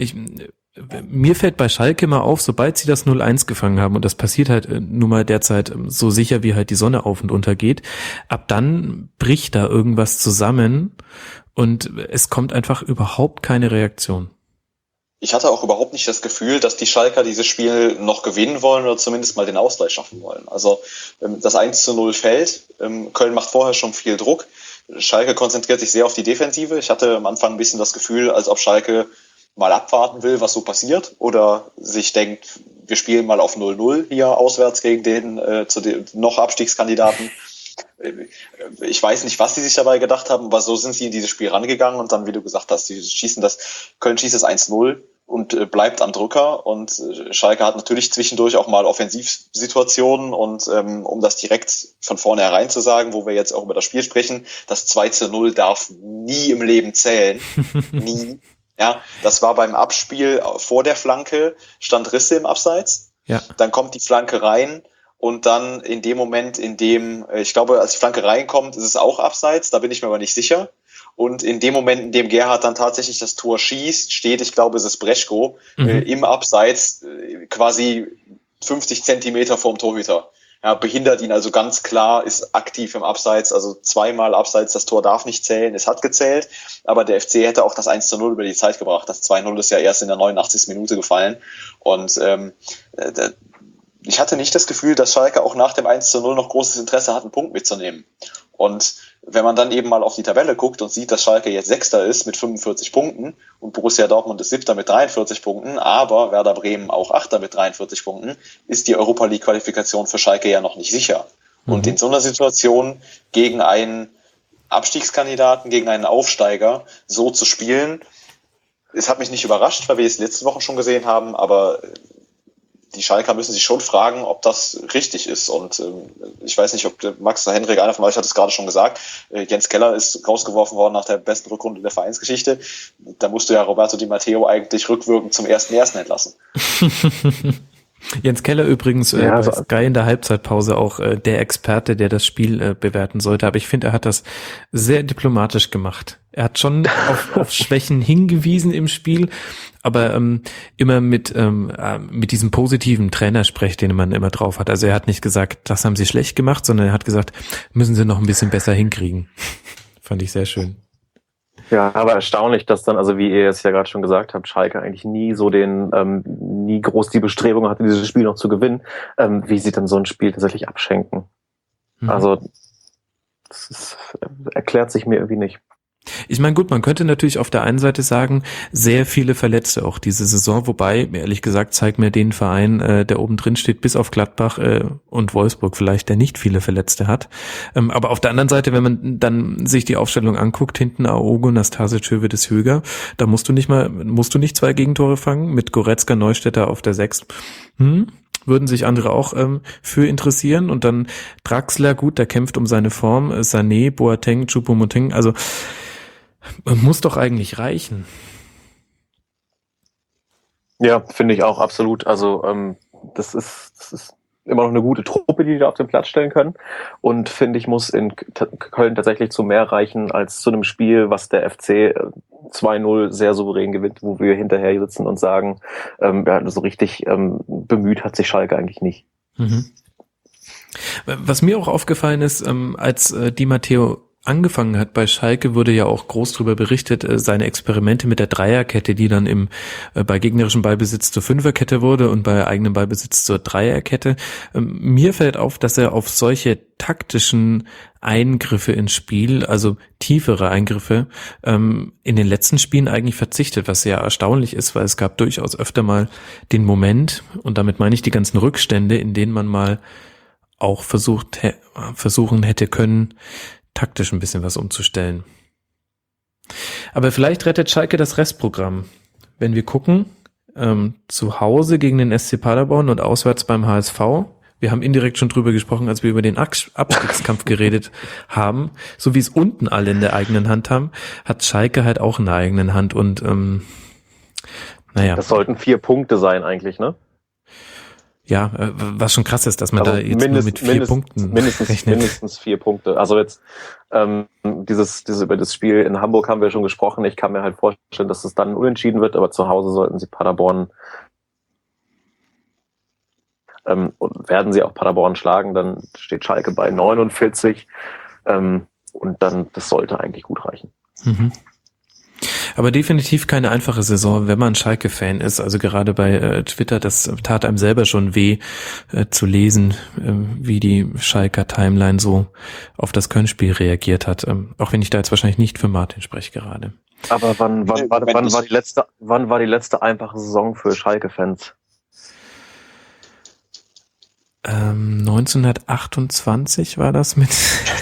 mir fällt bei Schalke mal auf, sobald sie das 0-1 gefangen haben, und das passiert halt nun mal derzeit so sicher, wie halt die Sonne auf und unter geht, ab dann bricht da irgendwas zusammen und es kommt einfach überhaupt keine Reaktion. Ich hatte auch überhaupt nicht das Gefühl, dass die Schalker dieses Spiel noch gewinnen wollen oder zumindest mal den Ausgleich schaffen wollen. Also das 1:0 fällt, Köln macht vorher schon viel Druck, Schalke konzentriert sich sehr auf die Defensive. Ich hatte am Anfang ein bisschen das Gefühl, als ob Schalke mal abwarten will, was so passiert oder sich denkt, wir spielen mal auf 0-0 hier auswärts gegen den noch Abstiegskandidaten. Ich weiß nicht, was die sich dabei gedacht haben, aber so sind sie in dieses Spiel rangegangen und dann, wie du gesagt hast, Köln schießt das 1:0 und bleibt am Drücker und Schalke hat natürlich zwischendurch auch mal Offensivsituationen und um das direkt von vornherein zu sagen, wo wir jetzt auch über das Spiel sprechen, das 2:0 darf nie im Leben zählen. Nie. Ja, das war beim Abspiel vor der Flanke, stand Risse im Abseits. Ja. Dann kommt die Flanke rein und dann in dem Moment, in dem, ich glaube, als die Flanke reinkommt, ist es auch Abseits, da bin ich mir aber nicht sicher. Und in dem Moment, in dem Gerhard dann tatsächlich das Tor schießt, steht, ich glaube, es ist Brečko, im Abseits quasi 50 Zentimeter vorm Torhüter. Ja, behindert ihn also ganz klar, ist aktiv im Abseits, also zweimal Abseits, das Tor darf nicht zählen, es hat gezählt, aber der FC hätte auch das 1:0 über die Zeit gebracht, das 2:0 ist ja erst in der 89. Minute gefallen und ich hatte nicht das Gefühl, dass Schalke auch nach dem 1:0 noch großes Interesse hat, einen Punkt mitzunehmen. Und wenn man dann eben mal auf die Tabelle guckt und sieht, dass Schalke jetzt Sechster ist mit 45 Punkten und Borussia Dortmund ist Siebter mit 43 Punkten, aber Werder Bremen auch Achter mit 43 Punkten, ist die Europa-League-Qualifikation für Schalke ja noch nicht sicher. Und in so einer Situation gegen einen Abstiegskandidaten, gegen einen Aufsteiger so zu spielen, es hat mich nicht überrascht, weil wir es letzte Woche schon gesehen haben, aber die Schalker müssen sich schon fragen, ob das richtig ist. Und ich weiß nicht, ob Max oder Henrik, einer von euch hat es gerade schon gesagt, Jens Keller ist rausgeworfen worden nach der besten Rückrunde der Vereinsgeschichte. Da musst du ja Roberto Di Matteo eigentlich rückwirkend zum 1.1. entlassen. Jens Keller übrigens bei Sky in der Halbzeitpause auch der Experte, der das Spiel bewerten sollte. Aber ich finde, er hat das sehr diplomatisch gemacht. Er hat schon auf Schwächen hingewiesen im Spiel, aber immer mit diesem positiven Trainersprech, den man immer drauf hat. Also er hat nicht gesagt, das haben sie schlecht gemacht, sondern er hat gesagt, müssen sie noch ein bisschen besser hinkriegen. Fand ich sehr schön. Ja, aber erstaunlich, dass dann, also wie ihr es ja gerade schon gesagt habt, Schalke eigentlich nie groß die Bestrebung hatte, dieses Spiel noch zu gewinnen, wie sie dann so ein Spiel tatsächlich abschenken. Also das erklärt sich mir irgendwie nicht. Ich meine, gut, man könnte natürlich auf der einen Seite sagen, sehr viele Verletzte auch diese Saison, wobei, ehrlich gesagt, zeigt mir den Verein, der oben drin steht, bis auf Gladbach und Wolfsburg vielleicht, der nicht viele Verletzte hat. Aber auf der anderen Seite, wenn man dann sich die Aufstellung anguckt, hinten Aogo, Nastasic, Höwedes, Höger, da musst du nicht 2 Gegentore fangen, mit Goretzka, Neustädter auf der 6. Würden sich andere auch für interessieren. Und dann Draxler, gut, der kämpft um seine Form, Sané, Boateng, Choupo-Moting, also muss doch eigentlich reichen. Ja, finde ich auch absolut. Also das ist immer noch eine gute Truppe, die da auf den Platz stellen können. Und finde ich, muss in Köln tatsächlich zu mehr reichen als zu einem Spiel, was der FC 2:0 sehr souverän gewinnt, wo wir hinterher sitzen und sagen, so richtig bemüht hat sich Schalke eigentlich nicht. Was mir auch aufgefallen ist, als Di Matteo angefangen hat bei Schalke, wurde ja auch groß drüber berichtet, seine Experimente mit der Dreierkette, die dann bei gegnerischem Ballbesitz zur Fünferkette wurde und bei eigenem Ballbesitz zur Dreierkette. Mir fällt auf, dass er auf solche taktischen Eingriffe ins Spiel, also tiefere Eingriffe, in den letzten Spielen eigentlich verzichtet, was sehr erstaunlich ist, weil es gab durchaus öfter mal den Moment, und damit meine ich die ganzen Rückstände, in denen man mal auch versuchen hätte können, taktisch ein bisschen was umzustellen. Aber vielleicht rettet Schalke das Restprogramm. Wenn wir gucken, zu Hause gegen den SC Paderborn und auswärts beim HSV. Wir haben indirekt schon drüber gesprochen, als wir über den Abstiegskampf geredet haben. So wie es unten alle in der eigenen Hand haben, hat Schalke halt auch in der eigenen Hand. Und naja. Das sollten 4 Punkte sein eigentlich, ne? Ja, was schon krass ist, dass man da jetzt nur mit 4 Punkten rechnet. Mindestens 4 Punkte. Also jetzt über das Spiel in Hamburg haben wir schon gesprochen. Ich kann mir halt vorstellen, dass es dann unentschieden wird, aber zu Hause sollten sie Paderborn und werden sie auch Paderborn schlagen, dann steht Schalke bei 49 und dann, das sollte eigentlich gut reichen. Mhm. Aber definitiv keine einfache Saison, wenn man Schalke-Fan ist. Also gerade bei Twitter, das tat einem selber schon weh zu lesen, wie die Schalker Timeline so auf das Köln-Spiel reagiert hat. Auch wenn ich da jetzt wahrscheinlich nicht für Martin spreche gerade. Aber wann war die letzte einfache Saison für Schalke-Fans? 1928 war das mit...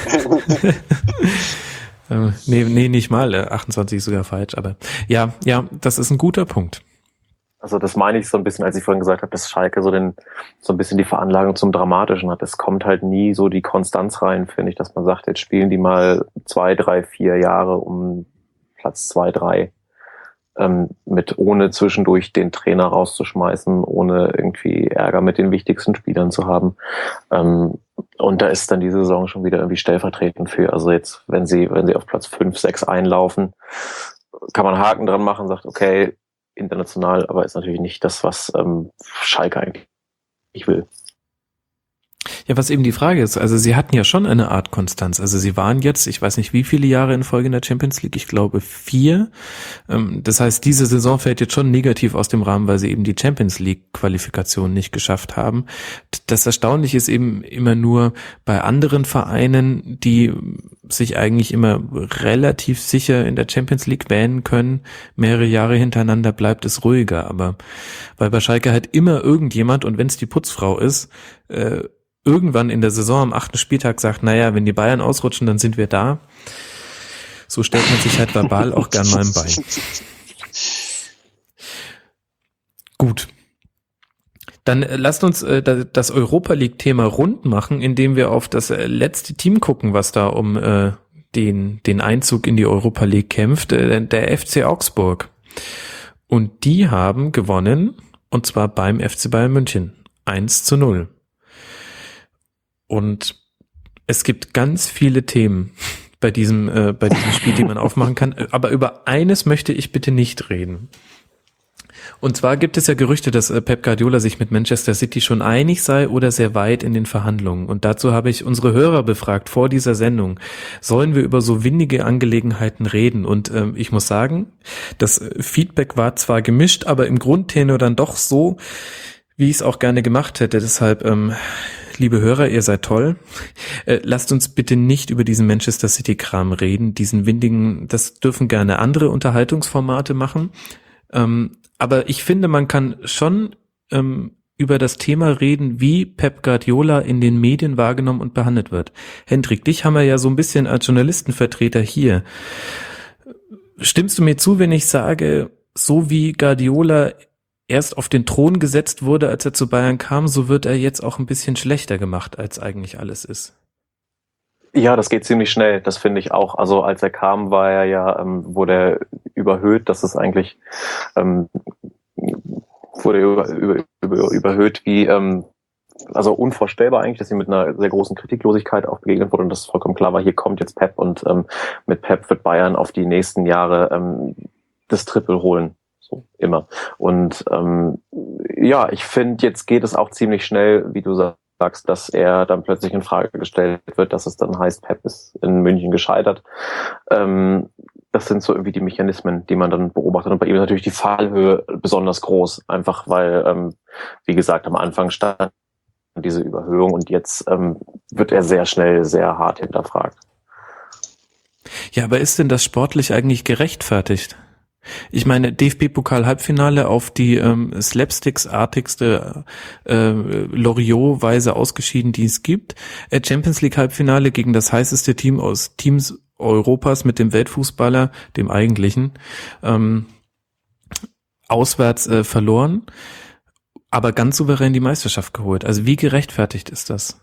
Nee, nicht mal. 28 ist sogar falsch, aber ja, das ist ein guter Punkt. Also das meine ich so ein bisschen, als ich vorhin gesagt habe, dass Schalke so ein bisschen die Veranlagung zum Dramatischen hat. Es kommt halt nie so die Konstanz rein, finde ich, dass man sagt, jetzt spielen die mal 2, 3, 4 Jahre um Platz 2, 3. Ohne zwischendurch den Trainer rauszuschmeißen, ohne irgendwie Ärger mit den wichtigsten Spielern zu haben. Und da ist dann die Saison schon wieder irgendwie stellvertretend für. Also jetzt, wenn sie auf Platz 5, 6 einlaufen, kann man Haken dran machen, sagt, okay, international, aber ist natürlich nicht das, was Schalke eigentlich will. Ja, was eben die Frage ist, also sie hatten ja schon eine Art Konstanz. Also sie waren jetzt, ich weiß nicht wie viele Jahre in Folge in der Champions League, ich glaube 4. Das heißt, diese Saison fällt jetzt schon negativ aus dem Rahmen, weil sie eben die Champions League Qualifikation nicht geschafft haben. Das Erstaunliche ist eben immer nur bei anderen Vereinen, die sich eigentlich immer relativ sicher in der Champions League wähnen können, mehrere Jahre hintereinander bleibt es ruhiger. Aber weil bei Schalke halt immer irgendjemand, und wenn es die Putzfrau ist, irgendwann in der Saison am 8. Spieltag sagt, naja, wenn die Bayern ausrutschen, dann sind wir da. So stellt man sich halt verbal auch gern mal im Bein. Gut. Dann lasst uns das Europa-League-Thema rund machen, indem wir auf das letzte Team gucken, was da um den Einzug in die Europa League kämpft, der FC Augsburg. Und die haben gewonnen, und zwar beim FC Bayern München. 1:0. Und es gibt ganz viele Themen bei diesem Spiel, die man aufmachen kann. Aber über eines möchte ich bitte nicht reden. Und zwar gibt es ja Gerüchte, dass Pep Guardiola sich mit Manchester City schon einig sei oder sehr weit in den Verhandlungen. Und dazu habe ich unsere Hörer befragt vor dieser Sendung. Sollen wir über so windige Angelegenheiten reden? Und ich muss sagen, das Feedback war zwar gemischt, aber im Grundtenor dann doch so, wie ich es auch gerne gemacht hätte. Deshalb, liebe Hörer, ihr seid toll. Lasst uns bitte nicht über diesen Manchester City-Kram reden. Diesen windigen, das dürfen gerne andere Unterhaltungsformate machen. Aber ich finde, man kann schon über das Thema reden, wie Pep Guardiola in den Medien wahrgenommen und behandelt wird. Hendrik, dich haben wir ja so ein bisschen als Journalistenvertreter hier. Stimmst du mir zu, wenn ich sage, so wie Guardiola erst auf den Thron gesetzt wurde, als er zu Bayern kam, so wird er jetzt auch ein bisschen schlechter gemacht, als eigentlich alles ist? Ja, das geht ziemlich schnell, das finde ich auch. Also als er kam, war er ja, wurde er überhöht, dass es eigentlich wurde überhöht wie, also unvorstellbar eigentlich, dass sie mit einer sehr großen Kritiklosigkeit auch begegnet wurde und das vollkommen klar war, hier kommt jetzt Pep und mit Pep wird Bayern auf die nächsten Jahre das Triple holen. So, immer. Und ja, ich finde, jetzt geht es auch ziemlich schnell, wie du sagst, sagst, dass er dann plötzlich in Frage gestellt wird, dass es dann heißt, Pep ist in München gescheitert. Das sind so irgendwie die Mechanismen, die man dann beobachtet. Und bei ihm ist natürlich die Fallhöhe besonders groß, einfach weil, wie gesagt, am Anfang stand diese Überhöhung und jetzt wird er sehr schnell, sehr hart hinterfragt. Ja, aber ist denn das sportlich eigentlich gerechtfertigt? Ich meine, DFB-Pokal-Halbfinale auf die slapsticks-artigste Loriot-Weise ausgeschieden, die es gibt. Champions League-Halbfinale gegen das heißeste Team aus Teams Europas mit dem Weltfußballer, dem eigentlichen, auswärts verloren, aber ganz souverän die Meisterschaft geholt. Also wie gerechtfertigt ist das?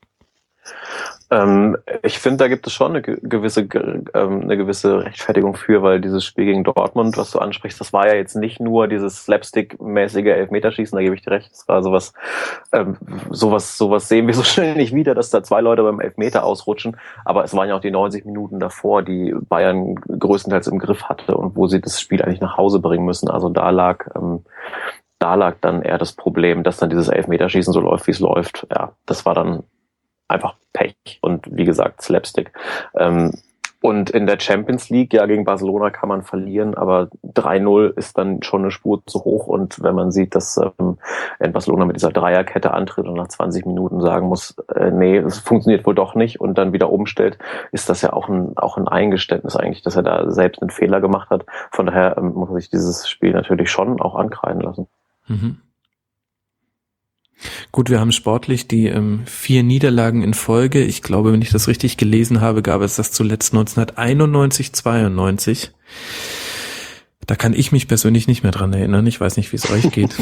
Ich finde, da gibt es schon eine gewisse Rechtfertigung für, weil dieses Spiel gegen Dortmund, was du ansprichst, das war ja jetzt nicht nur dieses slapstick-mäßige Elfmeterschießen, da gebe ich dir recht, das war sowas sehen wir so schnell nicht wieder, dass da 2 Leute beim Elfmeter ausrutschen, aber es waren ja auch die 90 Minuten davor, die Bayern größtenteils im Griff hatte und wo sie das Spiel eigentlich nach Hause bringen müssen, also da lag dann eher das Problem, dass dann dieses Elfmeterschießen so läuft, wie es läuft, ja, das war dann einfach Pech und wie gesagt Slapstick. Und in der Champions League, ja, gegen Barcelona kann man verlieren, aber 3-0 ist dann schon eine Spur zu hoch und wenn man sieht, dass in Barcelona mit dieser Dreierkette antritt und nach 20 Minuten sagen muss, nee, es funktioniert wohl doch nicht und dann wieder umstellt, ist das ja auch ein Eingeständnis eigentlich, dass er da selbst einen Fehler gemacht hat. Von daher muss man sich dieses Spiel natürlich schon auch ankreiden lassen. Mhm. Gut, wir haben sportlich die 4 Niederlagen in Folge. Ich glaube, wenn ich das richtig gelesen habe, gab es das zuletzt 1991/92. Da kann ich mich persönlich nicht mehr dran erinnern. Ich weiß nicht, wie es euch geht.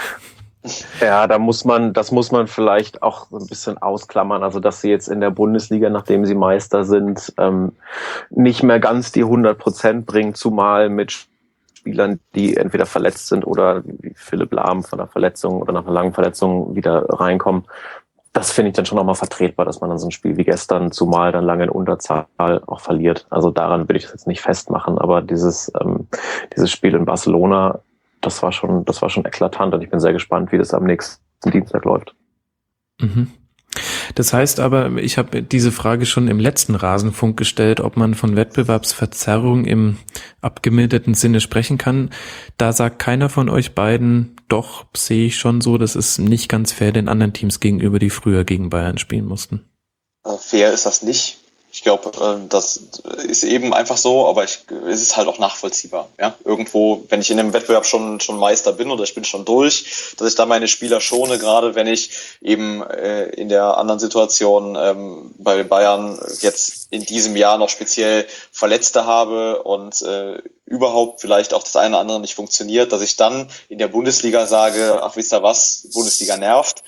Ja, das muss man vielleicht auch so ein bisschen ausklammern. Also, dass sie jetzt in der Bundesliga, nachdem sie Meister sind, nicht mehr ganz die 100% bringen, zumal mit Spielern, die entweder verletzt sind oder wie Philipp Lahm von einer Verletzung oder nach einer langen Verletzung wieder reinkommen. Das finde ich dann schon nochmal vertretbar, dass man dann so ein Spiel wie gestern, zumal dann lange in Unterzahl, auch verliert. Also daran will ich das jetzt nicht festmachen, aber dieses Spiel in Barcelona, das war schon eklatant und ich bin sehr gespannt, wie das am nächsten Dienstag läuft. Mhm. Das heißt aber, ich habe diese Frage schon im letzten Rasenfunk gestellt, ob man von Wettbewerbsverzerrung im abgemilderten Sinne sprechen kann. Da sagt keiner von euch beiden, doch, sehe ich schon so, das ist nicht ganz fair den anderen Teams gegenüber, die früher gegen Bayern spielen mussten. Fair ist das nicht. Ich glaube, das ist eben einfach so, aber es ist halt auch nachvollziehbar. Ja? Irgendwo, wenn ich in einem Wettbewerb schon Meister bin oder ich bin schon durch, dass ich da meine Spieler schone, gerade wenn ich eben in der anderen Situation bei den Bayern jetzt in diesem Jahr noch speziell Verletzte habe und überhaupt vielleicht auch das eine oder andere nicht funktioniert, dass ich dann in der Bundesliga sage, ach, wisst ihr was, Bundesliga nervt,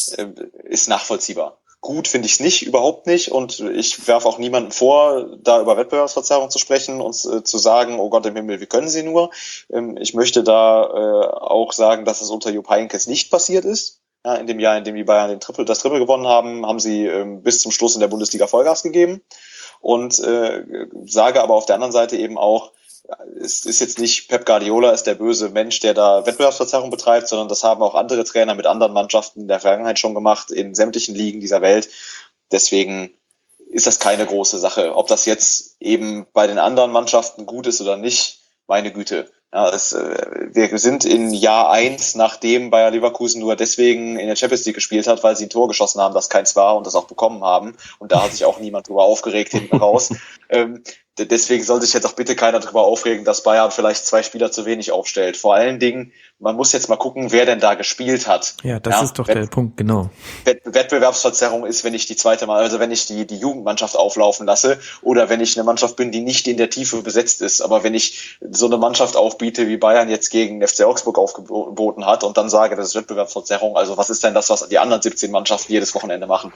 ist nachvollziehbar. Gut finde ich es nicht, überhaupt nicht. Und ich werfe auch niemandem vor, da über Wettbewerbsverzerrung zu sprechen und zu sagen, oh Gott im Himmel, wie können sie nur? Ich möchte da auch sagen, dass es unter Jupp Heynckes nicht passiert ist. Ja, in dem Jahr, in dem die Bayern das Triple gewonnen haben, haben sie bis zum Schluss in der Bundesliga Vollgas gegeben. Und sage aber auf der anderen Seite eben auch, es ist jetzt nicht Pep Guardiola ist der böse Mensch, der da Wettbewerbsverzerrung betreibt, sondern das haben auch andere Trainer mit anderen Mannschaften in der Vergangenheit schon gemacht, in sämtlichen Ligen dieser Welt. Deswegen ist das keine große Sache. Ob das jetzt eben bei den anderen Mannschaften gut ist oder nicht, meine Güte. Ja, wir sind in Jahr 1, nachdem Bayer Leverkusen nur deswegen in der Champions League gespielt hat, weil sie ein Tor geschossen haben, das keins war und das auch bekommen haben. Und da hat sich auch niemand drüber aufgeregt hinten raus. Deswegen soll sich jetzt auch bitte keiner drüber aufregen, dass Bayern vielleicht 2 Spieler zu wenig aufstellt. Vor allen Dingen, man muss jetzt mal gucken, wer denn da gespielt hat. Ja, das ist doch der Punkt, genau. Wettbewerbsverzerrung ist, wenn ich wenn ich die Jugendmannschaft auflaufen lasse oder wenn ich eine Mannschaft bin, die nicht in der Tiefe besetzt ist. Aber wenn ich so eine Mannschaft aufbiete, wie Bayern jetzt gegen FC Augsburg aufgeboten hat und dann sage, das ist Wettbewerbsverzerrung, also was ist denn das, was die anderen 17 Mannschaften jedes Wochenende machen?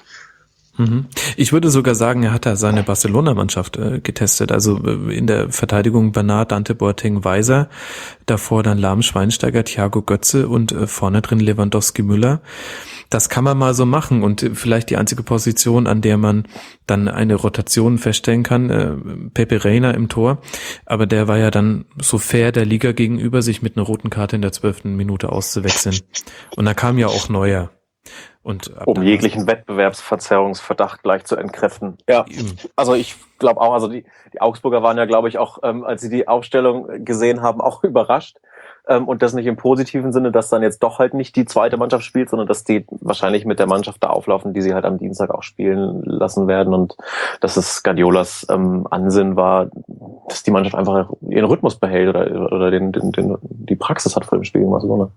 Ich würde sogar sagen, er hat da seine Barcelona-Mannschaft getestet. Also in der Verteidigung Bernat, Dante, Boateng, Weiser, davor dann Lahm, Schweinsteiger, Thiago Götze und vorne drin Lewandowski, Müller. Das kann man mal so machen und vielleicht die einzige Position, an der man dann eine Rotation feststellen kann, Pepe Reina im Tor. Aber der war ja dann so fair der Liga gegenüber, sich mit einer roten Karte in der 12. Minute auszuwechseln. Und da kam ja auch Neuer. Und um jeglichen Wettbewerbsverzerrungsverdacht gleich zu entkräften. Ja, also ich glaube auch, also die Augsburger waren ja, glaube ich, auch, als sie die Aufstellung gesehen haben, auch überrascht. Und das nicht im positiven Sinne, dass dann jetzt doch halt nicht die zweite Mannschaft spielt, sondern dass die wahrscheinlich mit der Mannschaft da auflaufen, die sie halt am Dienstag auch spielen lassen werden. Und dass es Guardiolas Ansinnen war, dass die Mannschaft einfach ihren Rhythmus behält oder die Praxis hat vor dem Spiel gegen Barcelona.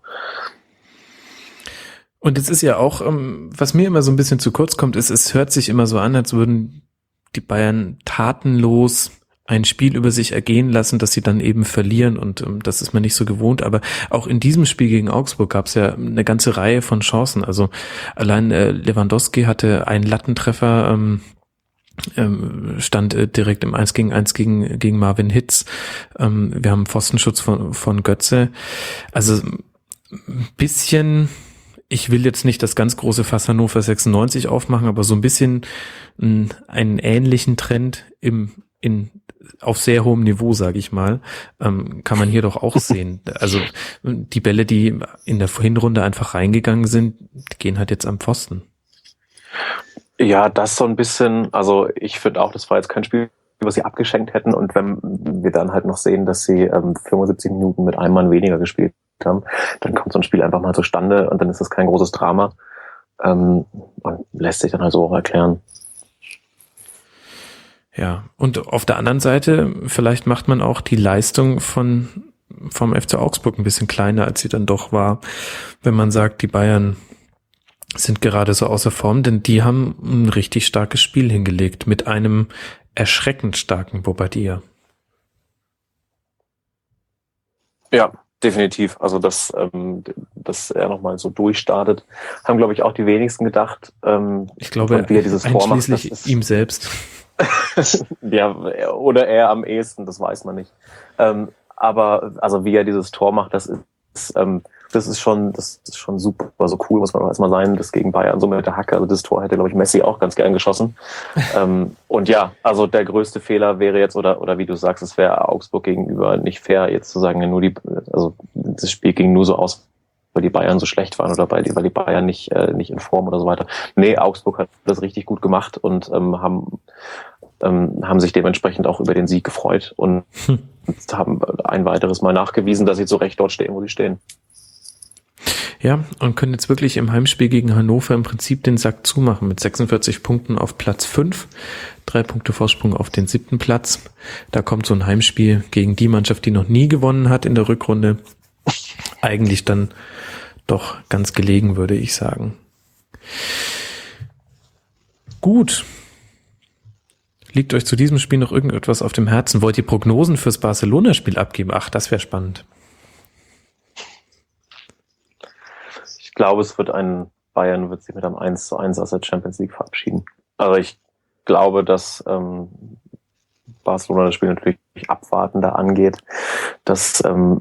Und es ist ja auch, was mir immer so ein bisschen zu kurz kommt, ist, es hört sich immer so an, als würden die Bayern tatenlos ein Spiel über sich ergehen lassen, dass sie dann eben verlieren, und das ist man nicht so gewohnt. Aber auch in diesem Spiel gegen Augsburg gab es ja eine ganze Reihe von Chancen. Also allein Lewandowski hatte einen Lattentreffer, stand direkt im 1-gegen-1 gegen Marvin Hitz. Wir haben einen Pfostenschutz von Götze. Also ein bisschen, ich will jetzt nicht das ganz große Fass Hannover 96 aufmachen, aber so ein bisschen einen ähnlichen Trend auf sehr hohem Niveau, sage ich mal, kann man hier doch auch sehen. Also die Bälle, die in der Hinrunde einfach reingegangen sind, gehen halt jetzt am Pfosten. Ja, das so ein bisschen, also ich finde auch, das war jetzt kein Spiel, was sie abgeschenkt hätten, und wenn wir dann halt noch sehen, dass sie 75 Minuten mit einem Mann weniger gespielt haben, dann kommt so ein Spiel einfach mal zustande und dann ist das kein großes Drama und lässt sich dann halt so auch erklären. Ja, und auf der anderen Seite, vielleicht macht man auch die Leistung vom FC Augsburg ein bisschen kleiner, als sie dann doch war, wenn man sagt, die Bayern sind gerade so außer Form, denn die haben ein richtig starkes Spiel hingelegt mit einem erschreckend starken Bobadilla. Ja, definitiv. Also, dass er nochmal so durchstartet, haben, glaube ich, auch die wenigsten gedacht. Ich glaube, wie er dieses Tor macht, einschließlich ihm selbst. Ja, oder er am ehesten, das weiß man nicht. Aber also wie er dieses Tor macht, das ist schon super, so cool, muss man erstmal sein, das gegen Bayern so mit der Hacke. Also das Tor hätte, glaube ich, Messi auch ganz gern geschossen. Und ja, also der größte Fehler wäre jetzt, oder wie du sagst, es wäre Augsburg gegenüber nicht fair, jetzt zu sagen, also das Spiel ging nur so aus, weil die Bayern so schlecht waren oder weil die Bayern nicht in Form oder so weiter. Nee, Augsburg hat das richtig gut gemacht und haben sich dementsprechend auch über den Sieg gefreut und haben ein weiteres Mal nachgewiesen, dass sie zu Recht dort stehen, wo sie stehen. Ja, und können jetzt wirklich im Heimspiel gegen Hannover im Prinzip den Sack zumachen mit 46 Punkten auf Platz 5, 3 Punkte Vorsprung auf den 7. Platz. Da kommt so ein Heimspiel gegen die Mannschaft, die noch nie gewonnen hat in der Rückrunde, eigentlich dann doch ganz gelegen, würde ich sagen. Gut. Liegt euch zu diesem Spiel noch irgendetwas auf dem Herzen? Wollt ihr Prognosen fürs Barcelona-Spiel abgeben? Ach, das wäre spannend. Ich glaube, Bayern wird sich mit einem 1:1 aus der Champions League verabschieden. Also ich glaube, dass Barcelona das Spiel natürlich abwartender angeht, dass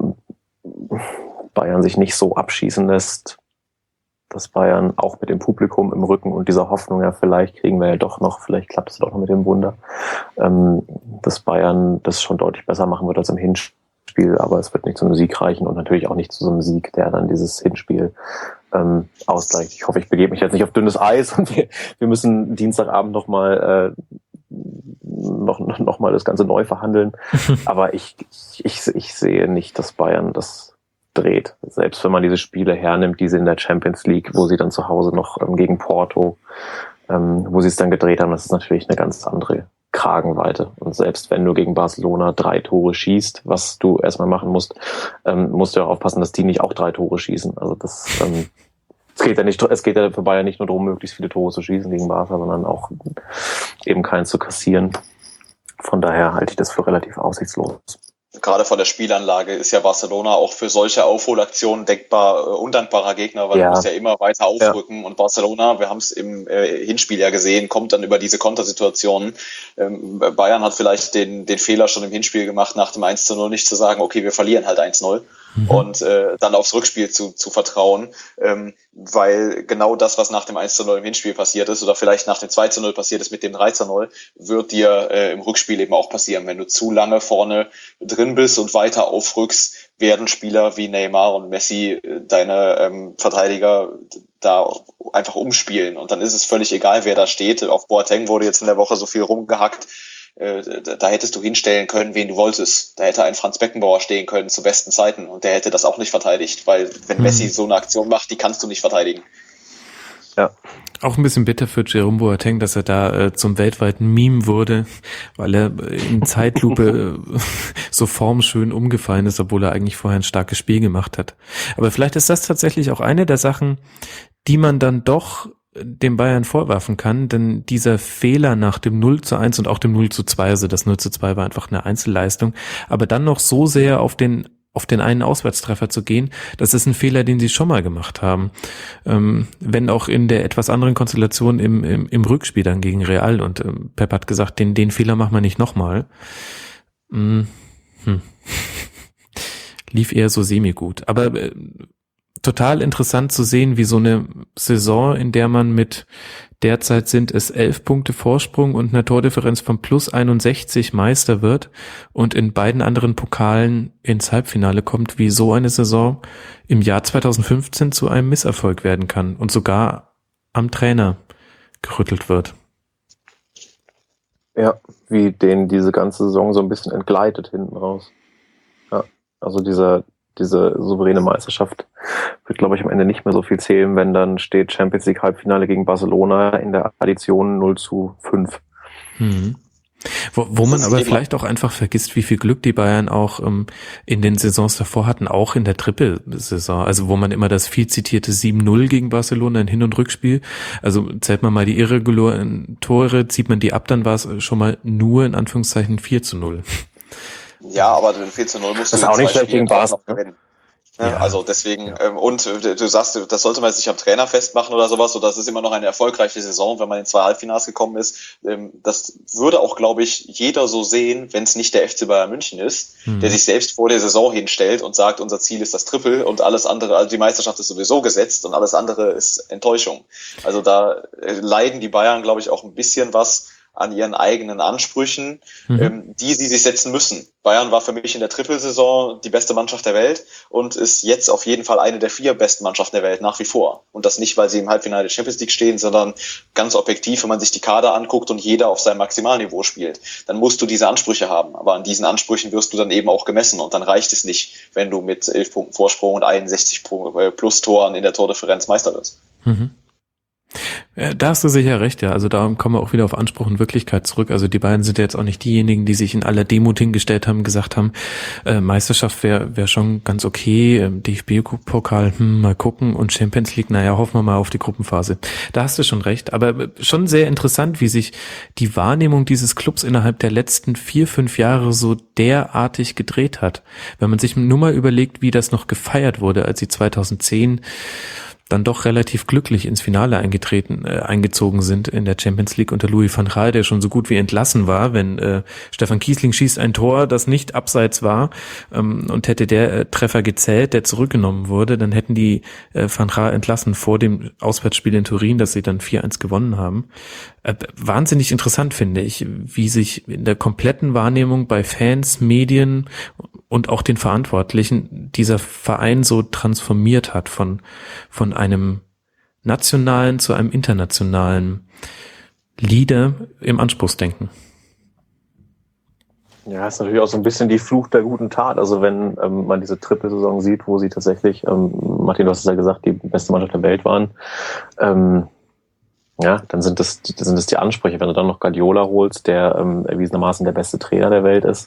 Bayern sich nicht so abschießen lässt, dass Bayern auch mit dem Publikum im Rücken und dieser Hoffnung, ja, vielleicht kriegen wir ja doch noch, vielleicht klappt es doch noch mit dem Wunder, dass Bayern das schon deutlich besser machen wird als im Hinspiel, aber es wird nicht zu einem Sieg reichen und natürlich auch nicht zu so einem Sieg, der dann dieses Hinspiel ausgleicht. Ich hoffe, ich begebe mich jetzt nicht auf dünnes Eis und wir müssen Dienstagabend noch mal das Ganze neu verhandeln, aber ich sehe nicht, dass Bayern das dreht. Selbst wenn man diese Spiele hernimmt, diese in der Champions League, wo sie dann zu Hause noch gegen Porto, wo sie es dann gedreht haben, das ist natürlich eine ganz andere Kragenweite. Und selbst wenn du gegen Barcelona 3 Tore schießt, was du erstmal machen musst, musst du auch aufpassen, dass die nicht auch 3 Tore schießen. Also es geht ja für Bayern nicht nur darum, möglichst viele Tore zu schießen gegen Barca, sondern auch eben keinen zu kassieren. Von daher halte ich das für relativ aussichtslos. Gerade von der Spielanlage ist ja Barcelona auch für solche Aufholaktionen denkbar undankbarer Gegner, weil du musst ja immer weiter aufrücken. Ja. Und Barcelona, wir haben es im Hinspiel ja gesehen, kommt dann über diese Kontersituationen. Bayern hat vielleicht den Fehler schon im Hinspiel gemacht, nach dem 1:0 nicht zu sagen, okay, wir verlieren halt 1:0 und dann aufs Rückspiel zu vertrauen, weil genau das, was nach dem 1:0 im Hinspiel passiert ist oder vielleicht nach dem 2:0 passiert ist mit dem 3:0, wird dir im Rückspiel eben auch passieren. Wenn du zu lange vorne drin bist und weiter aufrückst, werden Spieler wie Neymar und Messi deine Verteidiger da einfach umspielen. Und dann ist es völlig egal, wer da steht. Auf Boateng wurde jetzt in der Woche so viel rumgehackt. Da hättest du hinstellen können, wen du wolltest. Da hätte ein Franz Beckenbauer stehen können zu besten Zeiten und der hätte das auch nicht verteidigt, weil wenn Messi so eine Aktion macht, die kannst du nicht verteidigen. Ja. Auch ein bisschen bitter für Jerome Boateng, dass er da zum weltweiten Meme wurde, weil er in Zeitlupe so formschön umgefallen ist, obwohl er eigentlich vorher ein starkes Spiel gemacht hat. Aber vielleicht ist das tatsächlich auch eine der Sachen, die man dann doch dem Bayern vorwerfen kann, denn dieser Fehler nach dem 0:1 und auch dem 0:2, also das 0:2 war einfach eine Einzelleistung, aber dann noch so sehr auf den einen Auswärtstreffer zu gehen, das ist ein Fehler, den sie schon mal gemacht haben. Wenn auch in der etwas anderen Konstellation im Rückspiel dann gegen Real und Pep hat gesagt, den Fehler machen wir nicht nochmal. Lief eher so semi-gut. Aber total interessant zu sehen, wie so eine Saison, in der man mit derzeit sind es 11 Punkte Vorsprung und einer Tordifferenz von plus 61 Meister wird und in beiden anderen Pokalen ins Halbfinale kommt, wie so eine Saison im Jahr 2015 zu einem Misserfolg werden kann und sogar am Trainer gerüttelt wird. Ja, wie denen diese ganze Saison so ein bisschen entgleitet hinten raus. Ja, also diese souveräne Meisterschaft wird, glaube ich, am Ende nicht mehr so viel zählen, wenn dann steht Champions League Halbfinale gegen Barcelona in der Addition 0:5. Wo man aber vielleicht auch einfach vergisst, wie viel Glück die Bayern auch in den Saisons davor hatten, auch in der Trippelsaison, also wo man immer das viel zitierte 7:0 gegen Barcelona in Hin- und Rückspiel, also zählt man mal die irregulären Tore, zieht man die ab, dann war es schon mal nur in Anführungszeichen 4:0. Ja, aber den 4:0 musst du auch nicht schlecht gegen Barca noch gewinnen. Ja. Also deswegen, und du sagst, das sollte man jetzt nicht am Trainer festmachen oder sowas, so das ist immer noch eine erfolgreiche Saison, wenn man in 2 Halbfinals gekommen ist. Das würde auch, glaube ich, jeder so sehen, wenn es nicht der FC Bayern München ist, der sich selbst vor der Saison hinstellt und sagt, unser Ziel ist das Triple und alles andere, also die Meisterschaft ist sowieso gesetzt und alles andere ist Enttäuschung. Also da leiden die Bayern, glaube ich, auch ein bisschen was an ihren eigenen Ansprüchen, die sie sich setzen müssen. Bayern war für mich in der Trippelsaison die beste Mannschaft der Welt und ist jetzt auf jeden Fall eine der 4 besten Mannschaften der Welt nach wie vor. Und das nicht, weil sie im Halbfinale der Champions League stehen, sondern ganz objektiv, wenn man sich die Kader anguckt und jeder auf seinem Maximalniveau spielt, dann musst du diese Ansprüche haben. Aber an diesen Ansprüchen wirst du dann eben auch gemessen und dann reicht es nicht, wenn du mit 11 Punkten Vorsprung und 61 plus Toren in der Tordifferenz Meister wirst. Da hast du sicher recht, ja. Also da kommen wir auch wieder auf Anspruch und Wirklichkeit zurück. Also die beiden sind ja jetzt auch nicht diejenigen, die sich in aller Demut hingestellt haben, gesagt haben, Meisterschaft wäre schon ganz okay, DFB-Pokal, mal gucken und Champions League, naja, hoffen wir mal auf die Gruppenphase. Da hast du schon recht, aber schon sehr interessant, wie sich die Wahrnehmung dieses Clubs innerhalb der letzten 4-5 Jahre so derartig gedreht hat. Wenn man sich nur mal überlegt, wie das noch gefeiert wurde, als sie 2010 dann doch relativ glücklich ins Finale eingezogen sind in der Champions League unter Louis van Gaal, der schon so gut wie entlassen war, wenn Stefan Kiesling schießt ein Tor, das nicht abseits war, und hätte der Treffer gezählt, der zurückgenommen wurde, dann hätten die Van Gaal entlassen vor dem Auswärtsspiel in Turin, das sie dann 4:1 gewonnen haben. Wahnsinnig interessant finde ich, wie sich in der kompletten Wahrnehmung bei Fans, Medien und auch den Verantwortlichen dieser Verein so transformiert hat von einem nationalen zu einem internationalen Leader im Anspruchsdenken. Ja, ist natürlich auch so ein bisschen die Fluch der guten Tat. Also wenn man diese Trippelsaison sieht, wo sie tatsächlich, Martin, du hast es ja gesagt, die beste Mannschaft der Welt waren, dann sind das die Ansprüche. Wenn du dann noch Guardiola holst, der erwiesenermaßen der beste Trainer der Welt ist,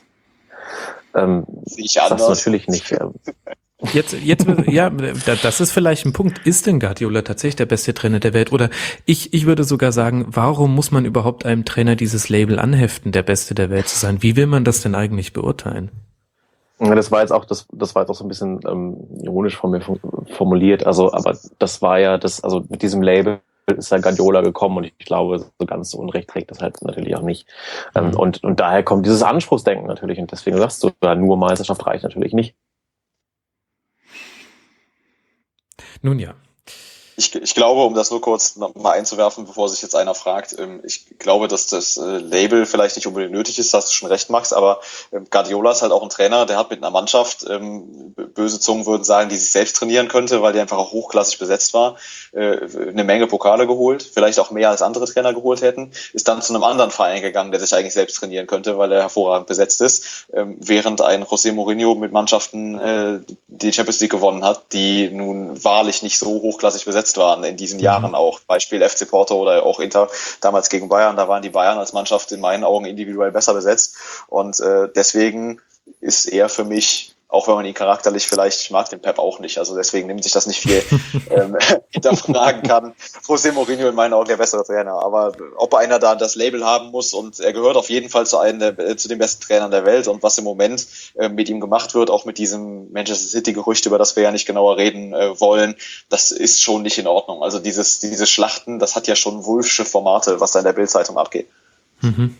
das natürlich nicht. Jetzt, ja, das ist vielleicht ein Punkt. Ist denn Guardiola tatsächlich der beste Trainer der Welt? Oder ich würde sogar sagen, warum muss man überhaupt einem Trainer dieses Label anheften, der Beste der Welt zu sein? Wie will man das denn eigentlich beurteilen? Ja, das war jetzt auch so ein bisschen ironisch von mir formuliert. Also, aber das war ja also mit diesem Label ist ja Guardiola gekommen und ich glaube, so ganz so Unrecht trägt das halt natürlich auch nicht. Und daher kommt dieses Anspruchsdenken natürlich und deswegen sagst du, nur Meisterschaft reicht natürlich nicht. Nun ja. Ich glaube, um das nur kurz noch mal einzuwerfen, bevor sich jetzt einer fragt, ich glaube, dass das Label vielleicht nicht unbedingt nötig ist, hast du schon recht, Max, aber Guardiola ist halt auch ein Trainer, der hat mit einer Mannschaft, böse Zungen würden sagen, die sich selbst trainieren könnte, weil die einfach auch hochklassig besetzt war, eine Menge Pokale geholt, vielleicht auch mehr als andere Trainer geholt hätten, ist dann zu einem anderen Verein gegangen, der sich eigentlich selbst trainieren könnte, weil er hervorragend besetzt ist, während ein José Mourinho mit Mannschaften die Champions League gewonnen hat, die nun wahrlich nicht so hochklassig besetzt waren in diesen Jahren auch. Beispiel FC Porto oder auch Inter damals gegen Bayern. Da waren die Bayern als Mannschaft in meinen Augen individuell besser besetzt. Und deswegen ist er für mich, auch wenn man ihn charakterlich vielleicht, ich mag den Pep auch nicht, also deswegen nimmt sich das nicht viel hinterfragen kann. José Mourinho in meinen Augen der bessere Trainer. Aber ob einer da das Label haben muss, und er gehört auf jeden Fall zu den besten Trainern der Welt, und was im Moment mit ihm gemacht wird, auch mit diesem Manchester City-Gerücht, über das wir ja nicht genauer reden wollen, das ist schon nicht in Ordnung. Also diese Schlachten, das hat ja schon Wulffsche Formate, was da in der Bild-Zeitung abgeht. Mhm.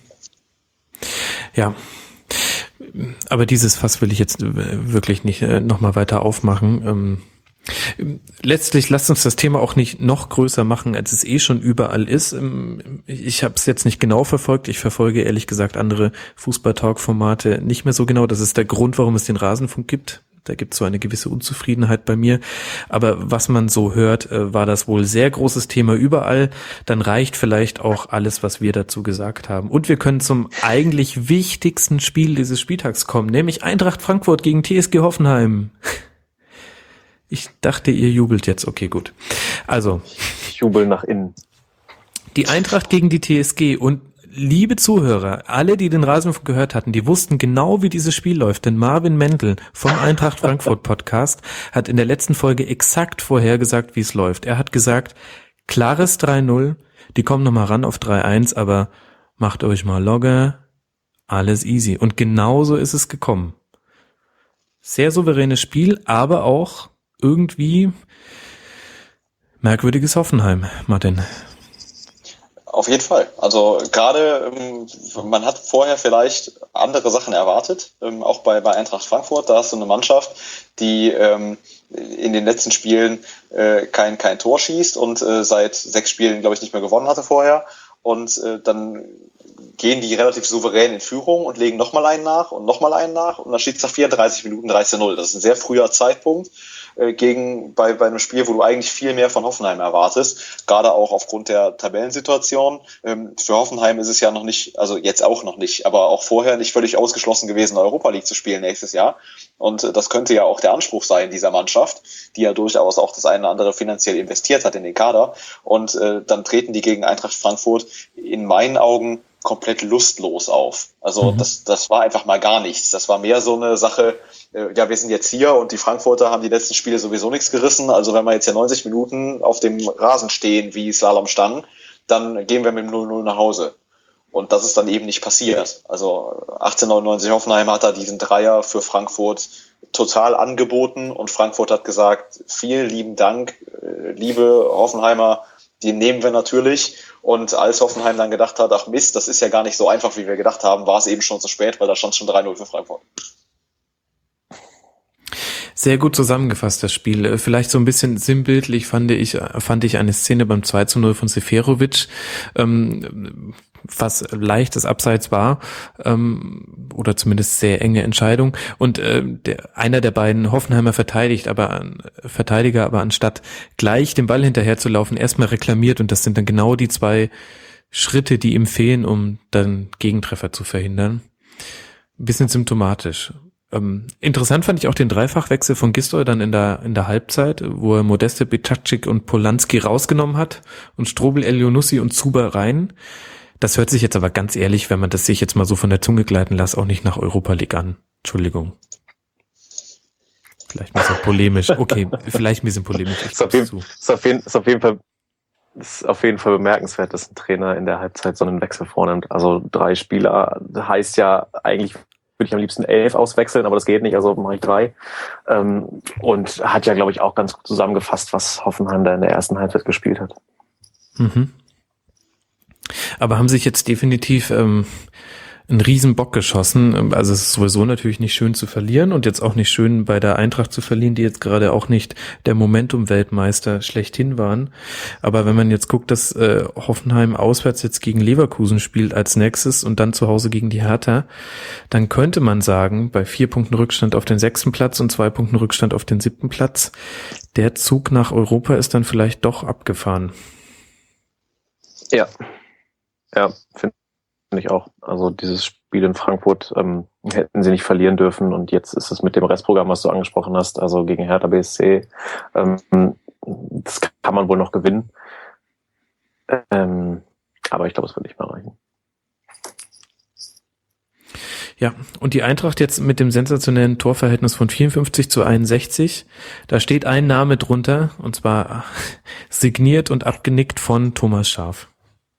Ja. Aber dieses Fass will ich jetzt wirklich nicht nochmal weiter aufmachen. Letztlich lasst uns das Thema auch nicht noch größer machen, als es eh schon überall ist. Ich habe es jetzt nicht genau verfolgt. Ich verfolge ehrlich gesagt andere Fußball-Talk-Formate nicht mehr so genau. Das ist der Grund, warum es den Rasenfunk gibt. Da gibt es so eine gewisse Unzufriedenheit bei mir. Aber was man so hört, war das wohl sehr großes Thema überall. Dann reicht vielleicht auch alles, was wir dazu gesagt haben. Und wir können zum eigentlich wichtigsten Spiel dieses Spieltags kommen, nämlich Eintracht Frankfurt gegen TSG Hoffenheim. Ich dachte, ihr jubelt jetzt. Okay, gut. Also. Ich jubel nach innen. Die Eintracht gegen die TSG. Und liebe Zuhörer, alle, die den Rasenfunk gehört hatten, die wussten genau, wie dieses Spiel läuft. Denn Marvin Mendel vom Eintracht Frankfurt Podcast hat in der letzten Folge exakt vorhergesagt, wie es läuft. Er hat gesagt, klares 3-0, die kommen nochmal ran auf 3-1, aber macht euch mal locker, alles easy. Und genauso ist es gekommen. Sehr souveränes Spiel, aber auch irgendwie merkwürdiges Hoffenheim, Martin. Auf jeden Fall. Also gerade, man hat vorher vielleicht andere Sachen erwartet, auch bei Eintracht Frankfurt. Da hast du eine Mannschaft, die in den letzten Spielen kein Tor schießt und seit 6 Spielen, glaube ich, nicht mehr gewonnen hatte vorher. Und dann gehen die relativ souverän in Führung und legen nochmal einen nach und nochmal einen nach. Und dann steht es nach 34 Minuten 13-0. Das ist ein sehr früher Zeitpunkt bei einem Spiel, wo du eigentlich viel mehr von Hoffenheim erwartest, gerade auch aufgrund der Tabellensituation. Für Hoffenheim ist es ja noch nicht, also jetzt auch noch nicht, aber auch vorher nicht völlig ausgeschlossen gewesen, Europa League zu spielen nächstes Jahr. Und das könnte ja auch der Anspruch sein dieser Mannschaft, die ja durchaus auch das eine oder andere finanziell investiert hat in den Kader. Und dann treten die gegen Eintracht Frankfurt in meinen Augen komplett lustlos auf. Also das war einfach mal gar nichts. Das war mehr so eine Sache, ja, wir sind jetzt hier und die Frankfurter haben die letzten Spiele sowieso nichts gerissen. Also wenn wir jetzt hier 90 Minuten auf dem Rasen stehen wie Slalomstangen, dann gehen wir mit dem 0-0 nach Hause. Und das ist dann eben nicht passiert. Also 1899 Hoffenheim hat da diesen Dreier für Frankfurt total angeboten und Frankfurt hat gesagt, vielen lieben Dank, liebe Hoffenheimer, die nehmen wir natürlich. Und als Hoffenheim dann gedacht hat, ach Mist, das ist ja gar nicht so einfach, wie wir gedacht haben, war es eben schon zu spät, weil da stand schon 3-0 für Frankfurt. Sehr gut zusammengefasst, das Spiel. Vielleicht so ein bisschen sinnbildlich fand ich eine Szene beim 2-0 von Seferovic, was leichtes Abseits war, oder zumindest sehr enge Entscheidung. Und einer der beiden Hoffenheimer Verteidiger, aber anstatt gleich den Ball hinterher zu laufen, erstmal reklamiert. Und das sind dann genau die 2 Schritte, die ihm fehlen, um dann Gegentreffer zu verhindern. Ein bisschen symptomatisch. Interessant fand ich auch den Dreifachwechsel von Gisdol dann in der Halbzeit, wo er Modeste, Bicacic und Polanski rausgenommen hat und Strobel, Elionussi und Zuber rein. Das hört sich jetzt aber ganz ehrlich, wenn man das sich jetzt mal so von der Zunge gleiten lässt, auch nicht nach Europa League an. Entschuldigung. Vielleicht ein bisschen polemisch. Okay, vielleicht ein bisschen polemisch. Ist auf jeden Fall bemerkenswert, dass ein Trainer in der Halbzeit so einen Wechsel vornimmt. Also 3 Spieler heißt ja eigentlich, würde ich am liebsten 11 auswechseln, aber das geht nicht, also mache ich 3. Und hat ja, glaube ich, auch ganz gut zusammengefasst, was Hoffenheim da in der ersten Halbzeit gespielt hat. Mhm. Aber haben sich jetzt definitiv einen riesen Bock geschossen. Also es ist sowieso natürlich nicht schön zu verlieren und jetzt auch nicht schön bei der Eintracht zu verlieren, die jetzt gerade auch nicht der Momentum-Weltmeister schlechthin waren. Aber wenn man jetzt guckt, dass Hoffenheim auswärts jetzt gegen Leverkusen spielt als nächstes und dann zu Hause gegen die Hertha, dann könnte man sagen, bei 4 Punkten Rückstand auf den 6. Platz und 2 Punkten Rückstand auf den 7. Platz, der Zug nach Europa ist dann vielleicht doch abgefahren. Ja, finde ich auch. Also dieses Spiel in Frankfurt hätten sie nicht verlieren dürfen und jetzt ist es mit dem Restprogramm, was du angesprochen hast, also gegen Hertha BSC, das kann man wohl noch gewinnen. Aber ich glaube, es wird nicht mehr reichen. Ja, und die Eintracht jetzt mit dem sensationellen Torverhältnis von 54:61. Da steht ein Name drunter, und zwar signiert und abgenickt von Thomas Schaaf.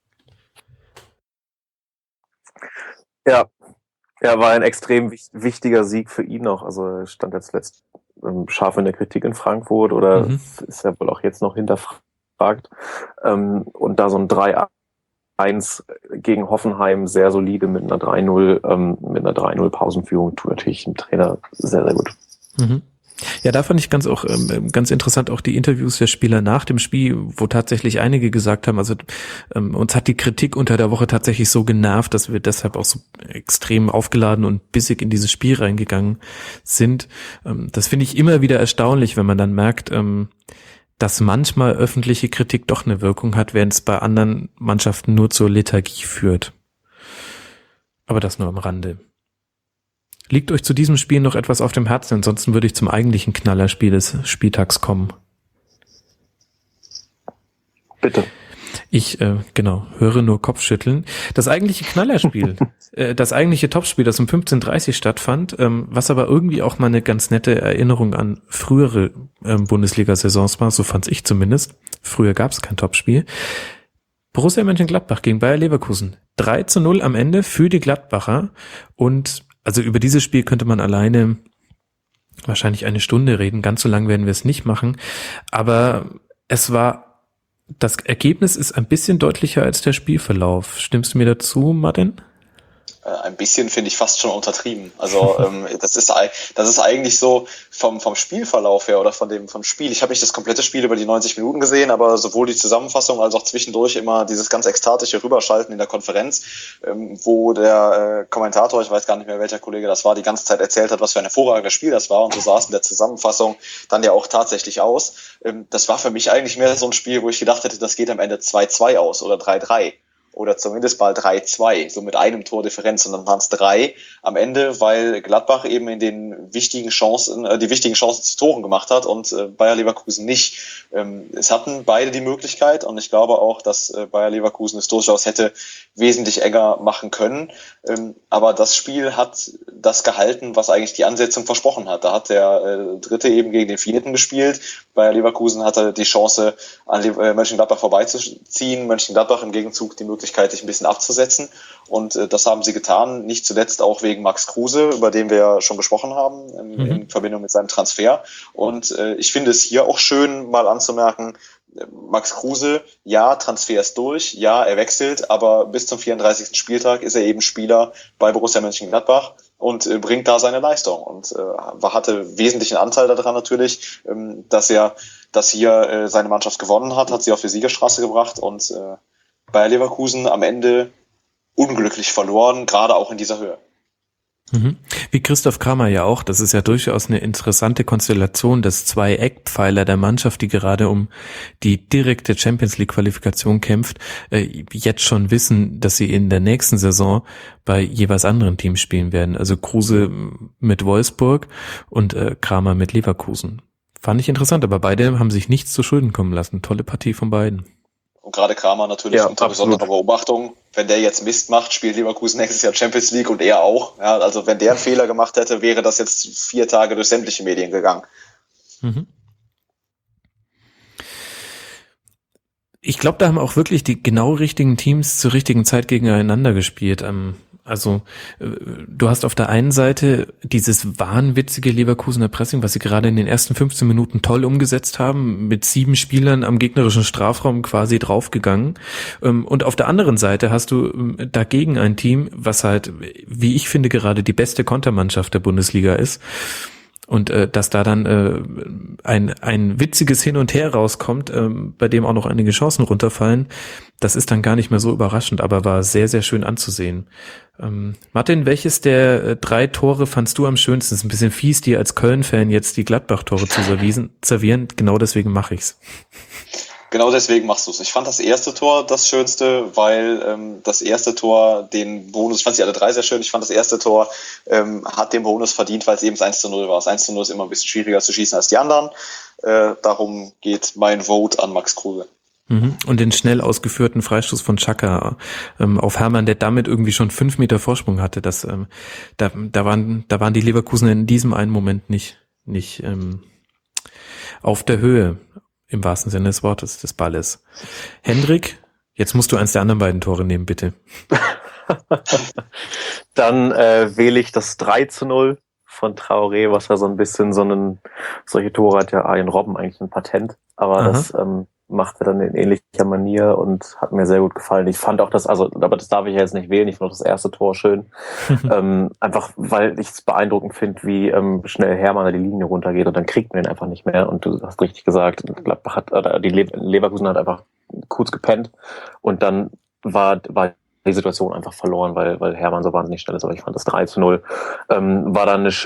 Ja, war ein extrem wichtiger Sieg für ihn auch. Also er stand jetzt letzt scharf in der Kritik in Frankfurt oder ist ja wohl auch jetzt noch hinterfragt. Und da so ein 3-1 gegen Hoffenheim sehr solide mit einer 3-0 Pausenführung tut natürlich dem Trainer sehr, sehr gut. Mhm. Ja, da fand ich ganz interessant auch die Interviews der Spieler nach dem Spiel, wo tatsächlich einige gesagt haben, also uns hat die Kritik unter der Woche tatsächlich so genervt, dass wir deshalb auch so extrem aufgeladen und bissig in dieses Spiel reingegangen sind. Das finde ich immer wieder erstaunlich, wenn man dann merkt, dass manchmal öffentliche Kritik doch eine Wirkung hat, während es bei anderen Mannschaften nur zur Lethargie führt. Aber das nur am Rande. Liegt euch zu diesem Spiel noch etwas auf dem Herzen? Ansonsten würde ich zum eigentlichen Knallerspiel des Spieltags kommen. Bitte. Ich, höre nur Kopfschütteln. Das eigentliche Knallerspiel, das eigentliche Topspiel, das um 15:30 stattfand, was aber irgendwie auch mal eine ganz nette Erinnerung an frühere Bundesliga-Saisons war, so fand's ich zumindest. Früher gab es kein Topspiel. Borussia Mönchengladbach gegen Bayer Leverkusen. 3:0 am Ende für die Gladbacher und also über dieses Spiel könnte man alleine wahrscheinlich eine Stunde reden. Ganz so lang werden wir es nicht machen. Aber das Ergebnis ist ein bisschen deutlicher als der Spielverlauf. Stimmst du mir dazu, Martin? Ein bisschen finde ich fast schon untertrieben. Also das ist eigentlich so vom Spielverlauf her oder vom Spiel. Ich habe nicht das komplette Spiel über die 90 Minuten gesehen, aber sowohl die Zusammenfassung als auch zwischendurch immer dieses ganz ekstatische Rüberschalten in der Konferenz, wo der Kommentator, ich weiß gar nicht mehr welcher Kollege das war, die ganze Zeit erzählt hat, was für ein hervorragendes Spiel das war und so sah es in der Zusammenfassung dann ja auch tatsächlich aus. Das war für mich eigentlich mehr so ein Spiel, wo ich gedacht hätte, das geht am Ende 2-2 aus oder 3-3. Oder zumindest mal 3-2, so mit einem Tordifferenz und dann waren es 3 am Ende, weil Gladbach eben in den wichtigen Chancen zu Toren gemacht hat und Bayer Leverkusen nicht. Es hatten beide die Möglichkeit und ich glaube auch, dass Bayer Leverkusen es durchaus hätte wesentlich enger machen können. Aber das Spiel hat das gehalten, was eigentlich die Ansetzung versprochen hat. Da hat der Dritte eben gegen den Vierten gespielt. Bayer Leverkusen hatte die Chance, an Mönchengladbach vorbeizuziehen. Mönchengladbach im Gegenzug die Möglichkeit, sich ein bisschen abzusetzen. Und das haben sie getan, nicht zuletzt auch wegen Max Kruse, über den wir ja schon gesprochen haben, in Verbindung mit seinem Transfer. Und ich finde es hier auch schön, mal anzumerken, Max Kruse, ja, Transfer ist durch, ja, er wechselt, aber bis zum 34. Spieltag ist er eben Spieler bei Borussia Mönchengladbach und bringt da seine Leistung und hatte wesentlichen Anteil daran natürlich, dass hier seine Mannschaft gewonnen hat sie auf die Siegerstraße gebracht und Bayer Leverkusen am Ende unglücklich verloren, gerade auch in dieser Höhe. Wie Christoph Kramer ja auch, das ist ja durchaus eine interessante Konstellation, dass 2 Eckpfeiler der Mannschaft, die gerade um die direkte Champions-League-Qualifikation kämpft, jetzt schon wissen, dass sie in der nächsten Saison bei jeweils anderen Teams spielen werden. Also Kruse mit Wolfsburg und Kramer mit Leverkusen. Fand ich interessant, aber beide haben sich nichts zu Schulden kommen lassen. Tolle Partie von beiden. Und gerade Kramer natürlich unter besonderer Beobachtung. Wenn der jetzt Mist macht, spielt Leverkusen nächstes Jahr Champions League und er auch. Ja, also wenn der einen Fehler gemacht hätte, wäre das jetzt 4 Tage durch sämtliche Medien gegangen. Ich glaube, da haben auch wirklich die genau richtigen Teams zur richtigen Zeit gegeneinander gespielt. Am Also du hast auf der einen Seite dieses wahnwitzige Leverkusener Pressing, was sie gerade in den ersten 15 Minuten toll umgesetzt haben, mit 7 Spielern am gegnerischen Strafraum quasi draufgegangen. Und auf der anderen Seite hast du dagegen ein Team, was halt, wie ich finde, gerade die beste Kontermannschaft der Bundesliga ist. Und dass da dann ein witziges Hin und Her rauskommt, bei dem auch noch einige Chancen runterfallen, das ist dann gar nicht mehr so überraschend, aber war sehr, sehr schön anzusehen. Martin, welches der 3 Tore fandst du am schönsten? Es ist ein bisschen fies, dir als Köln-Fan jetzt die Gladbach-Tore zu servieren. Genau deswegen mache ich's. Genau deswegen machst du es. Ich fand das erste Tor das Schönste, weil das erste Tor den Bonus, ich fand sie alle 3 sehr schön, ich fand das erste Tor hat den Bonus verdient, weil es eben das 1:0 war. Das 1:0 ist immer ein bisschen schwieriger zu schießen als die anderen. Darum geht mein Vote an Max Kruse. Und den schnell ausgeführten Freistoß von Xhaka auf Hermann, der damit irgendwie schon 5 Meter Vorsprung hatte. Das, da waren die Leverkusener in diesem einen Moment nicht auf der Höhe, im wahrsten Sinne des Wortes, des Balles. Hendrik, jetzt musst du eins der anderen beiden Tore nehmen, bitte. Dann wähle ich das 3:0 von Traoré, was ja so ein bisschen solche Tore hat ja Arjen Robben eigentlich ein Patent, aber das macht er dann in ähnlicher Manier und hat mir sehr gut gefallen. Ich fand auch aber das darf ich ja jetzt nicht wählen, ich fand auch das erste Tor schön. Einfach, weil ich es beeindruckend finde, wie schnell Hermann die Linie runtergeht und dann kriegt man ihn einfach nicht mehr. Und du hast richtig gesagt, Gladbach die Leverkusen hat einfach kurz gepennt und dann war die Situation einfach verloren, weil Hermann so wahnsinnig schnell ist. Aber ich fand das 3:0 war dann eine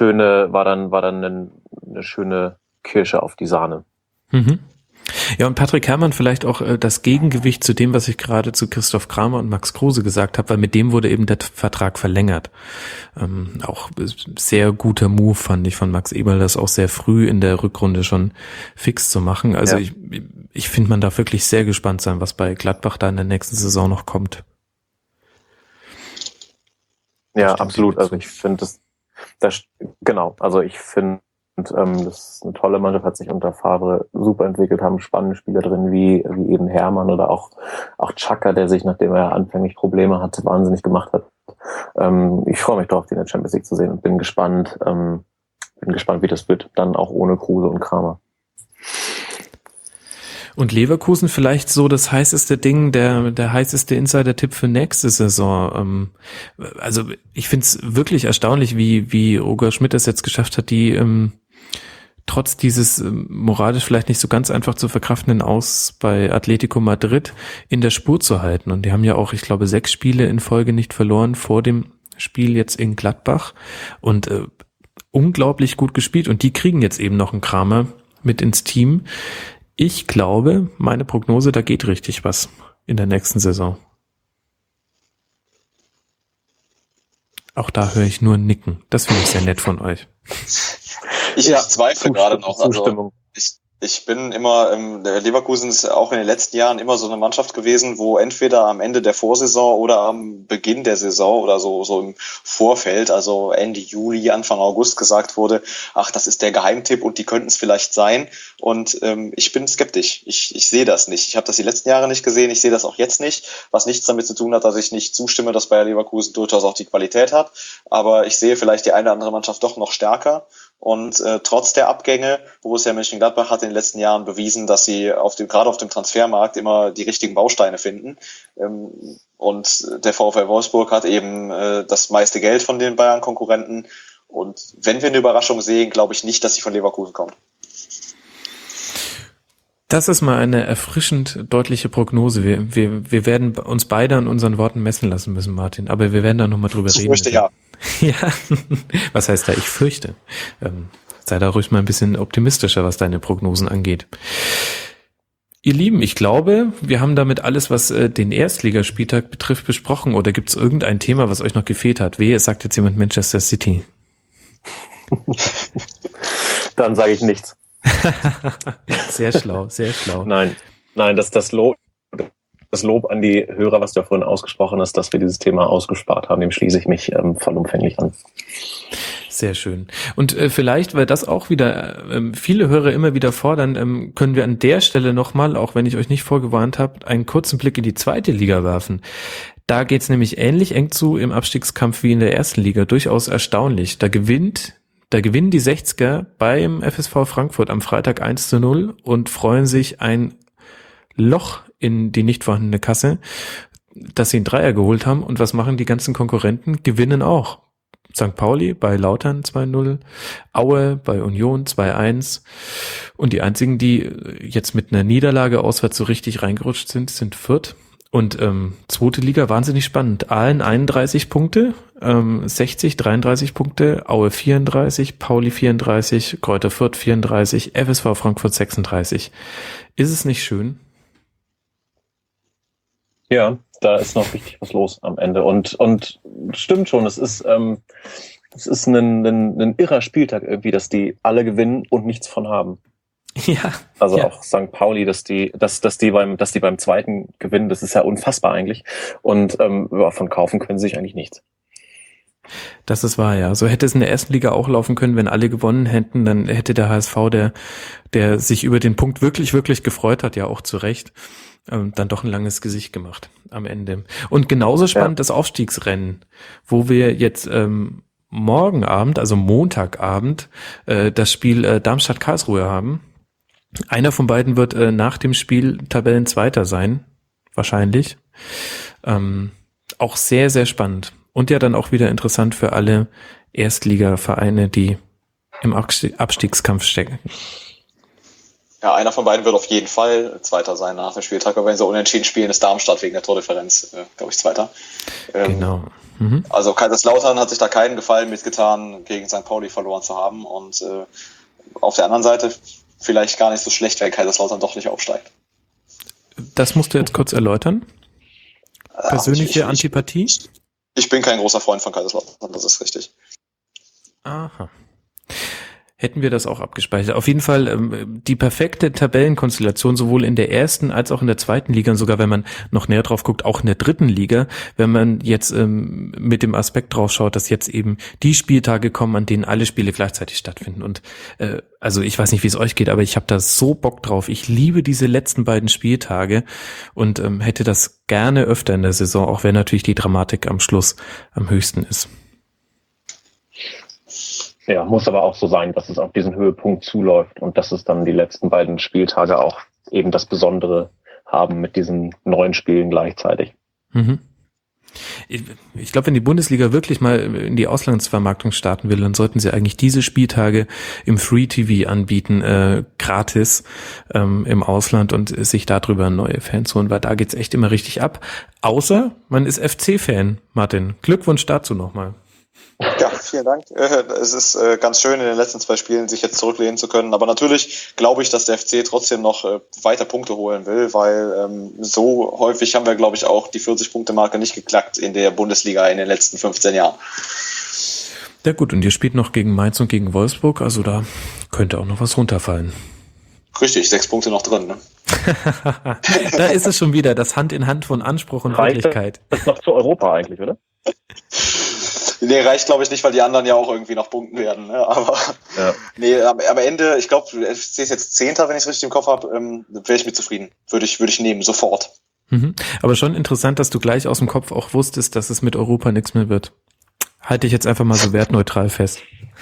schöne Kirsche auf die Sahne. Ja, und Patrick Herrmann vielleicht auch das Gegengewicht zu dem, was ich gerade zu Christoph Kramer und Max Kruse gesagt habe, weil mit dem wurde eben der Vertrag verlängert. Auch sehr guter Move fand ich von Max Eberl, das auch sehr früh in der Rückrunde schon fix zu machen. Also ja. Ich finde, man darf wirklich sehr gespannt sein, was bei Gladbach da in der nächsten Saison noch kommt. Ja, absolut. Also ich finde genau. Also ich finde, das ist eine tolle Mannschaft, hat sich unter Favre super entwickelt, haben spannende Spieler drin, wie eben Hermann oder auch Xhaka, der sich, nachdem er anfänglich Probleme hatte, wahnsinnig gemacht hat. Ich freue mich drauf, die in der Champions League zu sehen und bin gespannt, wie das wird, dann auch ohne Kruse und Kramer. Und Leverkusen vielleicht so das heißeste Ding, der heißeste Insider-Tipp für nächste Saison. Also ich finde es wirklich erstaunlich, wie Roger Schmidt es jetzt geschafft hat, die trotz dieses moralisch vielleicht nicht so ganz einfach zu verkraftenden Aus bei Atletico Madrid in der Spur zu halten. Und die haben ja auch, ich glaube, 6 Spiele in Folge nicht verloren vor dem Spiel jetzt in Gladbach und unglaublich gut gespielt. Und die kriegen jetzt eben noch einen Kramer mit ins Team. Ich glaube, meine Prognose, da geht richtig was in der nächsten Saison. Auch da höre ich nur Nicken. Das finde ich sehr nett von euch. Ich zweifle gerade noch. Also ich bin immer, der Leverkusen ist auch in den letzten Jahren immer so eine Mannschaft gewesen, wo entweder am Ende der Vorsaison oder am Beginn der Saison oder so im Vorfeld, also Ende Juli, Anfang August gesagt wurde, ach, das ist der Geheimtipp und die könnten es vielleicht sein. Und ich bin skeptisch. Ich sehe das nicht. Ich habe das die letzten Jahre nicht gesehen. Ich sehe das auch jetzt nicht, was nichts damit zu tun hat, dass ich nicht zustimme, dass Bayer Leverkusen durchaus auch die Qualität hat. Aber ich sehe vielleicht die eine oder andere Mannschaft doch noch stärker. Und trotz der Abgänge, Borussia Mönchengladbach hat in den letzten Jahren bewiesen, dass sie gerade auf dem Transfermarkt immer die richtigen Bausteine finden. Und der VfL Wolfsburg hat eben das meiste Geld von den Bayern-Konkurrenten. Und wenn wir eine Überraschung sehen, glaube ich nicht, dass sie von Leverkusen kommt. Das ist mal eine erfrischend deutliche Prognose. Wir werden uns beide an unseren Worten messen lassen müssen, Martin. Aber wir werden da nochmal drüber reden. Ich fürchte, ja. Ja, was heißt da, ich fürchte? Sei da ruhig mal ein bisschen optimistischer, was deine Prognosen angeht. Ihr Lieben, ich glaube, wir haben damit alles, was den Erstligaspieltag betrifft, besprochen. Oder gibt es irgendein Thema, was euch noch gefehlt hat? Wehe, es sagt jetzt jemand Manchester City. Dann sage ich nichts. Sehr schlau, sehr schlau. Nein, das Lob an die Hörer, was du ja vorhin ausgesprochen hast, dass wir dieses Thema ausgespart haben, dem schließe ich mich vollumfänglich an. Sehr schön. Und vielleicht, weil das auch wieder viele Hörer immer wieder fordern, können wir an der Stelle nochmal, auch wenn ich euch nicht vorgewarnt habe, einen kurzen Blick in die zweite Liga werfen. Da geht's nämlich ähnlich eng zu im Abstiegskampf wie in der ersten Liga. Durchaus erstaunlich. Da gewinnen die 60er beim FSV Frankfurt am Freitag 1:0 und freuen sich ein Loch in die nicht vorhandene Kasse, dass sie einen Dreier geholt haben. Und was machen die ganzen Konkurrenten? Gewinnen auch. St. Pauli bei Lautern 2:0, Aue bei Union 2:1 und die einzigen, die jetzt mit einer Niederlage auswärts so richtig reingerutscht sind Fürth. Und zweite Liga wahnsinnig spannend. Aalen 31 Punkte, 60 33 Punkte, Aue 34, Pauli 34, Kräuter Fürth 34, FSV Frankfurt 36. Ist es nicht schön? Ja, da ist noch richtig was los am Ende. Und stimmt schon, es ist ein irrer Spieltag irgendwie, dass die alle gewinnen und nichts von haben. Ja. Also ja. auch St. Pauli, dass die beim zweiten gewinnen, das ist ja unfassbar eigentlich. Und von kaufen können sie sich eigentlich nichts. Das ist wahr, ja. So hätte es in der ersten Liga auch laufen können, wenn alle gewonnen hätten, dann hätte der HSV, der sich über den Punkt wirklich, wirklich gefreut hat, ja auch zu Recht, dann doch ein langes Gesicht gemacht am Ende. Und genauso spannend das Aufstiegsrennen, wo wir jetzt morgen Abend, also Montagabend, das Spiel Darmstadt-Karlsruhe haben. Einer von beiden wird nach dem Spiel Tabellenzweiter sein, wahrscheinlich. Auch sehr, sehr spannend. Und ja dann auch wieder interessant für alle Erstligavereine, die im Abstiegskampf stecken. Ja, einer von beiden wird auf jeden Fall Zweiter sein nach dem Spieltag. Aber wenn sie unentschieden spielen, ist Darmstadt wegen der Tordifferenz, glaube ich, Zweiter. Genau. Mhm. Also Kaiserslautern hat sich da keinen Gefallen mitgetan, gegen St. Pauli verloren zu haben. Und auf der anderen Seite vielleicht gar nicht so schlecht, wenn Kaiserslautern doch nicht aufsteigt. Das musst du jetzt kurz erläutern. Persönliche Antipathie? Ich bin kein großer Freund von Kaiserslautern, das ist richtig. Aha. Hätten wir das auch abgespeichert. Auf jeden Fall die perfekte Tabellenkonstellation, sowohl in der ersten als auch in der zweiten Liga und sogar, wenn man noch näher drauf guckt, auch in der dritten Liga, wenn man jetzt mit dem Aspekt drauf schaut, dass jetzt eben die Spieltage kommen, an denen alle Spiele gleichzeitig stattfinden. Und also ich weiß nicht, wie es euch geht, aber ich habe da so Bock drauf. Ich liebe diese letzten beiden Spieltage und hätte das gerne öfter in der Saison, auch wenn natürlich die Dramatik am Schluss am höchsten ist. Ja, muss aber auch so sein, dass es auf diesen Höhepunkt zuläuft und dass es dann die letzten beiden Spieltage auch eben das Besondere haben mit diesen 9 Spielen gleichzeitig. Mhm. Ich glaube, wenn die Bundesliga wirklich mal in die Auslandsvermarktung starten will, dann sollten sie eigentlich diese Spieltage im Free TV anbieten, gratis im Ausland und sich darüber neue Fans holen, weil da geht's echt immer richtig ab. Außer man ist FC-Fan, Martin. Glückwunsch dazu nochmal. Ja, vielen Dank. Es ist ganz schön, in den letzten 2 Spielen sich jetzt zurücklehnen zu können. Aber natürlich glaube ich, dass der FC trotzdem noch weiter Punkte holen will, weil so häufig haben wir, glaube ich, auch die 40-Punkte-Marke nicht geknackt in der Bundesliga in den letzten 15 Jahren. Ja gut, und ihr spielt noch gegen Mainz und gegen Wolfsburg, also da könnte auch noch was runterfallen. Richtig, 6 Punkte noch drin. Ne? Da ist es schon wieder, das Hand in Hand von Anspruch und Wirklichkeit. Das ist noch zu Europa eigentlich, oder? Nee, reicht glaube ich nicht, weil die anderen ja auch irgendwie noch punkten werden. Ne? Aber ja. Nee, am Ende, ich glaube, du siehst jetzt 10., wenn ich es richtig im Kopf habe, wäre ich mit zufrieden. Würde ich nehmen, sofort. Mhm. Aber schon interessant, dass du gleich aus dem Kopf auch wusstest, dass es mit Europa nichts mehr wird. Halte ich jetzt einfach mal so wertneutral fest.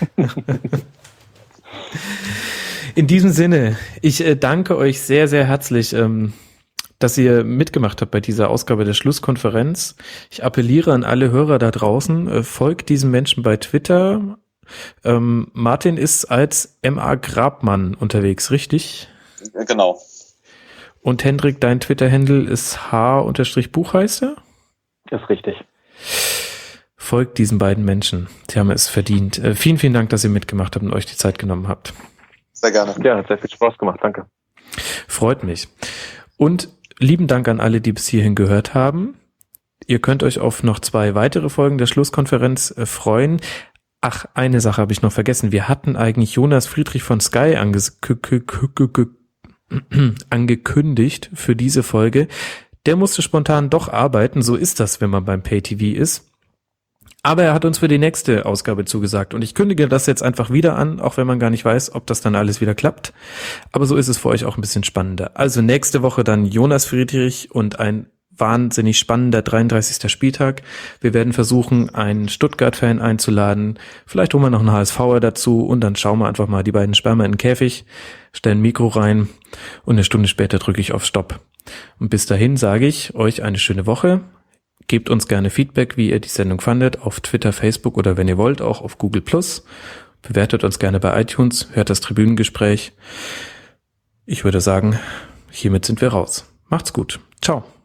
In diesem Sinne, ich danke euch sehr, sehr herzlich, dass ihr mitgemacht habt bei dieser Ausgabe der Schlusskonferenz. Ich appelliere an alle Hörer da draußen, folgt diesem Menschen bei Twitter. Martin ist als MA Grabmann unterwegs, richtig? Genau. Und Hendrik, dein Twitter-Handle ist H_Buchheißer? Das ist richtig. Folgt diesen beiden Menschen. Sie haben es verdient. Vielen, vielen Dank, dass ihr mitgemacht habt und euch die Zeit genommen habt. Sehr gerne. Ja, hat sehr viel Spaß gemacht, danke. Freut mich. Und lieben Dank an alle, die bis hierhin gehört haben. Ihr könnt euch auf noch 2 weitere Folgen der Schlusskonferenz freuen. Ach, eine Sache habe ich noch vergessen. Wir hatten eigentlich Jonas Friedrich von Sky angekündigt für diese Folge. Der musste spontan doch arbeiten. So ist das, wenn man beim Pay-TV ist. Aber er hat uns für die nächste Ausgabe zugesagt und ich kündige das jetzt einfach wieder an, auch wenn man gar nicht weiß, ob das dann alles wieder klappt. Aber so ist es für euch auch ein bisschen spannender. Also nächste Woche dann Jonas Friedrich und ein wahnsinnig spannender 33. Spieltag. Wir werden versuchen, einen Stuttgart-Fan einzuladen. Vielleicht holen wir noch einen HSVer dazu und dann schauen wir einfach mal die beiden Sperma in den Käfig, stellen ein Mikro rein und eine Stunde später drücke ich auf Stopp. Und bis dahin sage ich euch eine schöne Woche. Gebt uns gerne Feedback, wie ihr die Sendung fandet, auf Twitter, Facebook oder wenn ihr wollt, auch auf Google+. Bewertet uns gerne bei iTunes, hört das Tribünengespräch. Ich würde sagen, hiermit sind wir raus. Macht's gut. Ciao.